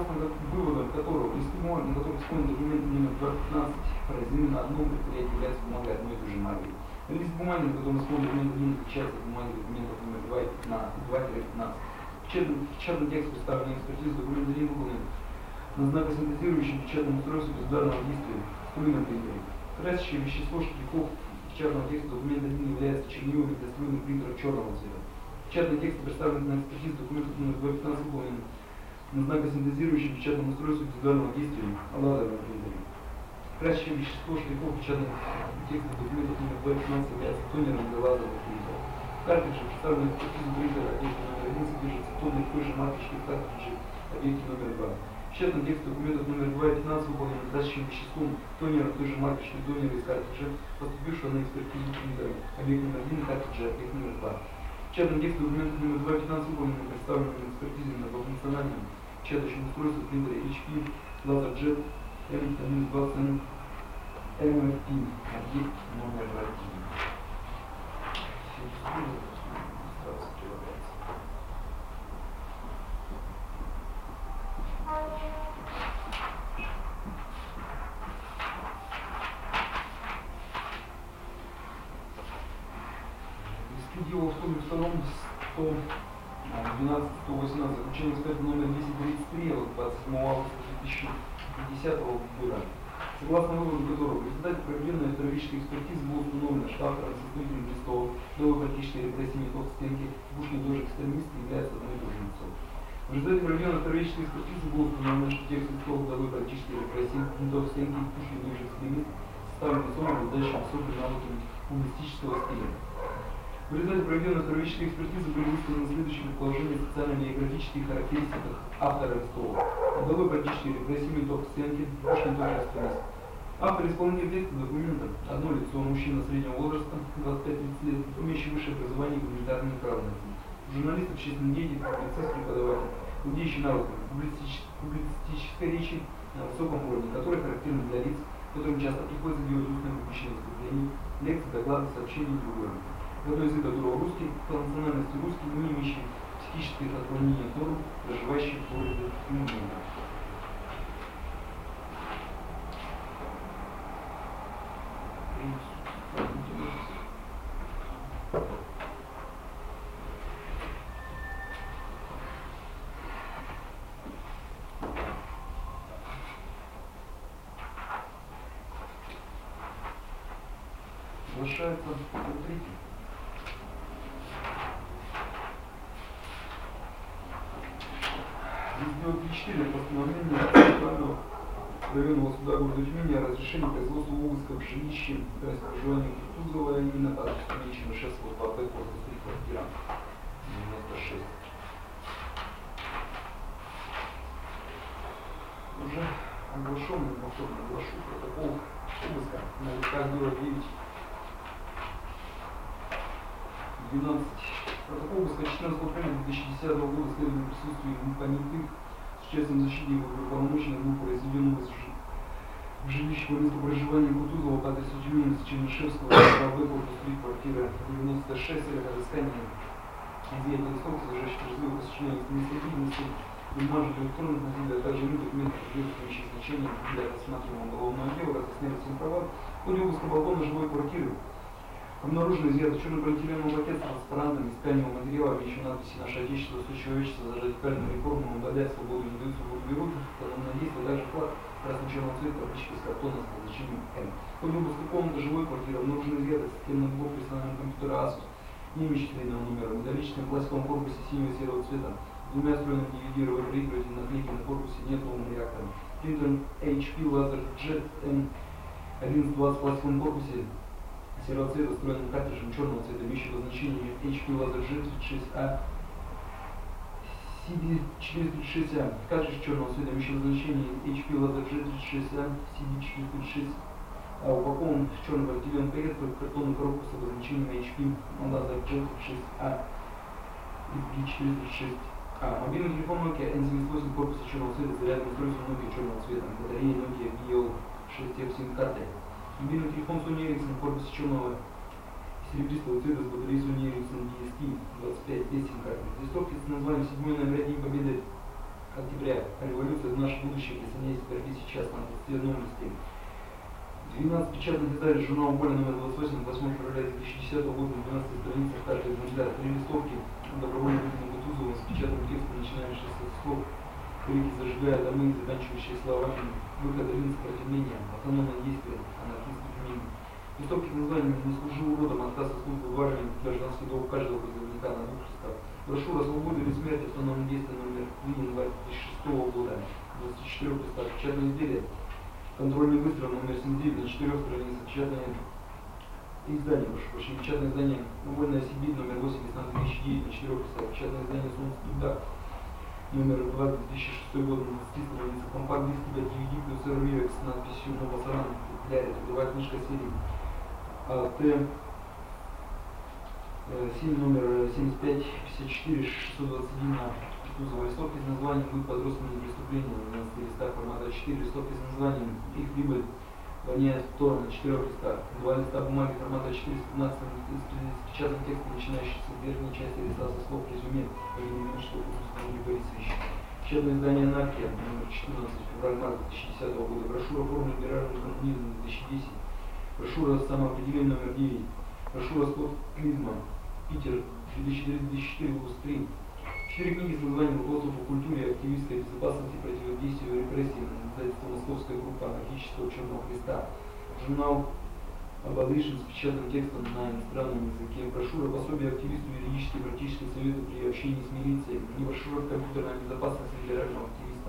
согласно выводам которого листы бумаги, на которых исполнен документ номер два пятнадцать, произведены на одном предприятии, является бумагой одной и той же марки. Лист бумаги, на котором исполнен документ один, отличается от бумаги документов номер два пятнадцать. Печатный текст, представленный экспертизу, документ один выполнен на знакосинтезирующем печатном устройстве без ударного действия струйном принтере. Красящее вещество штрихов печатного текста документа один является чернилами для струйных принтеров черного цвета. Печатный текст, представленный на экспертизу документа номер два пятнадцать, выполнен на знакосинтезирующем печатном устройстве без ударного действия лазерном принтере. Красящее вещество штрихов печатных текстов документов номер два пятнадцать является тонером для лазерных принтеров. Картридж, представленный в экспертизу принтера объекта номер один, содержится тонны той же марки картриджи объекте номер два. Печатный текст документов номер два пятнадцать выполнен красящим веществом тонера той же марки тонера из картриджа, поступившего на экспертизу принтера объект номер один, картриджа объект номер два. Печатный текст документов номер два пятнадцать выполнен представленным на экспертизе на функциональном печатающем устройстве принтера эйч пи LaserJet эм один двадцать эм эф пи объект номер один. Дело в том, втором сто двенадцать сто восемнадцать заключение эксперта номер двести тридцать три от двадцать седьмого августа две тысячи десятого года, согласно выводу которого в результате проведенной исторической экспертизы было установлено, что автором составителем листов новой практической репрессии метод стенки Пушкин тоже экстремист является одной и той же лицом. В результате проведенной исторической экспертизы было установлено, что текст листов новой практической репрессии метод стенки Пушкин тоже экстремист составлен лицом, обладающим высокими навыками публицистического стиля. В результате проведенной исторической экспертизы были высказаны следующие предположения о социально-биографических характеристиках автора листов. Годовой практической репрессии метод стенки Пушкин тоже экстремист. Автор исполнитель текста документа – одно лицо, мужчина среднего возраста, двадцать пять тридцать лет, имеющий высшее образование и гуманитарные направленности. Журналист, общественный деятель, публицист, преподаватель, владеющий навыками публицистической речи на высоком уровне, который характерен для лиц, которым часто приходится делать устные публичные выступления, лекции, доклады, сообщения и другое. Родной язык которого русский, по национальности русский, не имеющий психических отклонений от норм, проживающий в городе Мюнхена. Соглашается третий. Сделать четыре постановления Центрального районного суда города Тюмени о разрешении производства обыска в жилище проживания Кутузова и на адрес Тюменщина шесть по Б, корпус три, квартира девяносто шесть. Уже оглашенный, повторно оглашу протокол обыска на ЛК девять двенадцать. Протокол обыска четырнадцатого апреля две тысячи десятого года следует в присутствии понятых с участием защитников и уполномоченных был произведен обыск в жилище по месту проживания Кутузова по адресу Тюмени Чернышевского, корпус три, квартира девяносто шесть, целях разыскания изъятия листов, содержащих призывы посвящения административности, бумажных электронных носителей, а также иных документов, имеющих значение для рассматриваемого уголовного дела, разъясняли всем права. В ходе обыска балкона жилой квартиры обнаружено изъято черно-полиэтиленовый пакет с транспарантами из тканевого материала, имеющим надписи «Наше Отечество, все человечество за радикальную реформу, мы бодать свободу, не дают свободу берут», колонное действие, также флаг красно-черного цвета, таблички с картона с назначением М. В ходе обыска комнаты жилой квартиры обнаружено изъято системный блок персонального компьютера Asus, не имеющий среднего номера, в металлическом пластиковом корпусе синего и серого цвета, двумя встроенными ди ви ди проигрывателями, наклейки на корпусе нет новым реактором, принтером эйч пи LaserJet эм одиннадцать двадцать в пластиковом корпусе серого цвета, встроенным картриджем черного цвета, имеющего значение эйч пи LaserJet тридцать шесть а, си ди четыреста тридцать шесть а, картридж черного цвета, имеющего значение эйч пи LaserJet тридцать шесть а, си ди четыреста тридцать шесть а, упакован в черный полиэтиленовый пакет в картонную коробку с обозначением эйч пи LaserJet тридцать шесть а, си ди четыреста тридцать шесть а. Мобильный телефон Nokia эн семьдесят восемь корпуса черного цвета, зарядное устройство Nokia черного цвета, батарея Nokia би эл шесть эф сим-картой. Мобильный телефон Sony Ericsson в корпусе черного серебристого цвета с батареей Sony Ericsson ди эс ти двадцать пять десять карты. Листовки с названием седьмой ноября День Победы октября. Революция – наше будущее, присоединяйтесь к борьбе сейчас на двадцать одном листе. двенадцать печатных изданий журнала «Воля» номер двадцать восемь, восьмого февраля две тысячи десятого года, на двенадцатой странице каждый экземпляр. Три листовки добровольно выданного Бутузова с печатным текстом, начинающийся со слов «Крики зажигая домы», заканчивающие словами «Выход один сопротивления», «Автономное действие», «Анархистский феминизм». Листовки с названием «Не служи уродом», «Отказ от службы в армии», «Гражданский долг каждого призывника» на двух листах. Брошюра «Свобода или смерть», «Автономное действие» номер три, январь две тысячи шестого года, двадцать четыре листах. Печатное изделие «Контрольный выстрел» номер семьдесят девять на четырех страницах. Печатное издание, прошу прощения, печатное издание «Вольная Сибирь» номер восемь, весна две тысячи девятого на четырех листах. Печатное издание «Солнце туда» номер два, две тысячи шестой год, на двадцати страницах. Компакт-диск ди ви ди плюс эр с надписью «Новосаран», «Петляре», трудовая книжка серии А Т семь, номер семьдесят пять пятьдесят четыре шестьсот двадцать один на Бутузова. Листовки с названием «Будет подростными преступления» на двенадцати листах формата четыре. Листовки с названием «Их прибыль воняет втором» на четырех листах. Два листа бумаги формата четыре с пятнадцатым с печатным текстом, начинающийся с верхней части листа со слов «Резюме» по имени Меньшиков Юрий Борисович. Печатное издание «Анархия» номер четырнадцать, февраль-март две тысячи десятого года. Брошюра «Формы либерального коммунизма» две тысячи десятый. Брошюра «Самоопределение» номер девять. Брошюра «Спорт клизма», Питер, две тысячи три — две тысячи четыре, выпуск три. Четыре книги с названием «Руководство по культуре, активистской безопасности, противодействию репрессиям», издательство «Московская группа анархического Черного Креста». Журнал «Abolition» с печатным текстом на иностранном языке. Брошюра «Пособие активисту, юридические и практические советы при общении с милицией». Брошюра «Компьютерная безопасность либерального активиста».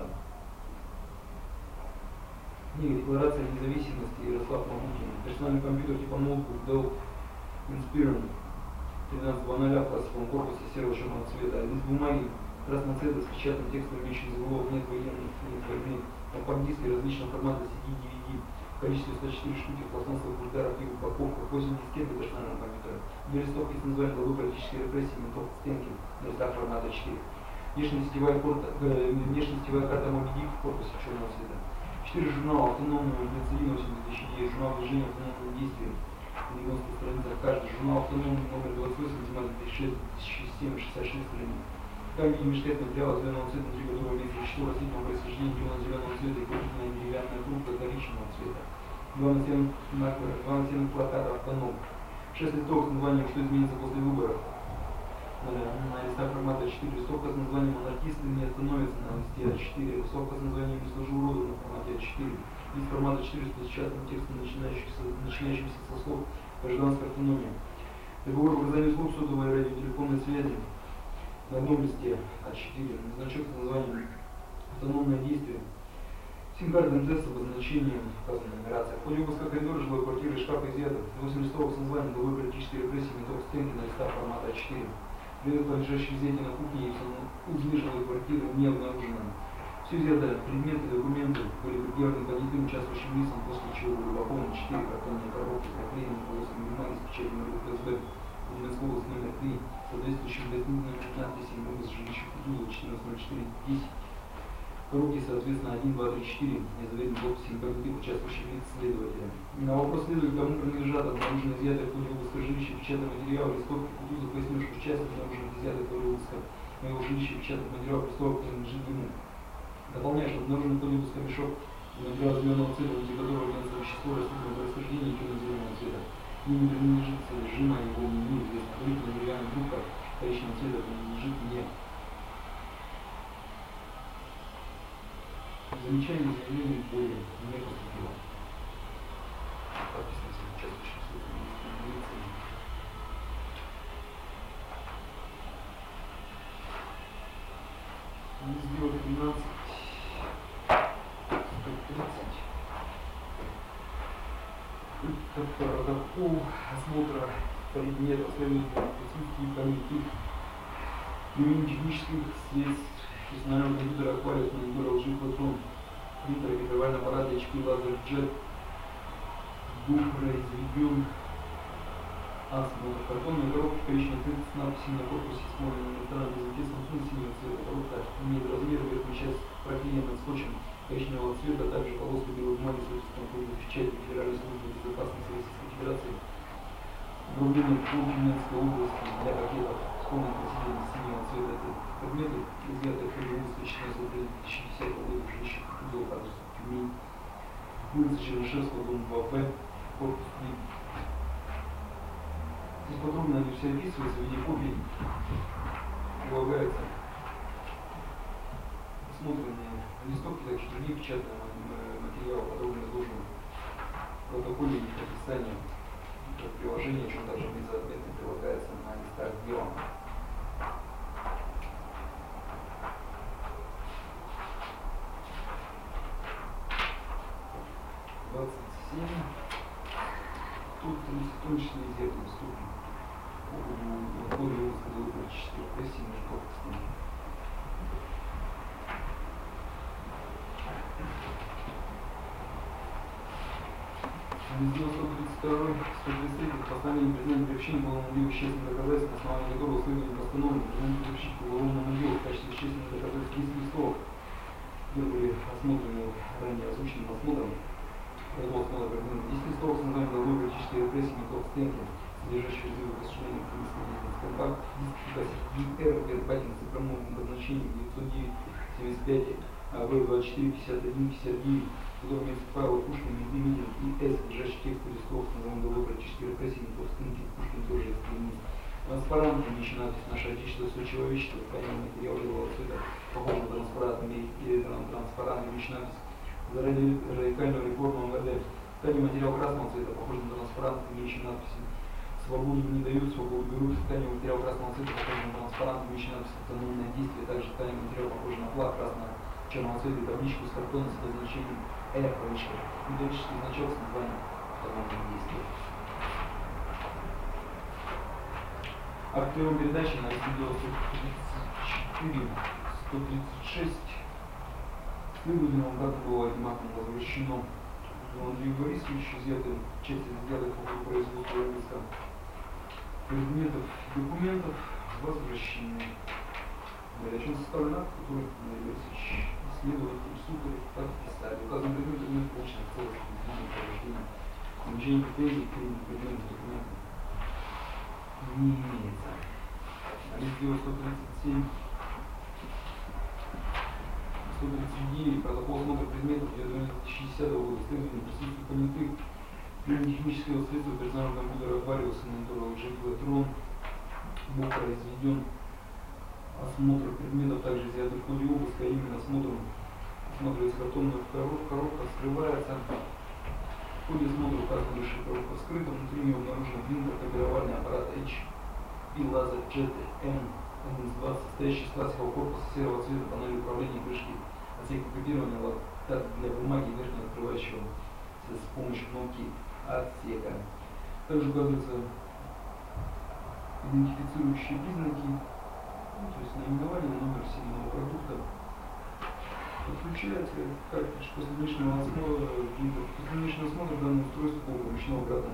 Книга «Декларация независимости» Ярослав Мамутин. Персональный компьютер типа ноутбук Dell Inspiron тринадцать ноль ноль в пластиковом корпусе серого черного цвета. Лист бумаги красного цвета с печатным текстом «Вещи заголовок нет военных, нет войны». Компакт-диски различного формата си ди, ди ви ди в количестве ста четыре штуки в пластмассовых футлярах и упаковках, восемь дискет для персонального компьютера. Две листовки с названием «Главы политической репрессии», ментов стенки на листах формата четыре. Внешнесетевая, порта, э, внешнесетевая карта Моби Дик в корпусе черного цвета. Четыре журнала «Автономный», «Глицерин» восемь две тысячи девять, журнал «Движение автономного действия». На девяноста страницах каждый. Журнал «Автономный» номер двадцать восемь, зима две тысячи шесть, две тысячи семь, шестьдесят шесть страниц. Камень мешкет материала зеленого цвета, внутри которого есть вещество растительного происхождения, зеленого цвета и крупная деревянная трубка коричневого цвета. Два натянутых плаката «Автоном». Шесть листов с названием «Что изменится после выборов». На листах формата четыре. Листовка с названием «Анархисты не остановятся» на листе А четыре. Листовка с названием «Не служу уроду» на формате А четыре. Лист формата четыре с печатным текстом, начинающимся, начинающимся со слов «Гражданская автономия». Договор об оказании услуг сотовой и радиотелефонной связи на одном листе А четыре. Значок с названием «Автономное действие». Сим-карта эм тэ эс с обозначением указанной нумерации. В ходе обыска коридора жилой квартиры и шкафа изъято восемь листовок с названием «Главы политической репрессии», меток стенки на листах формата А четыре. Предмет, подлежащий изъятию на кухне и узлы жилой квартиры, не обнаружено. Все изъятые предметы и документы были предъявлены понятым участвующим лицам, после чего были упакованы четыре картонные коробки, проклеенные полосами бумаги с печатью эф эс бэ Ленинская область номер три, соответствующим дополнительным надписям «Область жилища Кутузова четырнадцать ноль четыре десять». Коробки, соответственно, один, два, три, четыре, не заверены подписями понятых участвующих лиц следователя. На вопрос следует, кому принадлежат обнаружены изъятые в ходе обыска жилища печатных материалов, листовки Кутузов пояснил, что часть обнаруженных изъятых в ходе обыска моего жилища печатных материалов листовок принадлежит ему. Дополняю, что обнаружен в ходе обыска мешок материала зеленого цвета, внутри которого имеется вещество растительного происхождения и темно-зеленого цвета. К ним принадлежит содержимое его неизвестно. Крытая деревянная трубка коричневого цвета принадлежит мне. Замечание заявления более не поступило. Подписано с участвующим лицами. Мы сделали двенадцать сто тридцать. Протокол осмотра предметов следует присутствии понятых технических средств. Персонального компьютера Aquarius, монитора лжи Платон, принтера, гидровальный аппарат, эйч пи LaserJet, дух произведен асмол. Картонные коробки коричневого цвета с надписью на корпусе, смотрим на иностранном языке Samsung синего цвета. Коробка имеет размер, верхняя часть проклеена скотчем коричневого цвета, также полоски белой бумаги с отчеством круглой печати Федеральной службы безопасности Российской Федерации. Управление по Тюменской области для пакетов. полной красителей синего цвета предметы, изъятых при выпуске две тысячи десятого года в жилище узел адреса Тюмень, улица Чернышевского, дом два Б, корпус три. Здесь подробно они все описываются в виде копий, прилагается осмотренные листовки, так что другие печатные материалы подробно изложены в протоколе их описания приложения, чем также быть соответственно прилагается на листах делом. двадцать семь. Тут в том числе изъятый ступень по поводу высказал практически агрессивной корпусной. Раздел сто тридцать два, сто тридцать три постановление признания приобщения к уголовному делу вещественных доказательств, на основании которого следование постановлено признание приобщить к уголовному делу в качестве вещественных доказательств десять листов, где были осмотрены ранее озвученным осмотром. Произвол осмотра проведено десять листов с названием «Долой политической репрессии метод стенки», содержащие призывы к осуществлению комиссии деятельности компакт, диск ИР, Батин, цифровому назначению девятьсот девять семьдесят пять, АВ двадцать четыре пятьдесят один пятьдесят девять, который имеется Павла Пушкина, Медведин и С, содержащий текст листов с названием «Долой политической репрессии метод стенки», Пушкин тоже экстремист. Транспарант, имеющий надпись «Наше Отечество, все человечество», тканевый материал белого цвета, похожий на транспарант, или транспарант, имеющий надпись «Заради радикальную реформу МВД». Тканевый материал красного цвета, похожий на транспарант, имеющий надписи «Свободу не дают, свободу берут». Тканевый материал красного цвета, похожий на транспарант, имеющий надпись «Автономное действие». Также тканевый материал, похожий на флаг красного черного цвета и табличку с картона с обозначением «Р», кавычка, металлический значок с названием «Автономное действие». Акт приема передачи на видео сто тридцать четыре сто тридцать шесть следовательно, дата была этим актом возвращено Андрею Борисовичу, изъятым части изъятых по производству риска предметов и документов возвращены. О чем составлен акт, который Андрей Борисович исследователь суды так писали. Указан предмет предмет получен в целости изменения повреждения. Замечание претензий к предметам документов не имеется. Раздел сто тридцать семь сто тридцать девять протокол осмотра предметов две тысячи десятого года следования присутствия понятых технического средства персонального компьютера Аквариуса монитора G-Платрон был произведен осмотр предметов, также изъятых в ходе обыска, а именно осмотром осматривается картонная коробка, коробка вскрывается. В ходе осмотра указана выше коробка вскрыта, внутри нее обнаружен принтер копировальный аппарат эйч пи LaserJet эм одиннадцать двадцать, состоящий из пластикового корпуса серого цвета, панели управления, крышки отсека копирования, лоток для бумаги верхнего открывающего с помощью кнопки отсека. Также указываются идентифицирующие признаки, ну, то есть наименование, номер серийного продукта. Подключается картридж. После внешнего осмотра, после внешнего осмотра данное устройство было помещено обратно.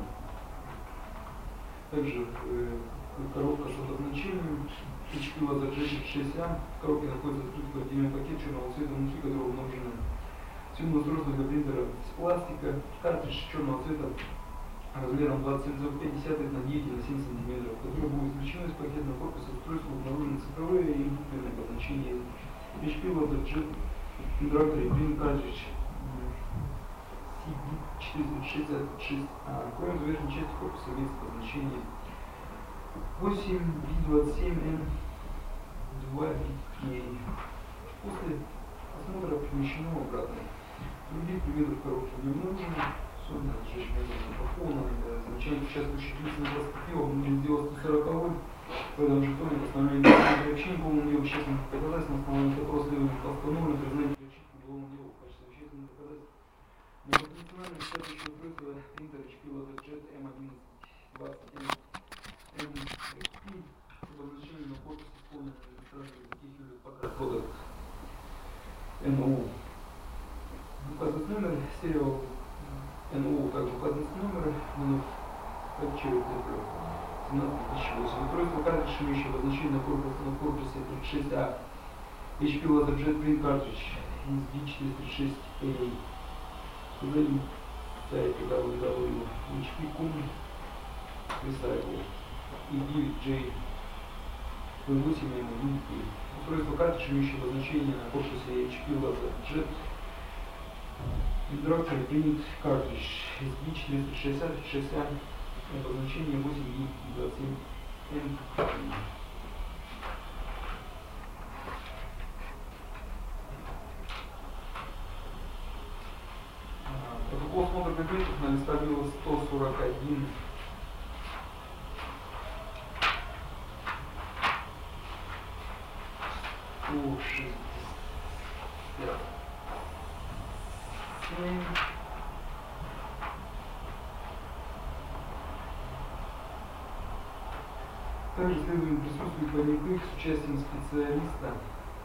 Также э, коробка с обозначением эйч пи LaserJet шесть А. В коробке находится открытый отдельный пакет черного цвета, внутри которого обнаружено съемное устройство для принтера из пластика, картридж черного цвета размером двадцать семь целых пять десятых на девять на семь сантиметров, которое было извлечено из пакетного корпуса устройства, обнаружены цифровые и импульсные обозначения эйч пи LaserJet Interactive Print Cartridge си би четыреста шестьдесят шесть А. Кроме того, в верхней части корпуса имеется обозначение восемь би двадцать семь эн два би кей. После осмотра помещено обратно. Других предметов коробки не обнаружено. Особенно сжечь упаковано. Замечание участвующих лиц на раскопило, внутри сделал сто сороковой. В этом же томе постановление приобщения к уголовному делу вещественных доказательств, на основании которого следует постановлено признание приобщения к уголовному делу в качестве вещественных доказательств. На профессиональном печатающем устройстве принтер эйч пи LaserJet эм одиннадцать двадцать эм с обозначением на корпусе исполненного регистрации таких пока кодек эн о у. Указывает номер стерео эн о у, также указывает номер минут капчевый цифры семнадцать тысяч восемь. Устройство картридж, имеющее обозначение на корпусе, на корпусе тридцать шесть А. эйч пи LaserJet Print Cartridge эс би четыреста тридцать шесть эй. Позади сайта дабл ю дабл ю эйч пи точка ком Recycle и девять джей вэ восемь эм один и. Устройство картридж, имеющее обозначение на корпусе эйч пи LaserJet Introductory Print Cartridge эс би четыреста шестьдесят шесть а, обозначение восемь и двадцать семь эм. Протокол осмотра предметов на листовило сто сорок один. сто шестьдесят семь. Также следует присутствовать понятых с участием специалиста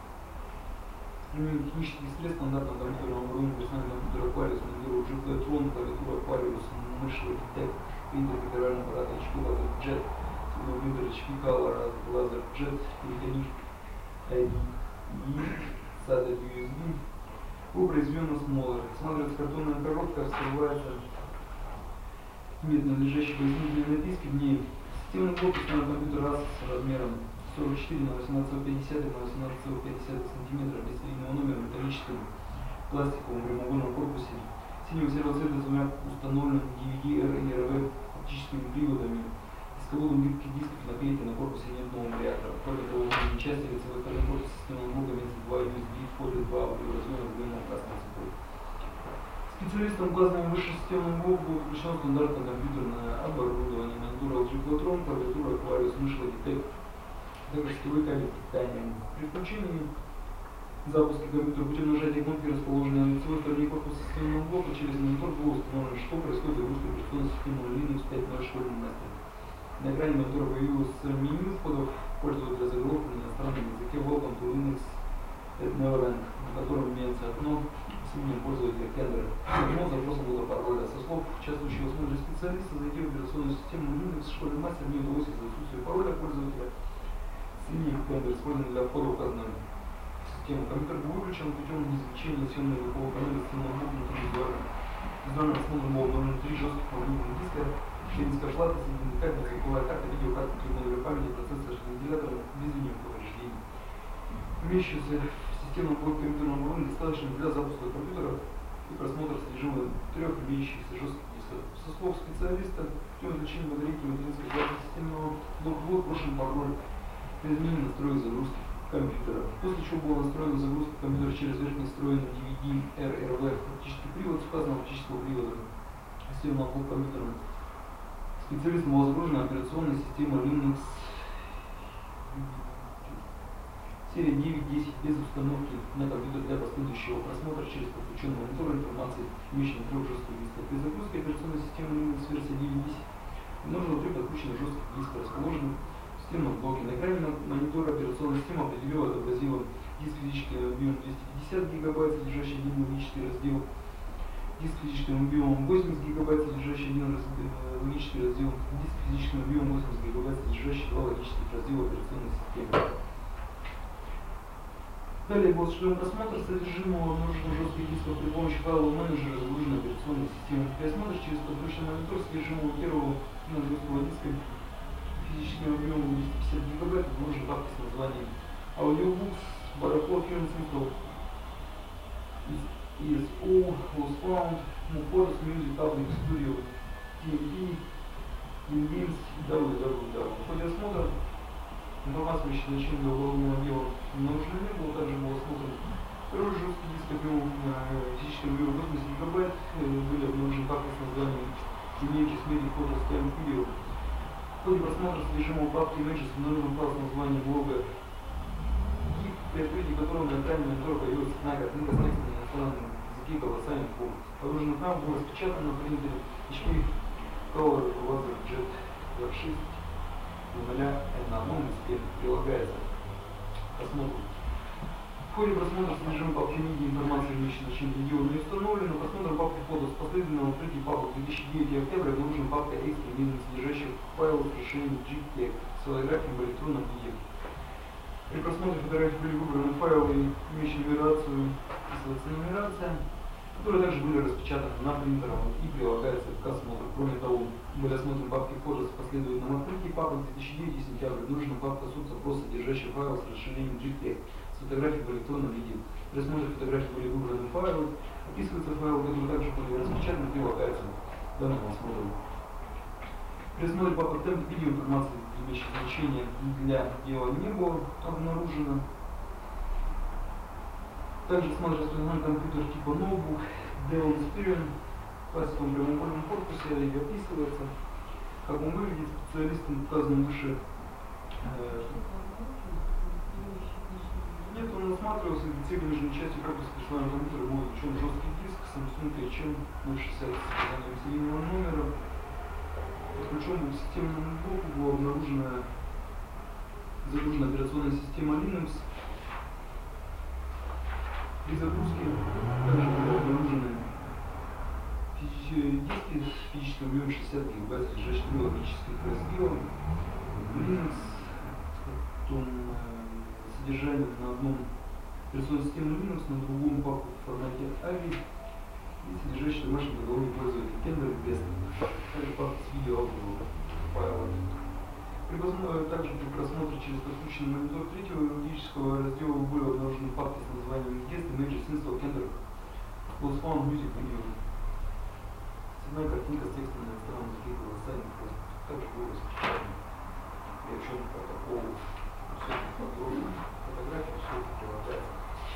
с применением технических средств стандартного компьютерного оборудования, персонального компьютера Aquarius, монитора джи пи Tron, клавиатура Aquarius, мышь Logitech, принтер федерального аппарата эйч пи LaserJet, цветной принтер эйч пи Color LaserJet, переходник ай ди и, сада ю эс би, был произведен на Смоллере. Рассматривается картонная коробка, вскрывается медно-лежащий пояснительный написки в ней. Системный блок на компьютер Asus с размером сорок четыре на восемнадцать пятьдесят на восемнадцать пятьдесят сантиметров без серийного номера, металлическим пластиковым прямоугольном корпусе синего серого цвета с двумя установленными ди ви ди эр и эр ви оптическими приводами. Дисководом гибких дисков наклейки на корпусе нет нового реактора. Кроме того, в нижней части лицевой стороны корпуса системного блока имеется два ю эс би входа и два аудиоразъема с длинным красным цветом. Специалистам, указанным выше системным блоком, было включено стандартное компьютерное оборудование, монитор эл джи Quadron, клавиатура Aquarius, мышь Logitech, также сетевой кабель питания. При включении запуска компьютера путем нажатия кнопки, расположенной на лицевой стороне корпуса системного блока, через монитор было установлено, что происходит в загрузке операционной системы Linux пять ноль школьный мастер. На экране монитора появилось меню входов пользователя заголовка на иностранном языке Welcome to Linux at Neverend, на котором имеется окно с именем пользователя Кендера. Окно запроса было пароля. Со слов участвующего в осмотре специалиста, зайти в операционную систему Linux школьный мастер не удалось из-за отсутствия пароля пользователя с именем Кендера, использованный для входа в указанную систему. Компьютер был выключен путем извлечения съемной звукового канала системного блока внутри визуально. Визуально осмотром было обнаружено три жестких магнитных диска, материнская плата, соединительная звуковая карта, видеокарта, три модуля памяти, процессор с вентилятором без видимых повреждений. Имеющиеся в системном блоке компьютерного оборудования достаточно для запуска компьютера и просмотра содержимого трех имеющихся жестких дисков. Со слов специалиста, путем извлечения батарейки материнской платы системного блока был брошен пароль при изменении настроек загрузки компьютера. После чего была настроена загрузка компьютера через верхний встроенный ди ви ди эр эр ви оптический привод с указанного оптического привода системного блока компьютера. Специалистом была загружена операционная система Linux серия девять десять без установки на компьютер для последующего просмотра через подключенный монитор информации, имеющий на трех жестких дисках. При загрузке операционной системы Linux версии девять десять множество три подключенных жестких диска, расположенных в системном блоке. На экране монитора операционная система определила и отобразила диск физического объема двести пятьдесят гигабайт, содержащий один логический раздел, диск физическим объемом восемьдесят гигабайт, содержащий один логический раздел, диск физическим объемом восемьдесят гигабайт, содержащий два логических раздела операционной системы. Далее был осуществлен просмотр содержимого множества жестких дисков при помощи файлового менеджера загруженной операционной системы. При осмотре через подключенный монитор содержимого первого жесткого диска физическим объемом двести пятьдесят гигабайт обнаружен папка с названием Audiobooks, Baracloud, Human Simple, и эс о, Lost Found, Muphotos, Music, Public Studio, ти эм пи, InGames и дабл ю дабл ю дабл ю. В ходе осмотра информация о значении для уголовного дела обнаружена не было, также был осмотрен второй жесткий диск объемом физического объема восемьдесят гигабайт, были обнаружены папки с названием Images, Media, Photos, Time, Video. В ходе просмотра содержимого папки Images обнаружен файл с названием блога гиф, при открытии которого на экране монитора появилась одна картинка с текстом на иностранном языке голосами по положенным нам было распечатано на принтере эйч пи Color LaserJet эр шесть нуля на одном листе прилагается к осмотру. В ходе просмотра содержимого папки медиа информации, имеющей значение видео, не установлено. Просмотром папки фото с последовательным открытием папок две тысячи девятого октября обнаружена папка экстра видно содержащих файлов с решением джей пи джи с фотографией в электронном виде. При просмотре фотографий были выбраны файлы, имеющие нумерацию и нумерация. которые также были распечатаны на принтерах и прилагаются к осмотру. Кроме того, были осмотрены папки фото с последовательным открытием папок две тысячи девять и сентябрь, обнаружена папка соцопрос, содержащая файл с расширением JPEG с фотографией в электронном виде. При осмотре фотографий были выбраны файлы, описываются файлы, которые также были распечатаны и прилагаются к данному осмотру. При осмотре папок темп видеоинформации, имеющей значение для дела, не было обнаружено. Также смотрит распознаваемый компьютер типа ноутбук, Dell Inspiron, в классическом прямоугольном корпусе, и описывается, как он выглядит. Специалистам, указанным выше, э, нет, он осматривался, где нижней части корпуса персонального компьютера был включен жесткий диск Samsung эйч эм ноль шестьдесят с указанием серийного номера. Подключен к системному блоку была обнаружена загружена операционная система Linux. При загрузке также были обнаружены диски с физическим объемом шестьдесят гигабайт, содержащие три логических раздела. Linux, потом э, содержание на одном операционной системе Linux, на другом папку в формате эй ви и содержащий домашний договорный пользователь Kender и Best. Также папка с видео аудио файлами. При также при просмотре через подключенный монитор третьего юридического раздела были обнаружены папки с названием Guest, Images, Install, Kender, Close Found, Music, Video. Цветная картинка с текстом на иностранном языке, голосами, также было распечатано. И о чем протокол, все это подробно, фотографии, все это прилагается.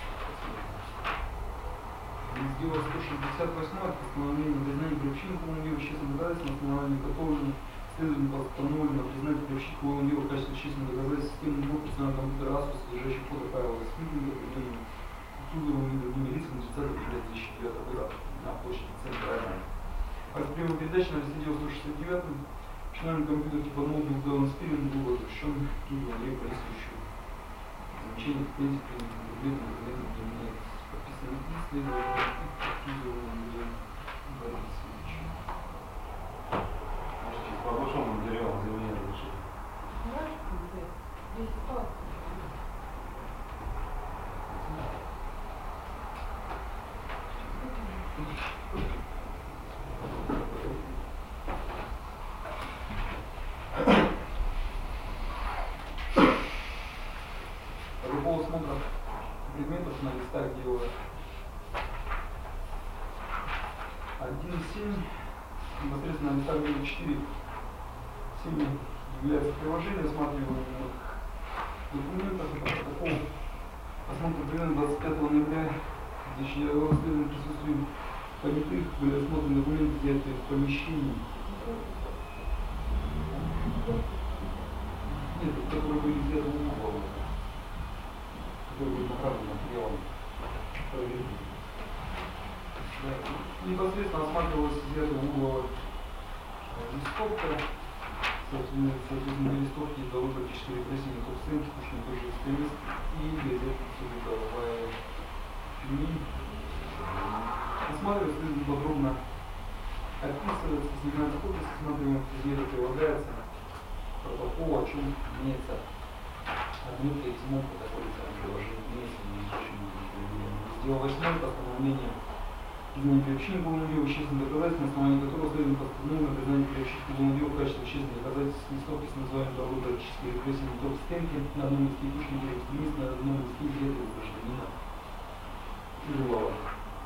Сделал сто шестьдесят восьмое постановление признания приобщения к уголовному делу вещественных доказательств, на основании которого следовательно постановлено признать приобщить к уголовному делу в качестве вещественных доказательств системный блок персонального компьютера АСУС, содержащий фотофайловые спикинга, применение Тузовым и другими лицами тридцатого апреля две тысячи девятого года на площади Центральной. А в прямой передаче на дело сто шестьдесят девятом персональный компьютер типа ноутбук Dell Inspiron был возвращен Тузовым Андрею Борисовичу. Замечание в пенсии принято конкретно предметом не меняется. Подписано исследование Тузовым Андрею Борисовичу. По большому материалу заявление разрешили. Протокол осмотра предметов на листах дела один семь, непосредственно на листах дела четыре семь является приложение осматриваемых документов. Это протокол осмотра примерно двадцать пятого ноября две тысячи девятого года в присутствии понятых были осмотрены документы, взятые в помещении. Нет, которые были взяты в угол, которые были направлены материалом проверки. Непосредственно осматривалась взятого угла листовка, соответственно, соответственно листовки это выборочные репрессии, топ-сценки, пушки тоже экстремист и газета «Судовая Тюмень». Осматривается, следует подробно описывается, снимается копия, осматриваемых предметов прилагается протокол, о чем имеется отметка и тему протоколе приложения имеется сделал восьмое постановление признание приобщения к уголовному делу вещественных доказательств, на основании которого следует постановлено признание приобщить к уголовному делу в качестве вещественных доказательств листовки с названием «Добро практической репрессии на топ-стенке» на одном из текущих экстремистов, на одном из текущих этого гражданина Крылова.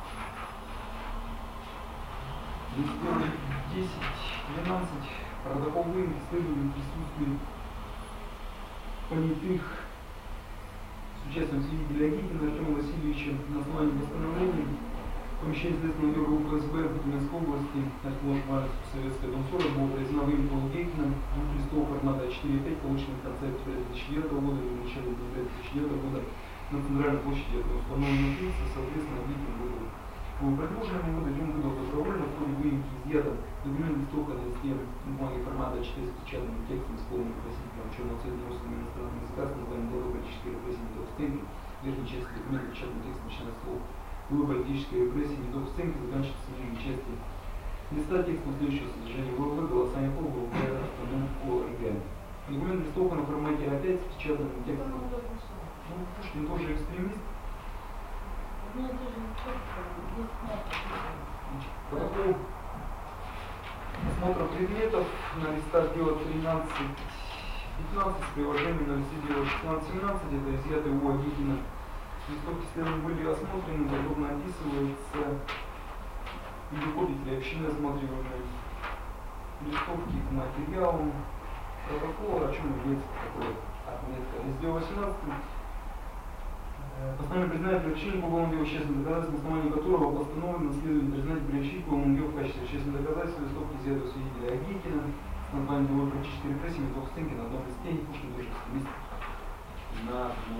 десять двенадцать протокол выемки следования в присутствии понятых с участием свидетеля Агитина Артема Васильевича на основании постановления помещение Следственного бюро УФСБ в Тюменской области Артемош Марисов, Советская дом сорок была произведена выемка Лугейкина двух листов формата а четыре пять, полученных в конце октября две тысячи девятого года и в начале ноября две тысячи девятого года на центральной площади этого установленного лица, соответственно, Агитин выдал. По предложенному мы дадим выдал добровольно в ходе выемки изъятым документ листовка на листе бумаги формата а четыре с печатным текстом с полным красителем черного цвета русским иностранным языка с названием «Дело политической репрессии не топ-стенки». Верхней части документа печатным текстом начинает слово «Дело политической репрессии не топ-стенки», заканчивается нижней части листа текстом следующего содержания ВВ, голосование по ВВ, автоном ОРГ. Документ листовка на формате а пять с печатным текстом. Ну, Пушкин тоже экстремист. Ну это же не только десять метров. Протокол осмотра предметов на листах дела тринадцать пятнадцать с приложением на листе дела шестнадцать семнадцать, это изъятые у Агитина. Листовки исследования были осмотрены, подробно описывается руководители общины осматриваемые листовки к материалам протокола, о чем является такое отметка. Из дела восемнадцать постановление признать привлечение по уголовному делу вещественных доказательств, на основании которого постановлено следует признать привлечение по уголовному делу в качестве вещественных доказательств листовки изъятого свидетеля Агитина с названием деловой практической репрессии в двух стенке на одном листе и Пушкин тоже лист на одном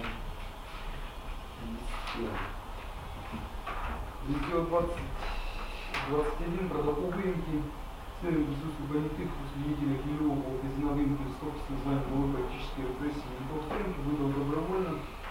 листе. Из дела двадцать двадцать один протокол выемки. Следует присутствие понятых у свидетеля Хмелева была признана выемка листовки с названием деловой практической репрессии в двух стенке, выдал добровольно.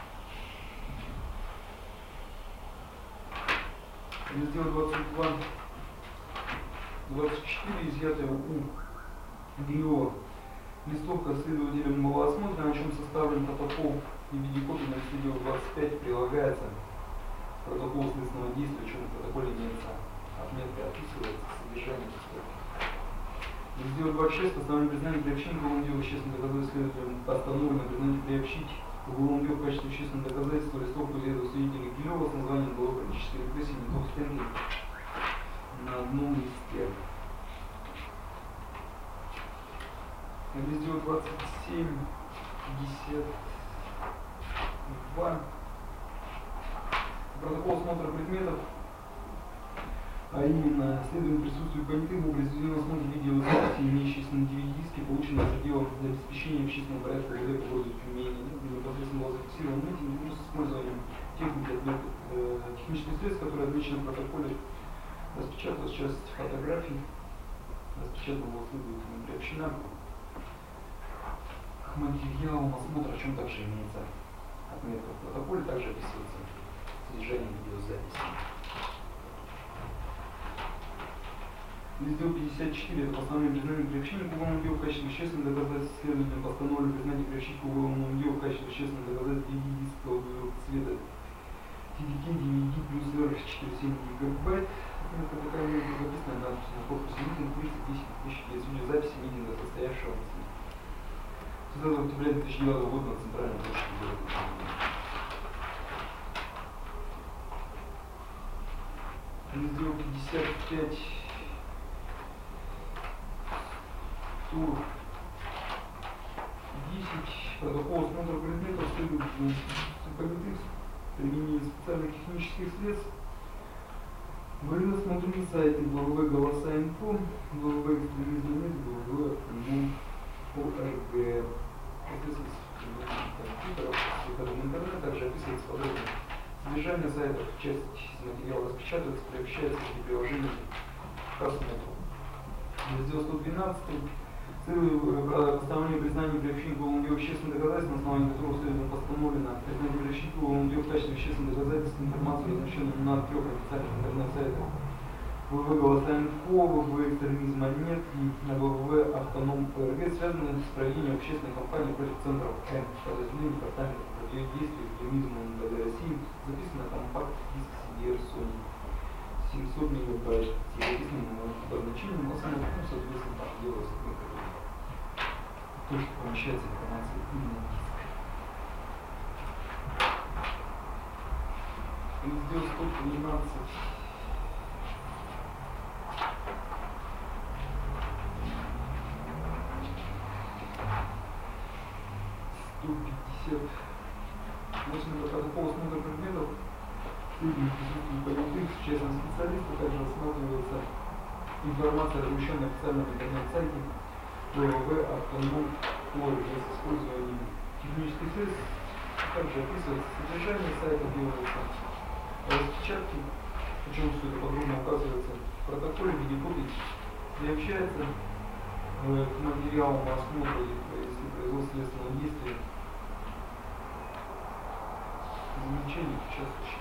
Раздел двадцать два двадцать четыре изъятая у Гио. Листовка следователем была осмотрена, на чем составлен протокол и в виде копии на листе дела двадцать пять прилагается протокол следственного действия, в чем в протоколе имеется отметка, описывается содержание листовки. Раздел двадцать шесть постановление признания приобщения к уголовному делу вещественных доказательств следователем постановлено признать приобщить к уголовному делу в качестве вещественного доказательства листовку изъятого свидетеля Гилева с названием деловой практической репрессии в двух стенке на одном листе. Раздел двадцать семь пятьдесят два. Протокол осмотра предметов, а именно следует присутствию понятых в произведенном осмотре видеозаписи, имеющейся на ди ви ди-диске, полученной за делом для обеспечения общественного порядка в ГД по городу Тюмени, непосредственно было зафиксировано митинг с использованием техники, э, технических средств, которые отмечены в протоколе. Распечаталась часть фотографий, распечатана была следовательно приобщена к материалам осмотра, о чем также имеется отметка в протоколе, также описывается содержание видеозаписи. Раздел пятьдесят четыре. Это постановление признания приобщения к уголовному делу в качестве вещественных доказательств. Следовательно, постановлено признание приобщить к уголовному делу в качестве вещественных доказательств ди ви ди-дискового цвета ти ди кей ди ви ди плюс эр четыре семь гигабайт. Это такая записанная надпись на корпусе митинг тридцать десять тысяч без видеозаписи митинга, состоявшегося шестого октября две тысячи девятого года на центральной площади города. Раздел пятьдесят пять. Тур десять. Протокол осмотра предметов следует понятых применение специальных технических средств. Были осмотрены сайты вэ вэ вэ голоса инфо, вэ вэ вэ экстремизм нет, вэ вэ вэ о эр гэ. Компьютеров, в интернет также описывается подробно содержание сайтов, часть материала распечатывается, приобщается к приложению к осмотру. Раздел сто двенадцать. Постановление признания приобщения к уголовному делу вещественных доказательств, на основании которого следовательно постановлено признание приобщения к уголовному делу в качестве вещественных доказательств информацию, размещенную на трех официальных интернет-сайтах вэ вэ вэ голоса инфо, вэ вэ вэ экстремизма нет и вэ вэ вэ автоном о эр гэ, связанные с проведением общественной кампании против центров М, подразделений департамента противодействия экстремизму эм вэ дэ России, записано компакт диск си ди эр Sony семьсот мегабайт, с записанным обозначением, но само ну, соответственно так делается то, что помещается информация именно на диск. Раздел сто тринадцать. сто пятьдесят восемь. Протокол осмотра предметов. Следует присутствие понятых, честных специалистов, также рассматривается информация, размещенная официально на интернет-сайте вэ вэ вэ автоном о эр гэ с использованием технических средств. Также описывается содержание сайта, делаются распечатки, причем все это подробно указывается в протоколе в виде копий, приобщается э, к материалам осмотра, если производство следственного действия, замечаний участвующих.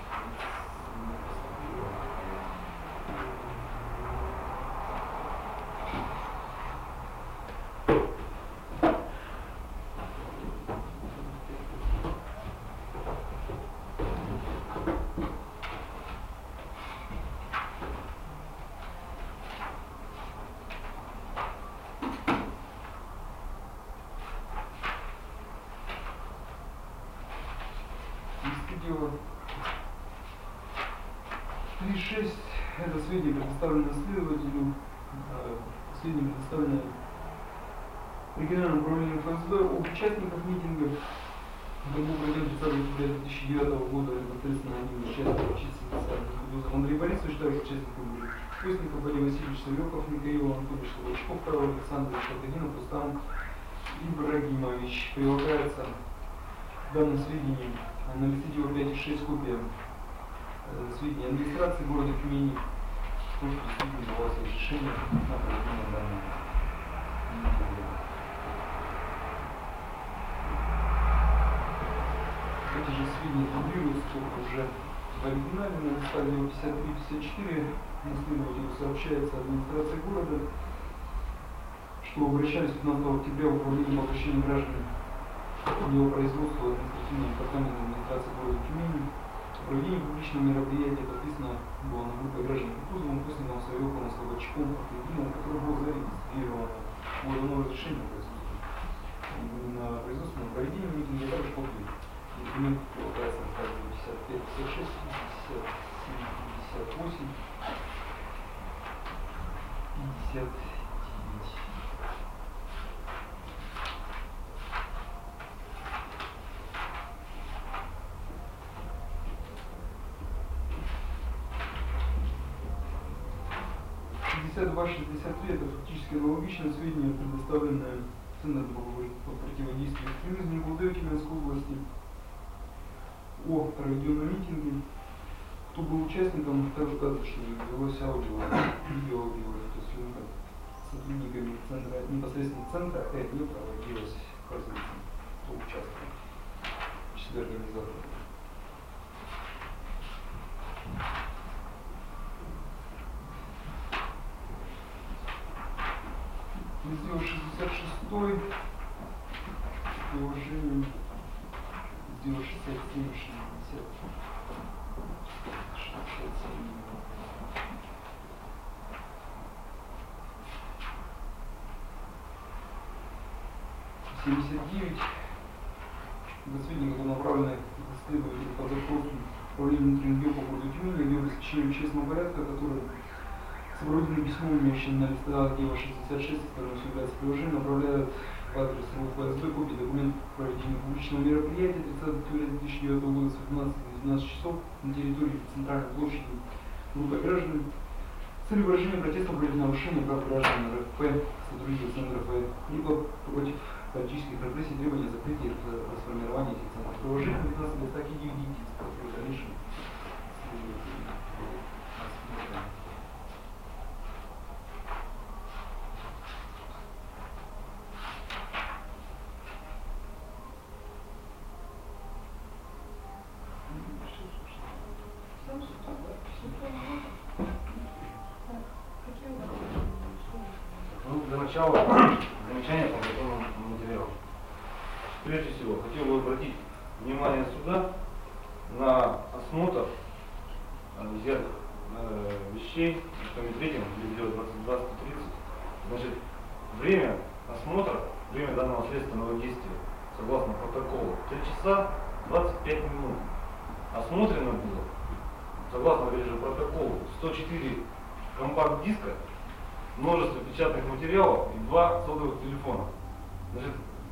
шесть это сведения, предоставленные следователю, сведения, предоставленные региональному управлению эф эс бэ об участниках митинга. Это был проведен тридцатого октября две тысячи девятого года, соответственно, они участвовали в численности Андрей Борисович, также участником были Костников, Валерий Васильевич, Савелков, Михаил Анатольевич, Ловачков, Павел Александрович, Алтагинов, Рустам Ибрагимович. Прилагается к данным сведениям на листе дела пять и шесть копия э, сведений администрации города Тюмени, что действительно давалось разрешение на проведение данного. Эти же сведения дублируются только уже в оригинале на стадии пятьдесят три пятьдесят четыре. Следователю сообщается администрация города, что обращались пятнадцатого октября в управление по обращению граждан дело производства административного департамента администрации города Тюмени. Проведение публичного мероприятия подписано было на группе граждан Кутузовым, Костниковым, Савелковым, Слободчаком, Алтагиновым, которое было зарегистрировано. Было дано разрешение на производство, на проведение митинга, а также копии. Документ прилагается на стадии пятьдесят пять пятьдесят шесть пятьдесят семь пятьдесят восемь пятьдесят девять. шестьдесят два шестьдесят три это фактически аналогичное сведения, предоставленное Центром по противодействию экстремизму Гулдея Тюменской области о проведенном митинге. Кто был участником, также указывает, что велось аудио, видео, видео, сотрудниками центра, непосредственно центра, это не проводилось, оказывается, кто участвовал в числе организаторов. Раздел шестьдесят шесть, приложение, раздел шестьдесят семь, шестьдесят, шестьдесят семь. семьдесят девять. Это сведения, которые направлены следователю по запросу управления внутренних дел по городу Тюмени для обеспечения общественного порядка, который сопроводительным письмом, имеющим на листах дела шестьдесят шесть, которым является приложением, направляют в адрес эф эс бэ копии документов по проведению публичного мероприятия тридцатого октября две тысячи девятого года с восемнадцати до двенадцати часов на территории центральной площади группы граждан с целью выражения протеста против нарушения прав граждан эр эф пэ, сотрудников центра эф э, либо против политических репрессий, требования закрытия и расформирования этих центров. Приложение пятнадцать листах и девять в дальнейшем. Ну, для начала замечания по готовым материалам. Прежде всего, хотел бы обратить внимание суда на осмотр взятых э, вещей, в томе третьем, где двадцать двадцать тридцать. Значит, время осмотра, время данного следственного действия, согласно протоколу, три часа двадцать пять минут. Осмотрено было, согласно, опять же, протоколу, сто четыре компакт-диска, множество печатных материалов и два сотовых телефона. Значит,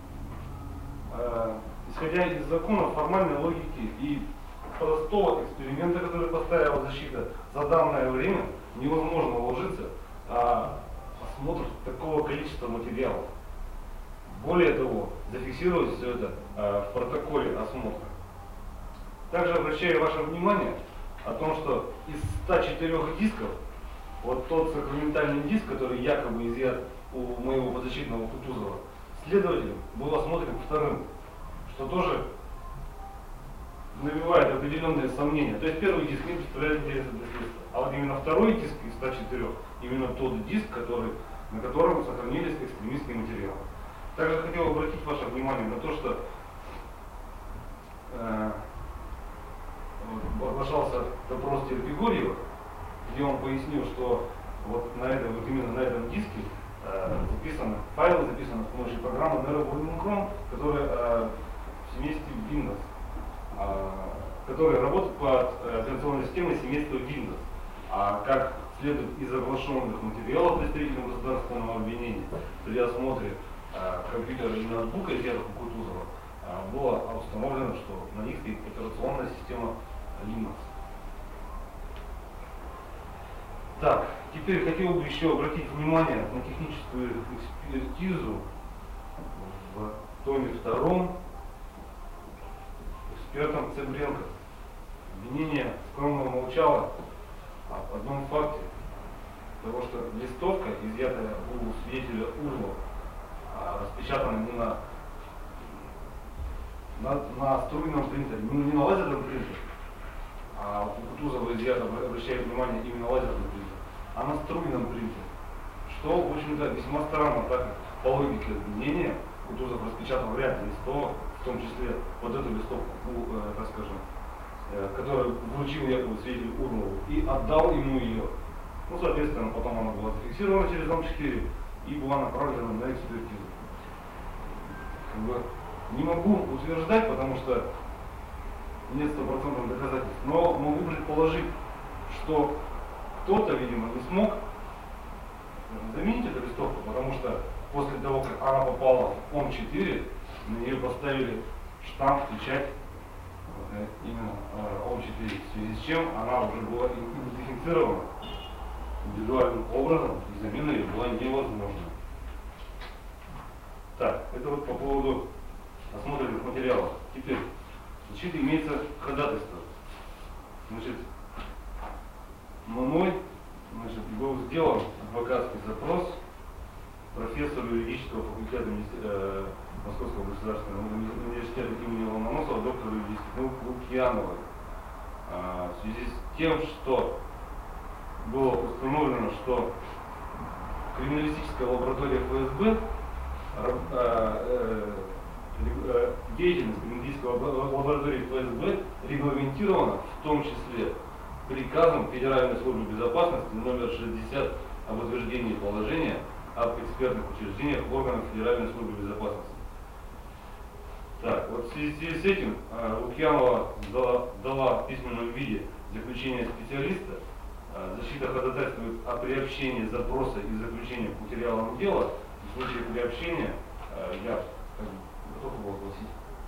э, исходя из законов формальной логики и простого эксперимента, который поставила защита, за данное время невозможно уложиться а, осмотр такого количества материалов. Более того, зафиксировать все это а, в протоколе осмотра. Также обращаю ваше внимание о том, что из ста четырёх дисков, вот тот сакраментальный диск, который якобы изъят у моего подзащитного Кутузова, следователем был осмотрен вторым, что тоже навевает определенные сомнения. То есть первый диск не представляет интереса для следствия, а вот именно второй диск из ста четырёх, именно тот диск, который, на котором сохранились экстремистские материалы. Также хотел обратить ваше внимание на то, что э, оглашался допрос Терпигорьева, где он пояснил, что вот на этом, вот именно на этом диске э, записаны файлы, записаны с помощью программы Neuroblindchrome, которая э, в семействе Windows, э, которая работает под э, операционной системой семейства Windows. А как следует из оглашенных материалов представителям государственного обвинения, при осмотре а, компьютера и ноутбука, изъятых у Кутузова, а, было установлено, что на них стоит операционная система Linux. Так, теперь хотел бы еще обратить внимание на техническую экспертизу в томе втором экспертом Цыбренко. Обвинение скромно молчало об одном факте того, что листовка, изъятая у свидетеля Урлова, распечатана не на, на, на струйном принтере, не, не на лазерном принтере, а у Кутузова изъято, обращает внимание, именно лазерный принтер, а на струйном принтере. Что, в общем-то, весьма странно, так как по логике обвинения Кутузов распечатал ряд листовок, в том числе вот эту листовку, э, так скажем, э, которую вручил якобы свидетель Урлову, и отдал ему ее. Ну, соответственно, потом она была зафиксирована через дом четыре и была направлена на экспертизу. Как бы не могу утверждать, потому что нет стопроцентных доказательств, но могу предположить, что кто-то, видимо, не смог заменить эту листовку, потому что после того, как она попала в ом четыре, на нее поставили штамп, печать э, именно э, ом четыре, в связи с чем она уже была идентифицирована индивидуальным образом, и замена ее была невозможна. Так, это вот по поводу осмотренных материалов. Теперь, значит, имеется ходатайство. Значит, мной значит, был сделан адвокатский запрос профессору юридического факультета э, Московского государственного университета имени Ломоносова, доктору юридических наук Лукьяновой, э, в связи с тем, что было установлено, что криминалистическая лаборатория эф эс бэ, э, э, э, деятельность криминалистической лаборатории эф эс бэ регламентирована в том числе приказом Федеральной службы безопасности номер шестьдесят об утверждении положения об экспертных учреждениях органов Федеральной службы безопасности. Так, вот в связи с этим э, Лукьянова дала, дала в письменном виде заключение специалиста. Э, защита ходатайствует о приобщении запроса и заключения к материалам дела. В случае приобщения э, я как бы, готов его огласить.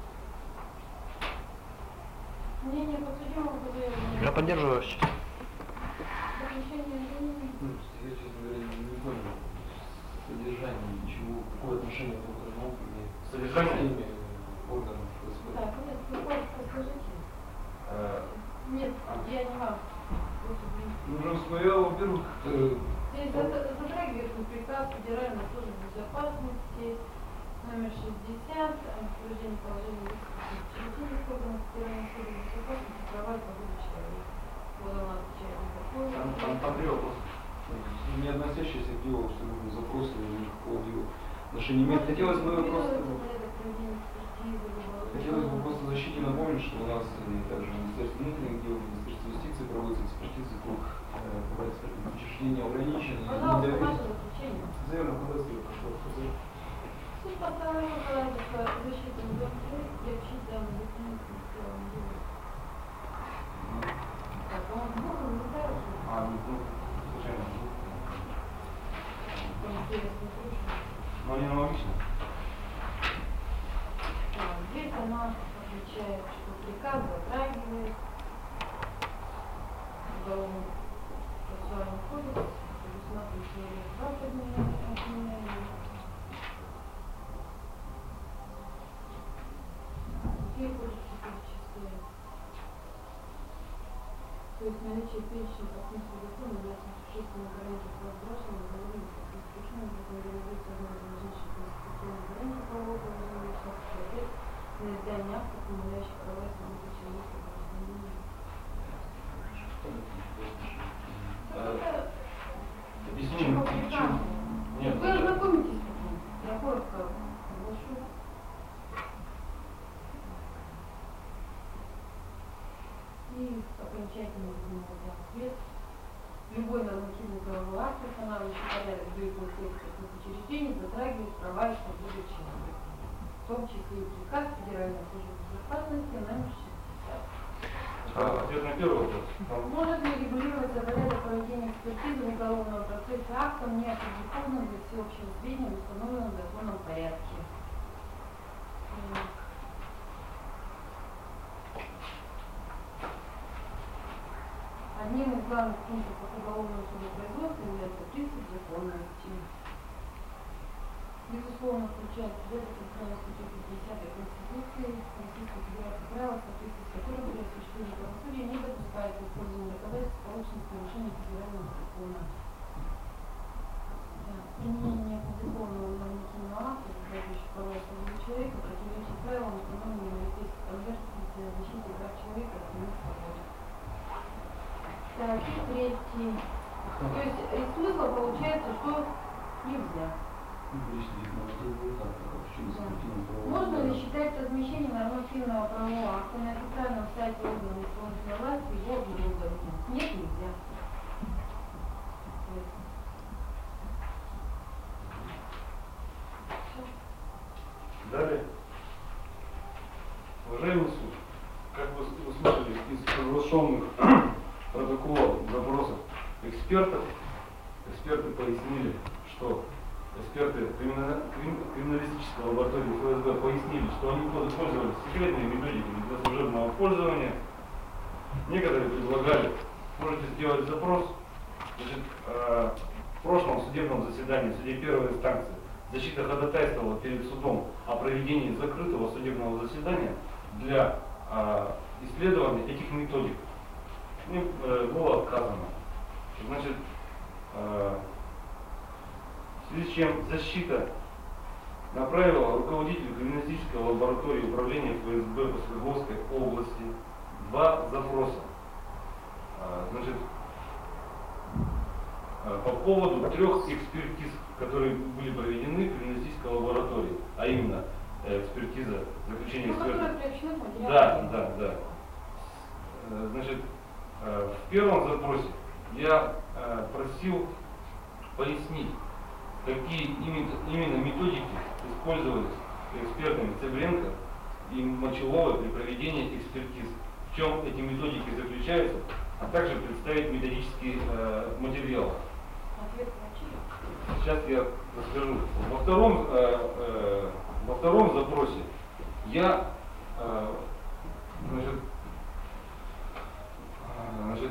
Мнение подсудимого подтверждено. Я поддерживаю. Заключение обвинения. Я, честно говоря, не понял содержание, чего, какое отношение к науке имеет Содержание органов эф эс бэ. Так, нет, вы коротко скажите. Э, Нет, я не вам. Ну, рассмотрел, во-первых, э, Здесь затрагивает приказ Федеральной службы безопасности номер шестьдесят о утверждении положения учреждений органов Федеральной службы безопасности права и свободы человека. Вот она отвечает на такой там, там, там три вопроса. Не относящиеся к делу, что нужно запросы или никакого дела отношения не имеет. Хотелось бы просто... Хотелось бы просто защите напомнить, что у нас и также Министерство внутренних дел, Министерство юстиции проводится экспертизы, круг э, экспертных учреждений ограничен. Пожалуйста, ваше заключение. Заявлено ходатайство прошло. Суд постановил ходатайство защиты недостоин и общить данный документ в целом деле. Так, он был, не знаю, что а, ну, случайно. интересно слушать. Но не аналогично. Здесь она отвечает, что приказ затрагивает уголовный процессуальный кодекс, предусматривает западные обвинения. Какие кодексы перечисляют? То есть наличие перечня по смыслу закона является существенной гарантией правообразного уголовного преступления, которое реализуется одной из важнейших конституционных гарантий правового положения человека, на издание актов, умаляющих права и свободы человека в гражданина. Объясним. Нет, Вы ознакомитесь потом. Я коротко оглашу. И окончательно будем дать ответ. Любой нормативный правовой акт, устанавливающий порядок деятельности экспертных учреждений, затрагивает права и свободы человека. В том числе и приказ Федеральной службы безопасности номер шестьдесят. А, ответ на первый вопрос. Там Может ли регулироваться порядок проведения экспертизы в уголовном процессе актом, не опубликованным для всеобщего сведения в установленном законном порядке? Так. Одним из главных пунктов уголовного судопроизводства является принцип законности. Безусловно, включает в себя конституционную статью пятидесятой Конституции Российской Федерации права, в соответствии с которым при осуществлении правосудия не допускается использование доказательств, полученных в нарушении федерального закона. Да. Применение опубликованного нормативного акта, содержащего права и свободы человека, противоречит правилам, установленным Европейской конвенцией о защите прав человека и основных свобод. Так, и третий. То есть из смысла получается, что нельзя. Можно ли считать размещение нормативного правового акта на официальном сайте органов исполнительной власти его обнародованием? Нет, нельзя. далее. Уважаемый суд, как вы услышали из приглашенных протоколов запросов экспертов, эксперты пояснили, что эксперты кримина... криминалистической лаборатории эф эс бэ пояснили, что они пользовались секретными методиками для служебного пользования. Некоторые предлагали, можете сделать запрос. Значит, э, в прошлом судебном заседании, в суде первой инстанции, защита ходатайствовала перед судом о проведении закрытого судебного заседания для э, исследования этих методик. Им э, было отказано. Значит, э, в связи с чем защита направила руководителю криминалистической лаборатории управления эф эс бэ по Свердловской области два запроса. Э, значит, э, по поводу трех экспертиз, которые были проведены в криминалистической лаборатории, а именно э, экспертиза заключения экспертов. Да, да, да. Э, значит, э, в первом запросе я э, просил пояснить, какие именно методики использовались экспертами Цыбренко и Мочеловой при проведении экспертиз, в чем эти методики заключаются, а также представить методический э, материал. Сейчас я расскажу. Во втором, э, э, во втором запросе я э, значит, э, значит,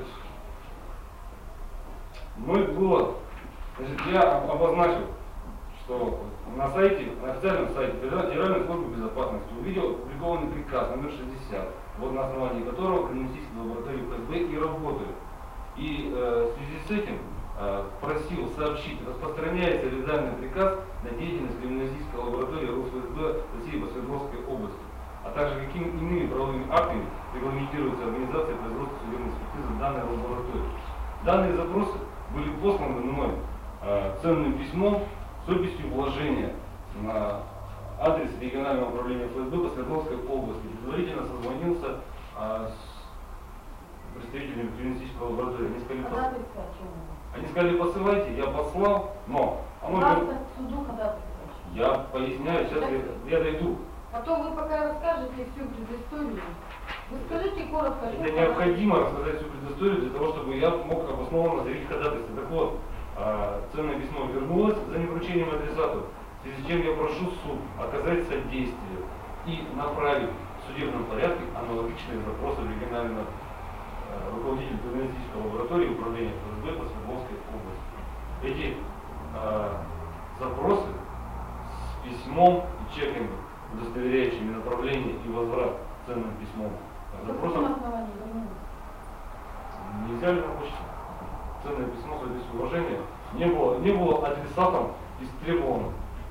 мной было, значит, я обозначил, что на сайте, на официальном сайте Федеральной службы безопасности увидел опубликованный приказ номер шестьдесят, вот на основании которого криминалистическая лаборатория эф эс бэ и работает. И э, в связи с этим э, просил сообщить, распространяется ли данный приказ на деятельность криминалистической лаборатории эр у эф эс бэ России по Свердловской области, а также какими иными правовыми актами регламентируется организация производства судебной экспертизы данной лаборатории. Данные запросы были посланы мной э, ценным письмом с описью вложения на адрес регионального управления эф эс бэ по Свердловской области. Предварительно созвонился э, с представителями криминалистической лаборатории. Они сказали, пос... Они сказали, посылайте, я послал, но оно же... Я поясняю, сейчас я, я дойду. Потом вы пока расскажете всю предысторию. Вы скажите коротко. Это необходимо рассказать всю предысторию для того, чтобы я мог обоснованно заявить ходатайство. Так вот, э, ценное письмо вернулось за невручением адресату, в связи с чем я прошу суд оказать содействие и направить в судебном порядке аналогичные запросы в регионального э, руководителя криминалистической лаборатории управления эф эс бэ по Свердловской области. Эти э, запросы с письмом и чеками, удостоверяющими направление и возврат ценным письмом. Запросом нельзя ли на почту? Ценное письмо с адресом уважения не было, не было адресатом истребовано.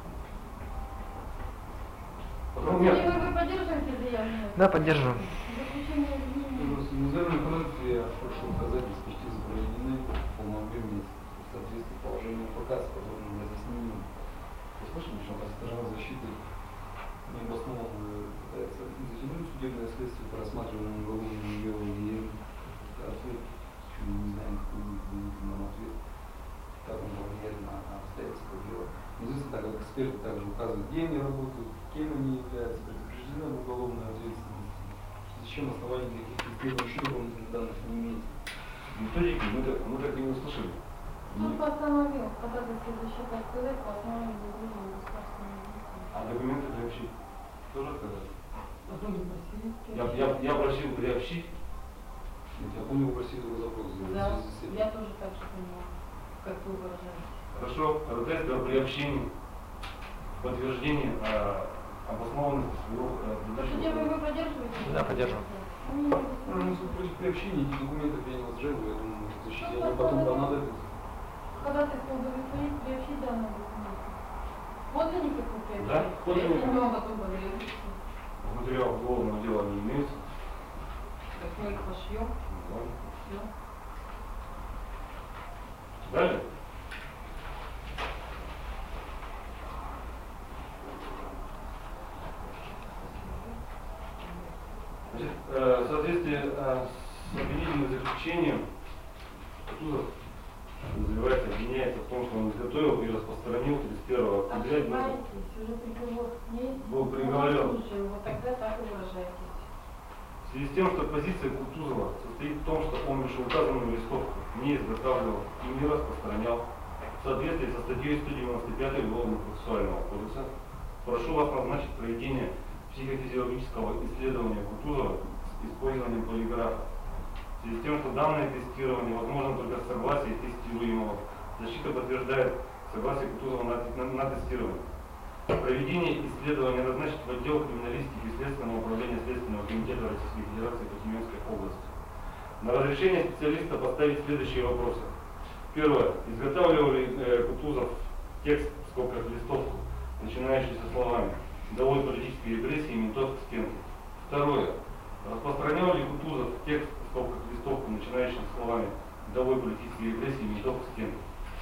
Потом нет. Вы поддерживаете заявление? Да, поддерживаю. Музейной информации я прошу указать экспертизы проведены в полном объеме в соответствии с положением ФК с подробным разъяснением. Вы слышали, что сторона защиты необоснованно пытается затянуть судебное следствие по рассматриваемому уголовному делу, и ответ, чего мы не знаем, какой будет нам ответ, как он повлияет на обстоятельства дела. Известно, так как эксперты также указывают, где они работают, кем они являются, предупреждены об уголовной ответственности. В связи зачем оснований каких-то исследований еще дополнительных данных не имеете? Методики мы так, мы так и не услышали. Суд постановил, когда следующий сказать, по основанию заявления государственного деятеля. А документы приобщить тоже отказали? Я, Да, я, я просил приобщить. Я помню, вы просили его запрос сделать. да, в связи с этим. я тоже так же поняла, как вы выражаетесь. Хорошо, ходатайство о приобщении в подтверждение а, обоснованности своего а, По суде вы его поддерживаете? Да, поддерживаю. Ну, Ну, суд против приобщения этих документов я не возражаю, я думаю, защите они потом понадобятся. когда ты удовлетворить, приобщить данные документы. Подлинники приобщить? Да, подлинники. Если мы потом подтвердим. В материалах уголовного дела не имеются. Так мы их пошьем. Все. Далее. Значит, э, в соответствии э, с обвинительным заключением, Кутузов подозревается, обвиняется в том, что он изготовил и распространил тридцать первого октября Ошибаетесь, уже приговор есть. был приговорен. Слушай, вот тогда так и выражаетесь. В связи с тем, что позиция Кутузова состоит в том, что он вышеуказанную листовку не изготавливал и не распространял в соответствии со статьей сто девяносто пять Уголовно-процессуального кодекса, прошу вас назначить проведение психофизиологического исследования Кутузова с использованием полиграфа. В связи с тем, что данное тестирование возможно только с согласия тестируемого, защита подтверждает согласие Кутузова на, на, на тестирование. Проведение исследования назначить в отдел криминалистики и Следственного управления Следственного комитета Российской Федерации по Тюменской области. На разрешение специалиста поставить следующие вопросы. Первое. Изготавливал ли э, Кутузов текст, в скобках листовку, начинающийся словами «Долой политической репрессии, ментов к стенке». Второе. Распространял ли Кутузов текст, в скобках листовку, начинающийся словами «Долой политической репрессии, ментов к стенке».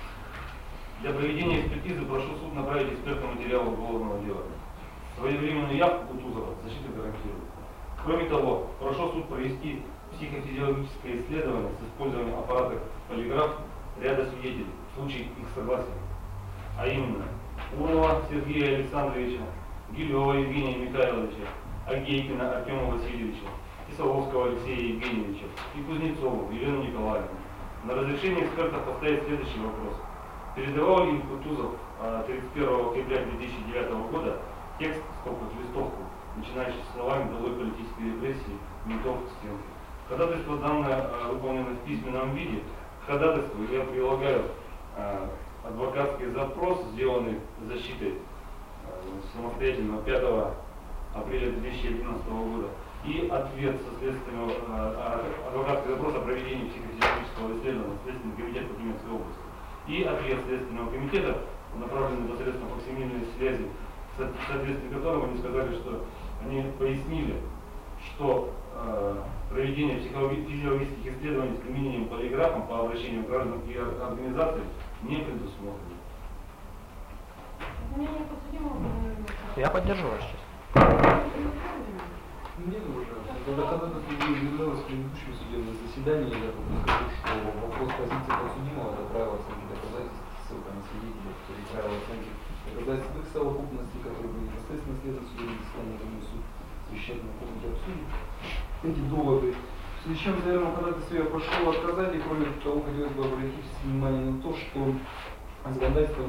Для проведения экспертизы прошу суд направить экспертные материалы уголовного дела. Своевременную явку Кутузова защита гарантирует. Кроме того, прошу суд провести психофизиологическое исследование с использованием аппарата полиграф ряда свидетелей в случае их согласия. А именно, Урова Сергея Александровича, Гилева Евгения Михайловича, Агейкина Артема Васильевича, Кисоловского Алексея Евгеньевича и Кузнецову Елену Николаевну. На разрешение экспертов поставить следующий вопрос. Передавал ли Кутузов тридцать первого октября две тысячи девятого года текст, сколько листовку, начинающий словами «Долой политической репрессии, ментов к стенке». Ходатайство данное выполнено в письменном виде. К ходатайству я прилагаю э, адвокатский запрос, сделанный защитой э, самостоятельно пятого апреля две тысячи одиннадцатого года, и ответ со следственного э, адвокатский запрос о проведении психофизиологического исследования Следственного комитета по Тюменской области. И ответ Следственного комитета, направленный непосредственно по факсимильной связи, в соответствии которого они сказали, что они пояснили, что э, проведение психофизиологических исследований с применением полиграфа по обращению граждан и организаций не предусмотрено. Мнение подсудимого, наверное. Я поддерживаю сейчас. Мне тоже. Когда ходатайство выдвигалось в предыдущем судебном заседании, я только скажу, что вопрос позиции подсудимого это правило оценки доказательств, ссылка на свидетелей, которые правила оценки доказательств их совокупности, которые были непосредственно следовать судебному заседанию, думаю, суд совещательной комнате обсудит эти доводы. В связи с чем заявленному ходатайству я прошу отказать, и кроме того, хотелось бы обратить внимание на то, что законодательство